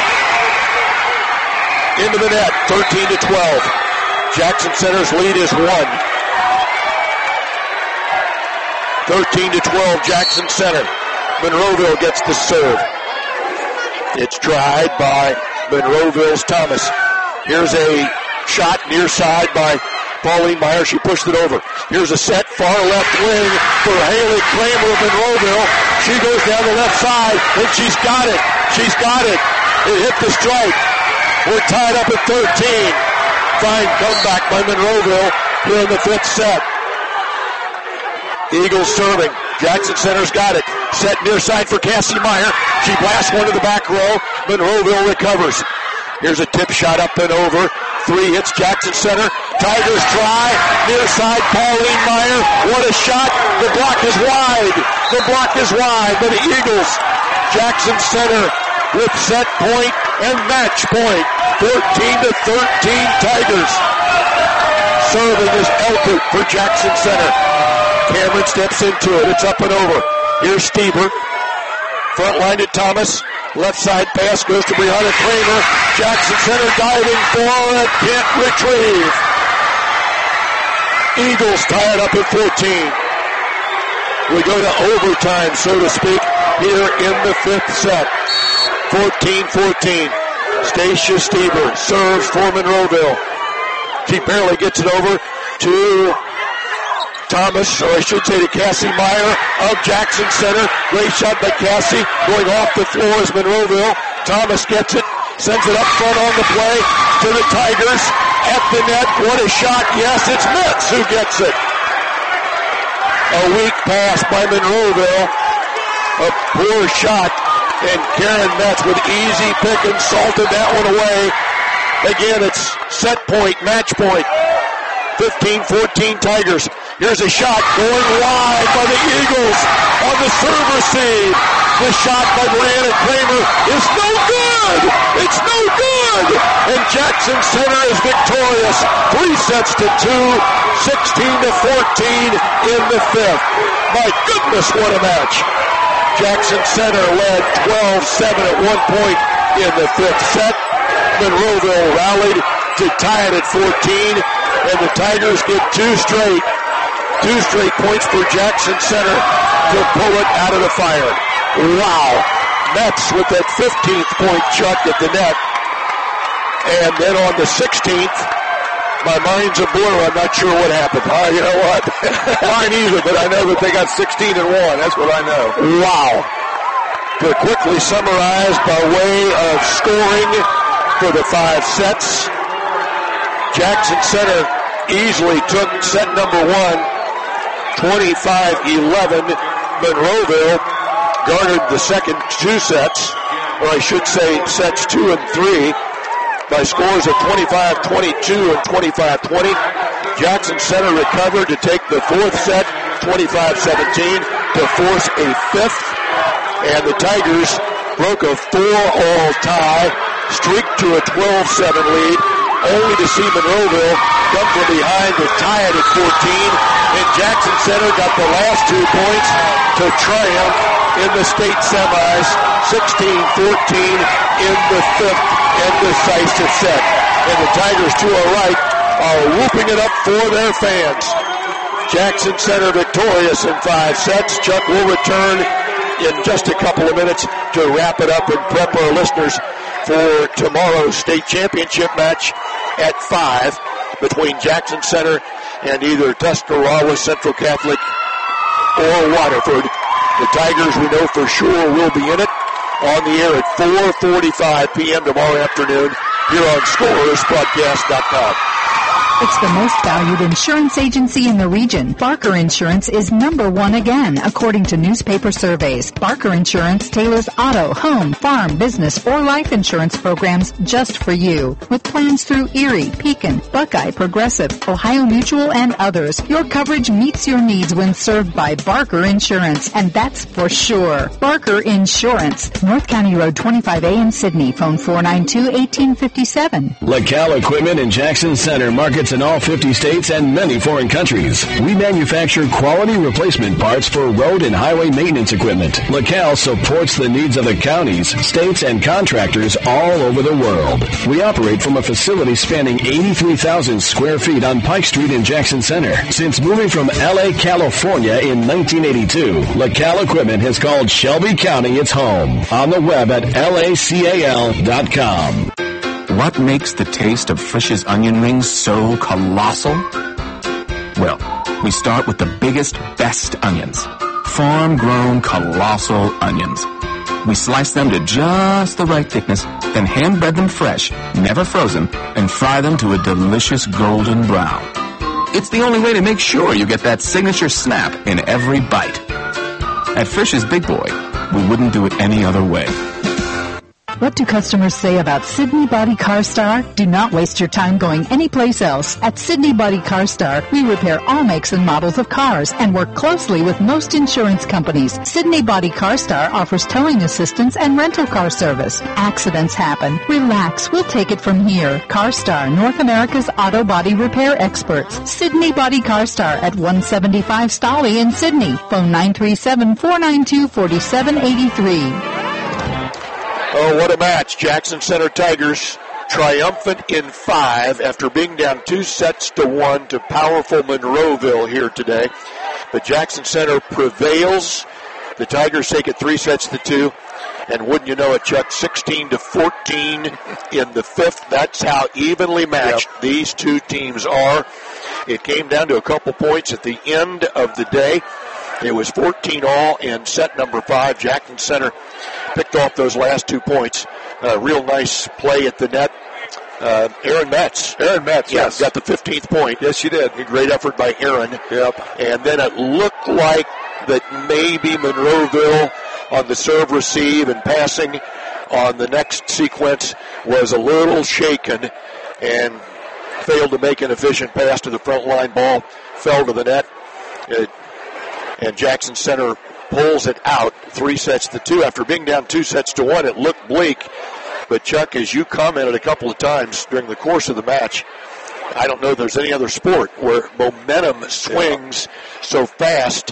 Into the net, thirteen to twelve. Jackson Center's lead is one. thirteen to twelve, Jackson Center. Monroeville gets the serve. It's tried by Monroeville's Thomas. Here's a shot near side by Pauline Meyer. She pushed it over. Here's a set far left wing for Haley Kramer of Monroeville. She goes down the left side, and she's got it. She's got it. It hit the strike. We're tied up at thirteen. Fine comeback by Monroeville here in the fifth set. Eagles serving. Jackson Center's got it. Set near side for Cassie Meyer. She blasts one to the back row. Monroeville recovers. Here's a tip shot up and over. Three hits Jackson Center. Tigers try. Near side, Pauline Meyer. What a shot. The block is wide. The block is wide. But the Eagles, Jackson Center with set point and match point. fourteen to thirteen Tigers. Serving is Elkert for Jackson Center. Cameron steps into it. It's up and over. Here's Stieber. Front line to Thomas. Left side pass goes to Brianna Kramer. Jackson Center diving for it. Can't retrieve. Eagles tie it up at fourteen. We go to overtime, so to speak, here in the fifth set. fourteen fourteen. Stacia Stieber serves for Monroeville. She barely gets it over to Thomas, or I should say to Cassie Meyer of Jackson Center. Great shot by Cassie. Going off the floor is Monroeville. Thomas gets it, sends it up front on the play to the Tigers. At the net, what a shot. Yes, it's Metz who gets it. A weak pass by Monroeville. A poor shot. And Karen Metz with easy pick and salted that one away. Again, it's set point, match point. fifteen fourteen Tigers. Here's a shot going wide by the Eagles on the serve receive. The shot by Brianna Kramer is no good. It's no good. And Jackson Center is victorious. Three sets to two, sixteen to fourteen in the fifth. My goodness, what a match. Jackson Center led twelve seven at one point in the fifth set. Monroeville rallied to tie it at fourteen, and the Tigers get two straight, two straight points for Jackson Center to pull it out of the fire. Wow. Metz with that fifteenth point chuck at the net. And then on the sixteenth, my mind's a blur. I'm not sure what happened. Oh, you know what? Mine either, but I know that they got sixteen and one. That's what I know. Wow. To quickly summarize by way of scoring for the five sets, Jackson Center easily took set number one, twenty-five eleven. Monroeville garnered the second two sets, or I should say sets two and three, by scores of twenty-five twenty-two and twenty-five twenty. Jackson Center recovered to take the fourth set, twenty-five seventeen, to force a fifth. And the Tigers broke a four-all tie, streaked to a twelve seven lead, only to see Monroeville come from behind to tie it at fourteen. And Jackson Center got the last two points to triumph in the state semis, sixteen fourteen in the fifth and decisive set. And the Tigers to our right are whooping it up for their fans. Jackson Center victorious in five sets. Chuck will return in just a couple of minutes to wrap it up and prep our listeners for tomorrow's state championship match at five between Jackson Center and either Tuscarawas Central Catholic or Waterford. The Tigers, we know for sure, will be in it on the air at four forty-five p.m. tomorrow afternoon here on Scorers Broadcast dot com. It's the most valued insurance agency in the region. Barker Insurance is number one again, according to newspaper surveys. Barker Insurance tailors auto, home, farm, business, or life insurance programs just for you. With plans through Erie, Pekin, Buckeye, Progressive, Ohio Mutual, and others, your coverage meets your needs when served by Barker Insurance, and that's for sure. Barker Insurance, North County Road twenty-five A in Sydney. Phone four nine two, one eight five seven. LaCal Equipment in Jackson Center markets in all fifty states and many foreign countries. We manufacture quality replacement parts for road and highway maintenance equipment. LaCal supports the needs of the counties, states, and contractors all over the world. We operate from a facility spanning eighty-three thousand square feet on Pike Street in Jackson Center. Since moving from L A, California in nineteen eighty-two, LaCal Equipment has called Shelby County its home. On the web at L A C A L dot com. What makes the taste of Frisch's onion rings so colossal? Well, we start with the biggest, best onions. Farm-grown, colossal onions. We slice them to just the right thickness, then hand-bread them fresh, never frozen, and fry them to a delicious golden brown. It's the only way to make sure you get that signature snap in every bite. At Frisch's Big Boy, we wouldn't do it any other way. What do customers say about Sydney Body Car Star? Do not waste your time going anyplace else. At Sydney Body Car Star, we repair all makes and models of cars and work closely with most insurance companies. Sydney Body Car Star offers towing assistance and rental car service. Accidents happen. Relax. We'll take it from here. Car Star, North America's auto body repair experts. Sydney Body Car Star at one seventy-five Stolly in Sydney. Phone nine three seven, four nine two, four seven eight three. Oh, what a match. Jackson Center Tigers triumphant in five after being down two sets to one to powerful Monroeville here today. But Jackson Center prevails. The Tigers take it three sets to two. And wouldn't you know it, Chuck, sixteen to fourteen in the fifth. That's how evenly matched yep. these two teams are. It came down to a couple points at the end of the day. It was fourteen all in set number five. Jackson Center picked off those last two points. Uh, real nice play at the net. Uh, Aaron Metz. Aaron Metz, yeah, yes. Got the fifteenth point. Yes, she did. A great effort by Aaron. Yep. And then it looked like that maybe Monroeville on the serve, receive, and passing on the next sequence was a little shaken and failed to make an efficient pass to the front line. Ball fell to the net. It, and Jackson Center pulls it out three sets to two. After being down two sets to one, it looked bleak. But, Chuck, as you commented a couple of times during the course of the match, I don't know if there's any other sport where momentum swings yeah. so fast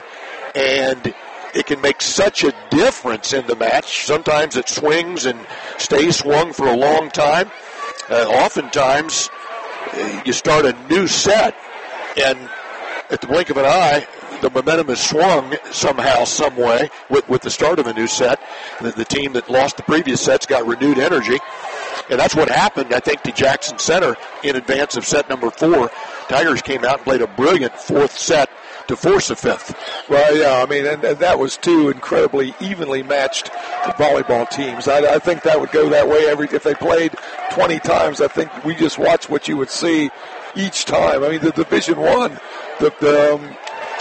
and it can make such a difference in the match. Sometimes it swings and stays swung for a long time. Uh, oftentimes, uh, you start a new set, and at the blink of an eye, the momentum is swung somehow, some way, with, with the start of a new set. The, the team that lost the previous sets got renewed energy. And that's what happened, I think, to Jackson Center in advance of set number four. Tigers came out and played a brilliant fourth set to force a fifth. Well, yeah, I mean, and, and that was two incredibly evenly matched volleyball teams. I, I think that would go that way every if they played twenty times. I think we just watch what you would see each time. I mean, the Division One, the, the um,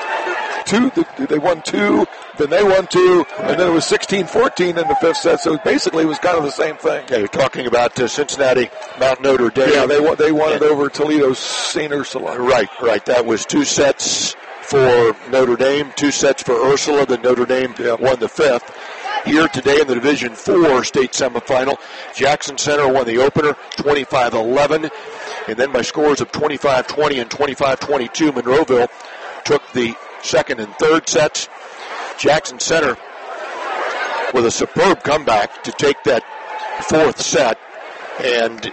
two, the, they won two, then they won two, and then it was sixteen fourteen in the fifth set. So basically, it was kind of the same thing. Yeah, you're talking about uh, Cincinnati, Mount Notre Dame. Yeah, they won. They won it over Toledo's Saint Ursula. Right, right. That was two sets for Notre Dame, two sets for Ursula. Then Notre Dame yeah. won the fifth. Here today in the Division Four state semifinal, Jackson Center won the opener, twenty-five eleven, and then by scores of twenty-five twenty and twenty-five twenty-two, Monroeville took the second and third sets. Jackson Center with a superb comeback to take that fourth set. And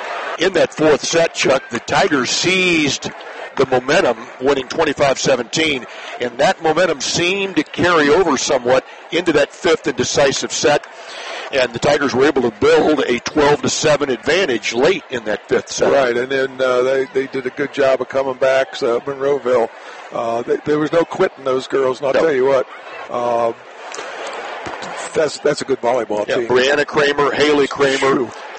in that fourth set, Chuck, the Tigers seized the momentum, winning twenty-five seventeen. And that momentum seemed to carry over somewhat into that fifth and decisive set. And the Tigers were able to build a twelve to seven advantage late in that fifth set. Right, and then uh, they, they did a good job of coming back. So Monroeville, uh, they, there was no quitting those girls, and I'll no. tell you what, uh, that's that's a good volleyball yeah, team. Brianna Kramer, Haley Kramer,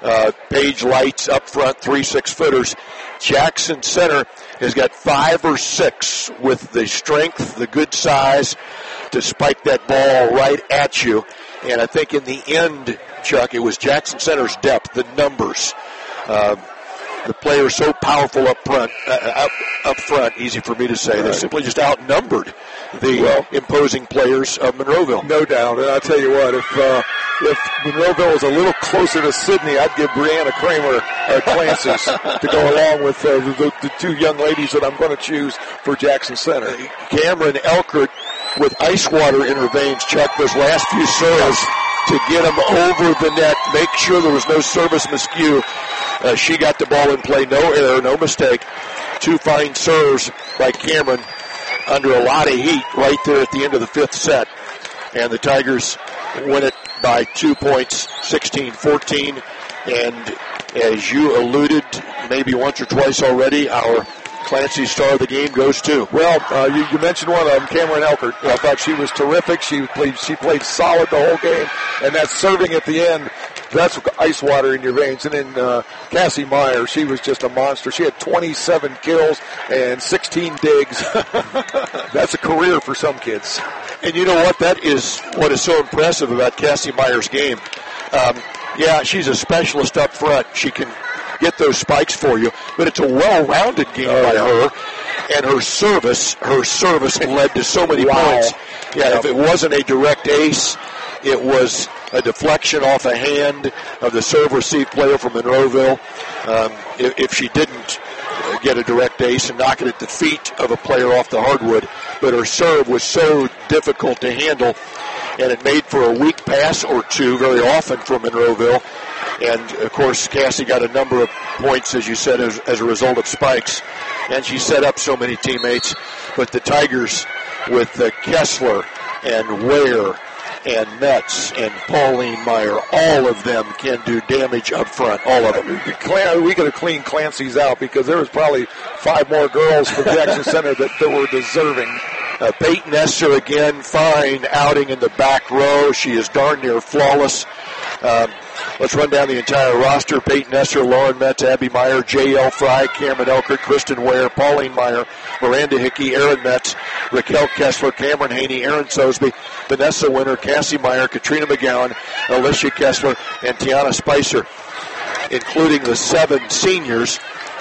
Uh, Page Lights up front, three six-footers. Jackson Center has got five or six with the strength, the good size to spike that ball right at you. And I think in the end, Chuck, it was Jackson Center's depth, the numbers. Uh, the players so powerful up front, uh, up, up front, easy for me to say. Right. They simply just outnumbered the well, imposing players of Monroeville. No doubt. And I'll tell you what, if uh, if Monroeville was a little closer to Sidney, I'd give Brianna Kramer uh, Clancy's to go along with uh, the, the two young ladies that I'm going to choose for Jackson Center. Cameron Elkert with ice water in her veins, Chuck, those last few serves to get them over the net, make sure there was no service miscue. Uh, she got the ball in play, no error, no mistake. Two fine serves by Cameron under a lot of heat right there at the end of the fifth set. And the Tigers win it by two points, sixteen fourteen. And as you alluded maybe once or twice already, our Clancy star of the game goes to. Well, uh, you, you mentioned one of them, Cameron Elkert. I thought she was terrific. She played, she played solid the whole game. And that serving at the end, that's ice water in your veins. And then uh, Cassie Meyer, she was just a monster. She had twenty-seven kills and sixteen digs. That's a career for some kids. And you know what? That is what is so impressive about Cassie Meyer's game. Um, yeah, she's a specialist up front. She can get those spikes for you, but it's a well-rounded game oh, by yeah. her. And her service, her service led to so many wow. points. Yeah, yep. If it wasn't a direct ace, it was a deflection off a hand of the serve-receive player from Monroeville. Um, if, if she didn't get a direct ace and knock it at the feet of a player off the hardwood, but her serve was so difficult to handle, and it made for a weak pass or two very often from Monroeville. And, of course, Cassie got a number of points, as you said, as, as a result of spikes. And she set up so many teammates. But the Tigers with uh, Kessler and Ware and Metz and Pauline Meyer, all of them can do damage up front, all of them. We could have cleaned Clancy's out because there was probably five more girls from Jackson Center that, that were deserving. Uh, Peyton Esser, again, fine outing in the back row. She is darn near flawless. Um, Let's run down the entire roster. Peyton Esser, Lauren Metz, Abby Meyer, J L. Fry, Cameron Elkert, Kristen Ware, Pauline Meyer, Miranda Hickey, Aaron Metz, Raquel Kessler, Cameron Haney, Aaron Sosby, Vanessa Winter, Cassie Meyer, Katrina McGowan, Alicia Kessler, and Tiana Spicer, including the seven seniors.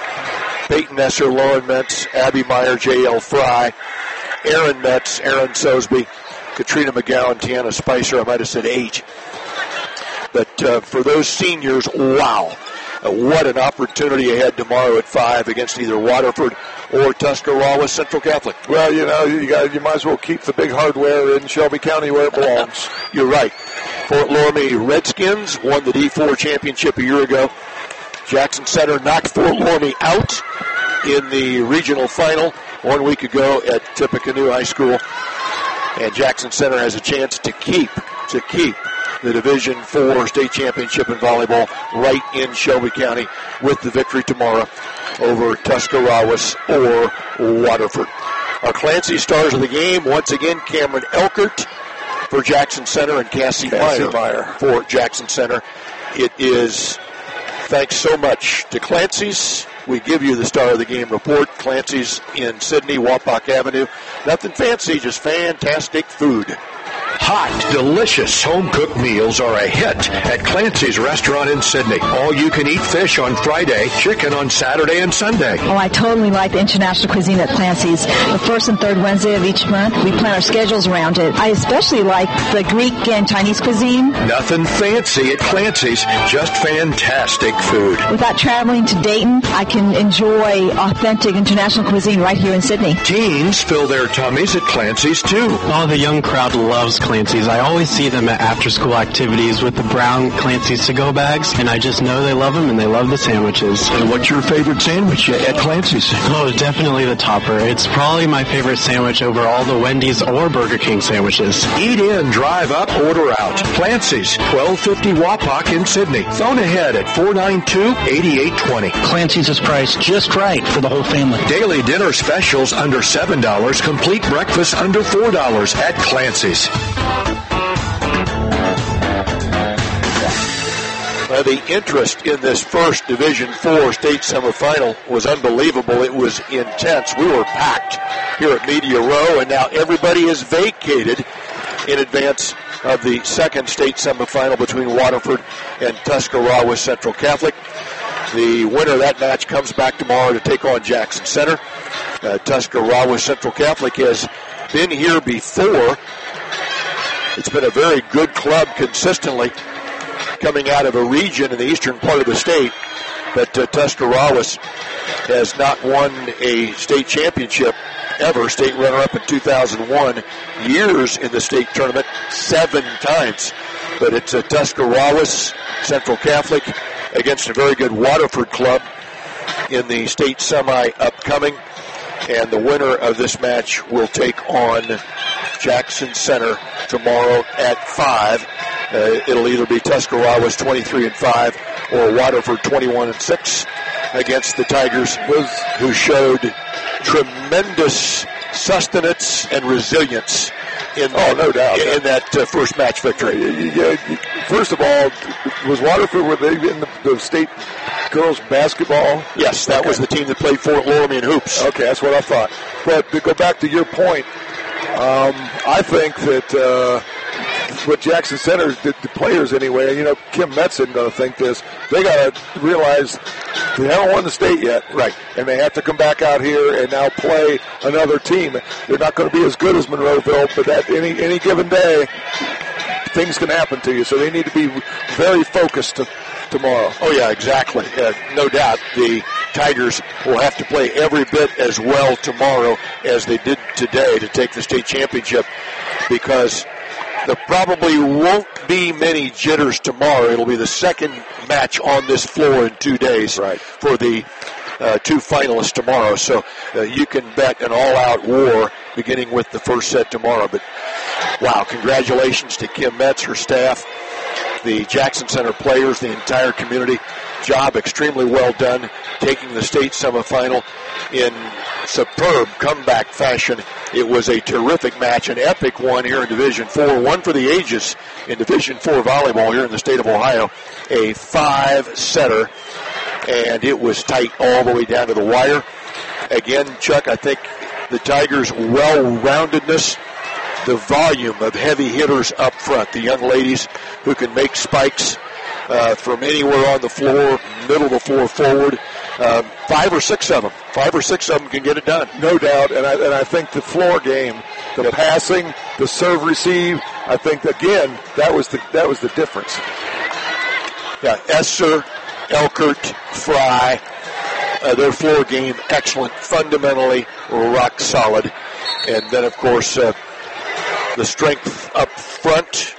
Peyton Esser, Lauren Metz, Abby Meyer, J L. Fry, Aaron Metz, Aaron Sosby, Katrina McGowan, Tiana Spicer. I might have said eight. But uh, for those seniors, wow, uh, what an opportunity ahead tomorrow at five against either Waterford or Tuscarawas Central Catholic. Well, you know, you got you might as well keep the big hardware in Shelby County where it belongs. You're right. Fort Loramie Redskins won the D four championship a year ago. Jackson Center knocked Fort Loramie out in the regional final one week ago at Tippecanoe High School. And Jackson Center has a chance to keep, to keep the Division four state championship in volleyball right in Shelby County with the victory tomorrow over Tuscarawas or Waterford. Our Clancy stars of the game, once again, Cameron Elkert for Jackson Center and Cassie, Cassie Meyer, Meyer for Jackson Center. It is thanks so much to Clancy's. We give you the Star of the Game report. Clancy's in Sidney, Wapak Avenue. Nothing fancy, just fantastic food. Hot, delicious home-cooked meals are a hit at Clancy's Restaurant in Sidney. All-you-can-eat fish on Friday, chicken on Saturday and Sunday. Oh, I totally like the international cuisine at Clancy's. The first and third Wednesday of each month, we plan our schedules around it. I especially like the Greek and Chinese cuisine. Nothing fancy at Clancy's, just fantastic food. Without traveling to Dayton, I can enjoy authentic international cuisine right here in Sidney. Teens fill their tummies at Clancy's, too. Oh, the young crowd loves Clancy's. I always see them at after-school activities with the brown Clancy's to-go bags, and I just know they love them and they love the sandwiches. And what's your favorite sandwich at Clancy's? Oh, definitely the topper. It's probably my favorite sandwich over all the Wendy's or Burger King sandwiches. Eat in, drive up, order out. Clancy's, twelve fifty Wapak in Sidney. Phone ahead at four nine two, eight eight two zero. Clancy's is priced just right for the whole family. Daily dinner specials under seven dollars. Complete breakfast under four dollars at Clancy's. Uh, the interest in this first Division four state semifinal was unbelievable. It was intense. We were packed here at Media Row, and now everybody is vacated in advance of the second state semifinal between Waterford and Tuscarawas Central Catholic. The winner of that match comes back tomorrow to take on Jackson Center. Uh, Tuscarawas Central Catholic has been here before. It's been a very good club consistently, coming out of a region in the eastern part of the state, but uh, Tuscarawas has not won a state championship ever. State runner-up in two thousand one, years in the state tournament, seven times. But it's a Tuscarawas Central Catholic against a very good Waterford club in the state semi upcoming, and the winner of this match will take on Jackson Center tomorrow at five. Uh, it'll either be Tuscarawas twenty-three and five or Waterford twenty-one and six against the Tigers, who showed tremendous sustenance and resilience in that, oh, no doubt. in that uh, first match victory. Yeah, first of all, was Waterford, were they in the, the state girls basketball? Yes, that okay. was the team that played Fort Loramie in hoops. Okay, that's what I thought. But to go back to your point, um, I think that uh, what Jackson Center, the, the players anyway, you know, Kim Metz isn't going to think this. They got to realize they haven't won the state yet. Right. And they have to come back out here and now play another team. They're not going to be as good as Monroeville, but at any, any given day, things can happen to you. So they need to be very focused to, tomorrow. Oh, yeah, exactly. Uh, no doubt the Tigers will have to play every bit as well tomorrow as they did today to take the state championship, because there probably won't be many jitters tomorrow. It'll be the second match on this floor in two days right. for the uh, two finalists tomorrow. So uh, you can bet an all-out war beginning with the first set tomorrow. But, wow, congratulations to Kim Metz, her staff, the Jackson Center players, the entire community. Job extremely well done, taking the state semifinal in superb comeback fashion. It was a terrific match, an epic one here in Division four, one for the ages in Division four volleyball here in the state of Ohio, a five-setter, and it was tight all the way down to the wire. Again, Chuck, I think the Tigers' well-roundedness, the volume of heavy hitters up front, the young ladies who can make spikes uh, from anywhere on the floor, middle of the floor forward. Um, five or six of them. Five or six of them can get it done. No doubt, and I, and I think the floor game, the yep. passing, the serve receive, I think, again, that was the that was the difference. Yeah, Esser, Elkert, Fry, uh, their floor game, excellent, fundamentally rock solid. And then, of course, uh, the strength up front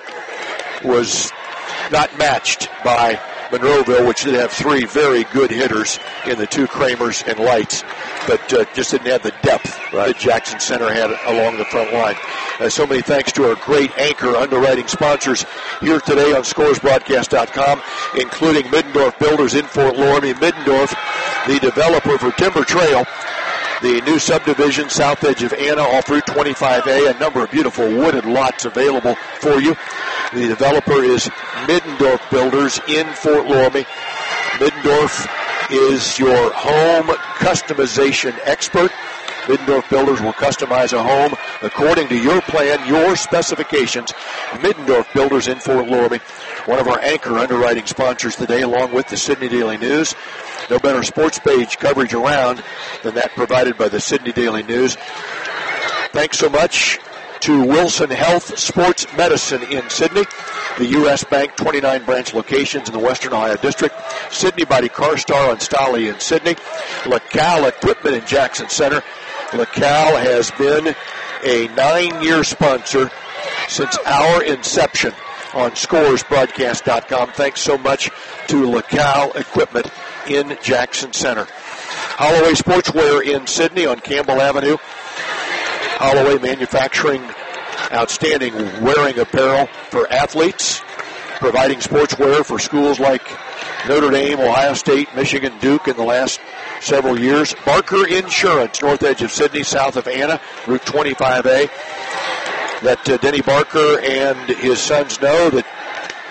was not matched by Monroeville, which did have three very good hitters in the two Kramers and Lights, but uh, just didn't have the depth right. that Jackson Center had along the front line. Uh, so many thanks to our great anchor underwriting sponsors here today on Scores Broadcast dot com, including Middendorf Builders in Fort Loramie. Middendorf, the developer for Timber Trail, the new subdivision south edge of Anna, off Route twenty-five A, a number of beautiful wooded lots available for you. The developer is Middendorf Builders in Fort Loramie. Middendorf is your home customization expert. Middendorf Builders will customize a home according to your plan, your specifications. Middendorf Builders in Fort Loramie, one of our anchor underwriting sponsors today, along with the Sydney Daily News. No better sports page coverage around than that provided by the Sydney Daily News. Thanks so much to Wilson Health Sports Medicine in Sydney, the U S Bank twenty-nine branch locations in the Western Ohio District, Sydney Body Car Star on Stolly in Sydney, LaCal Equipment in Jackson Center. LaCal has been a nine-year sponsor since our inception on Scores Broadcast dot com. Thanks so much to LaCal Equipment in Jackson Center. Holloway Sportswear in Sydney on Campbell Avenue. Holloway manufacturing outstanding wearing apparel for athletes, providing sportswear for schools like Notre Dame, Ohio State, Michigan, Duke in the last several years. Barker Insurance, north edge of Sydney, south of Anna, Route twenty-five A. Let uh, Denny Barker and his sons know that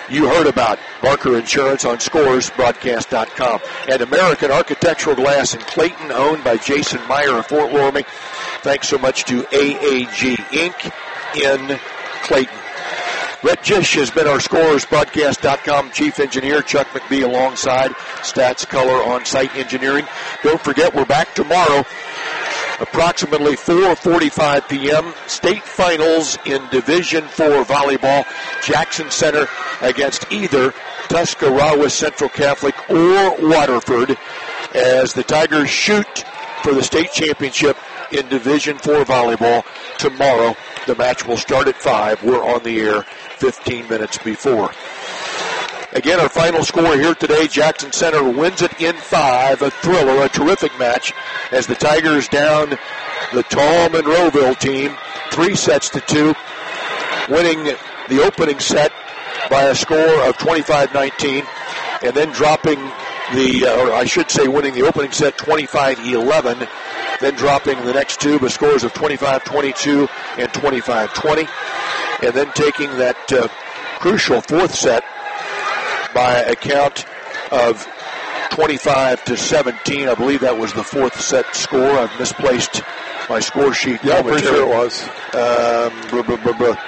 you heard about Barker Insurance on scores broadcast dot com. And American Architectural Glass in Clayton, owned by Jason Meyer of Fort Loramie. Thanks so much to A A G Incorporated in Clayton. Brett Jish has been our Scores Broadcast dot com chief engineer. Chuck McBee alongside Stats Color on-site engineering. Don't forget, we're back tomorrow, approximately four forty-five p.m. State finals in Division four volleyball. Jackson Center against either Tuscarawas Central Catholic or Waterford as the Tigers shoot for the state championship in Division four volleyball tomorrow. The match will start at five. We're on the air fifteen minutes before. Again, our final score here today, Jackson Center wins it in five. A thriller, a terrific match as the Tigers down the Tall Monroeville team, three sets to two, winning the opening set by a score of twenty-five nineteen, and then dropping the, uh, or I should say winning the opening set twenty-five eleven, then dropping the next two by scores of twenty-five twenty-two and twenty-five twenty, and then taking that uh, crucial fourth set by a count of twenty-five to seventeen. I believe that was the fourth set score. I've misplaced my score sheet. Yeah, I'm pretty sure it was. Um, blah, blah, blah, blah.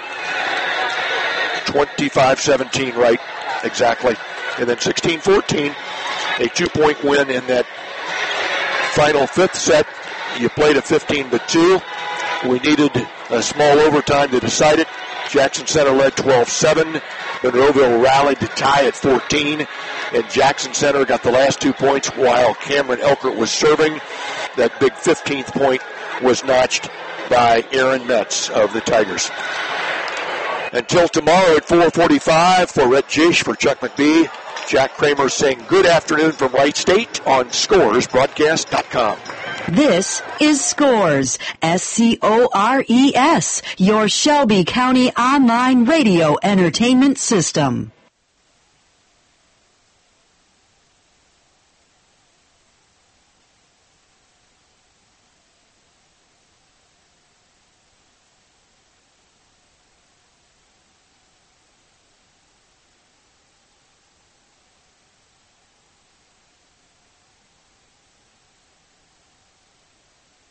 twenty-five seventeen, right, exactly. And then sixteen fourteen, a two-point win in that final fifth set. You played a fifteen to two. We needed a small overtime to decide it. Jackson Center led twelve seven. Monroeville rallied to tie at fourteen. And Jackson Center got the last two points while Cameron Elkert was serving. That big fifteenth point was notched by Aaron Metz of the Tigers. Until tomorrow at four forty-five, for Rhett Jish, for Chuck McBee, Jack Kramer saying good afternoon from Wright State on Scores Broadcast dot com. This is Scores, S C O R E S, your Shelby County online radio entertainment system.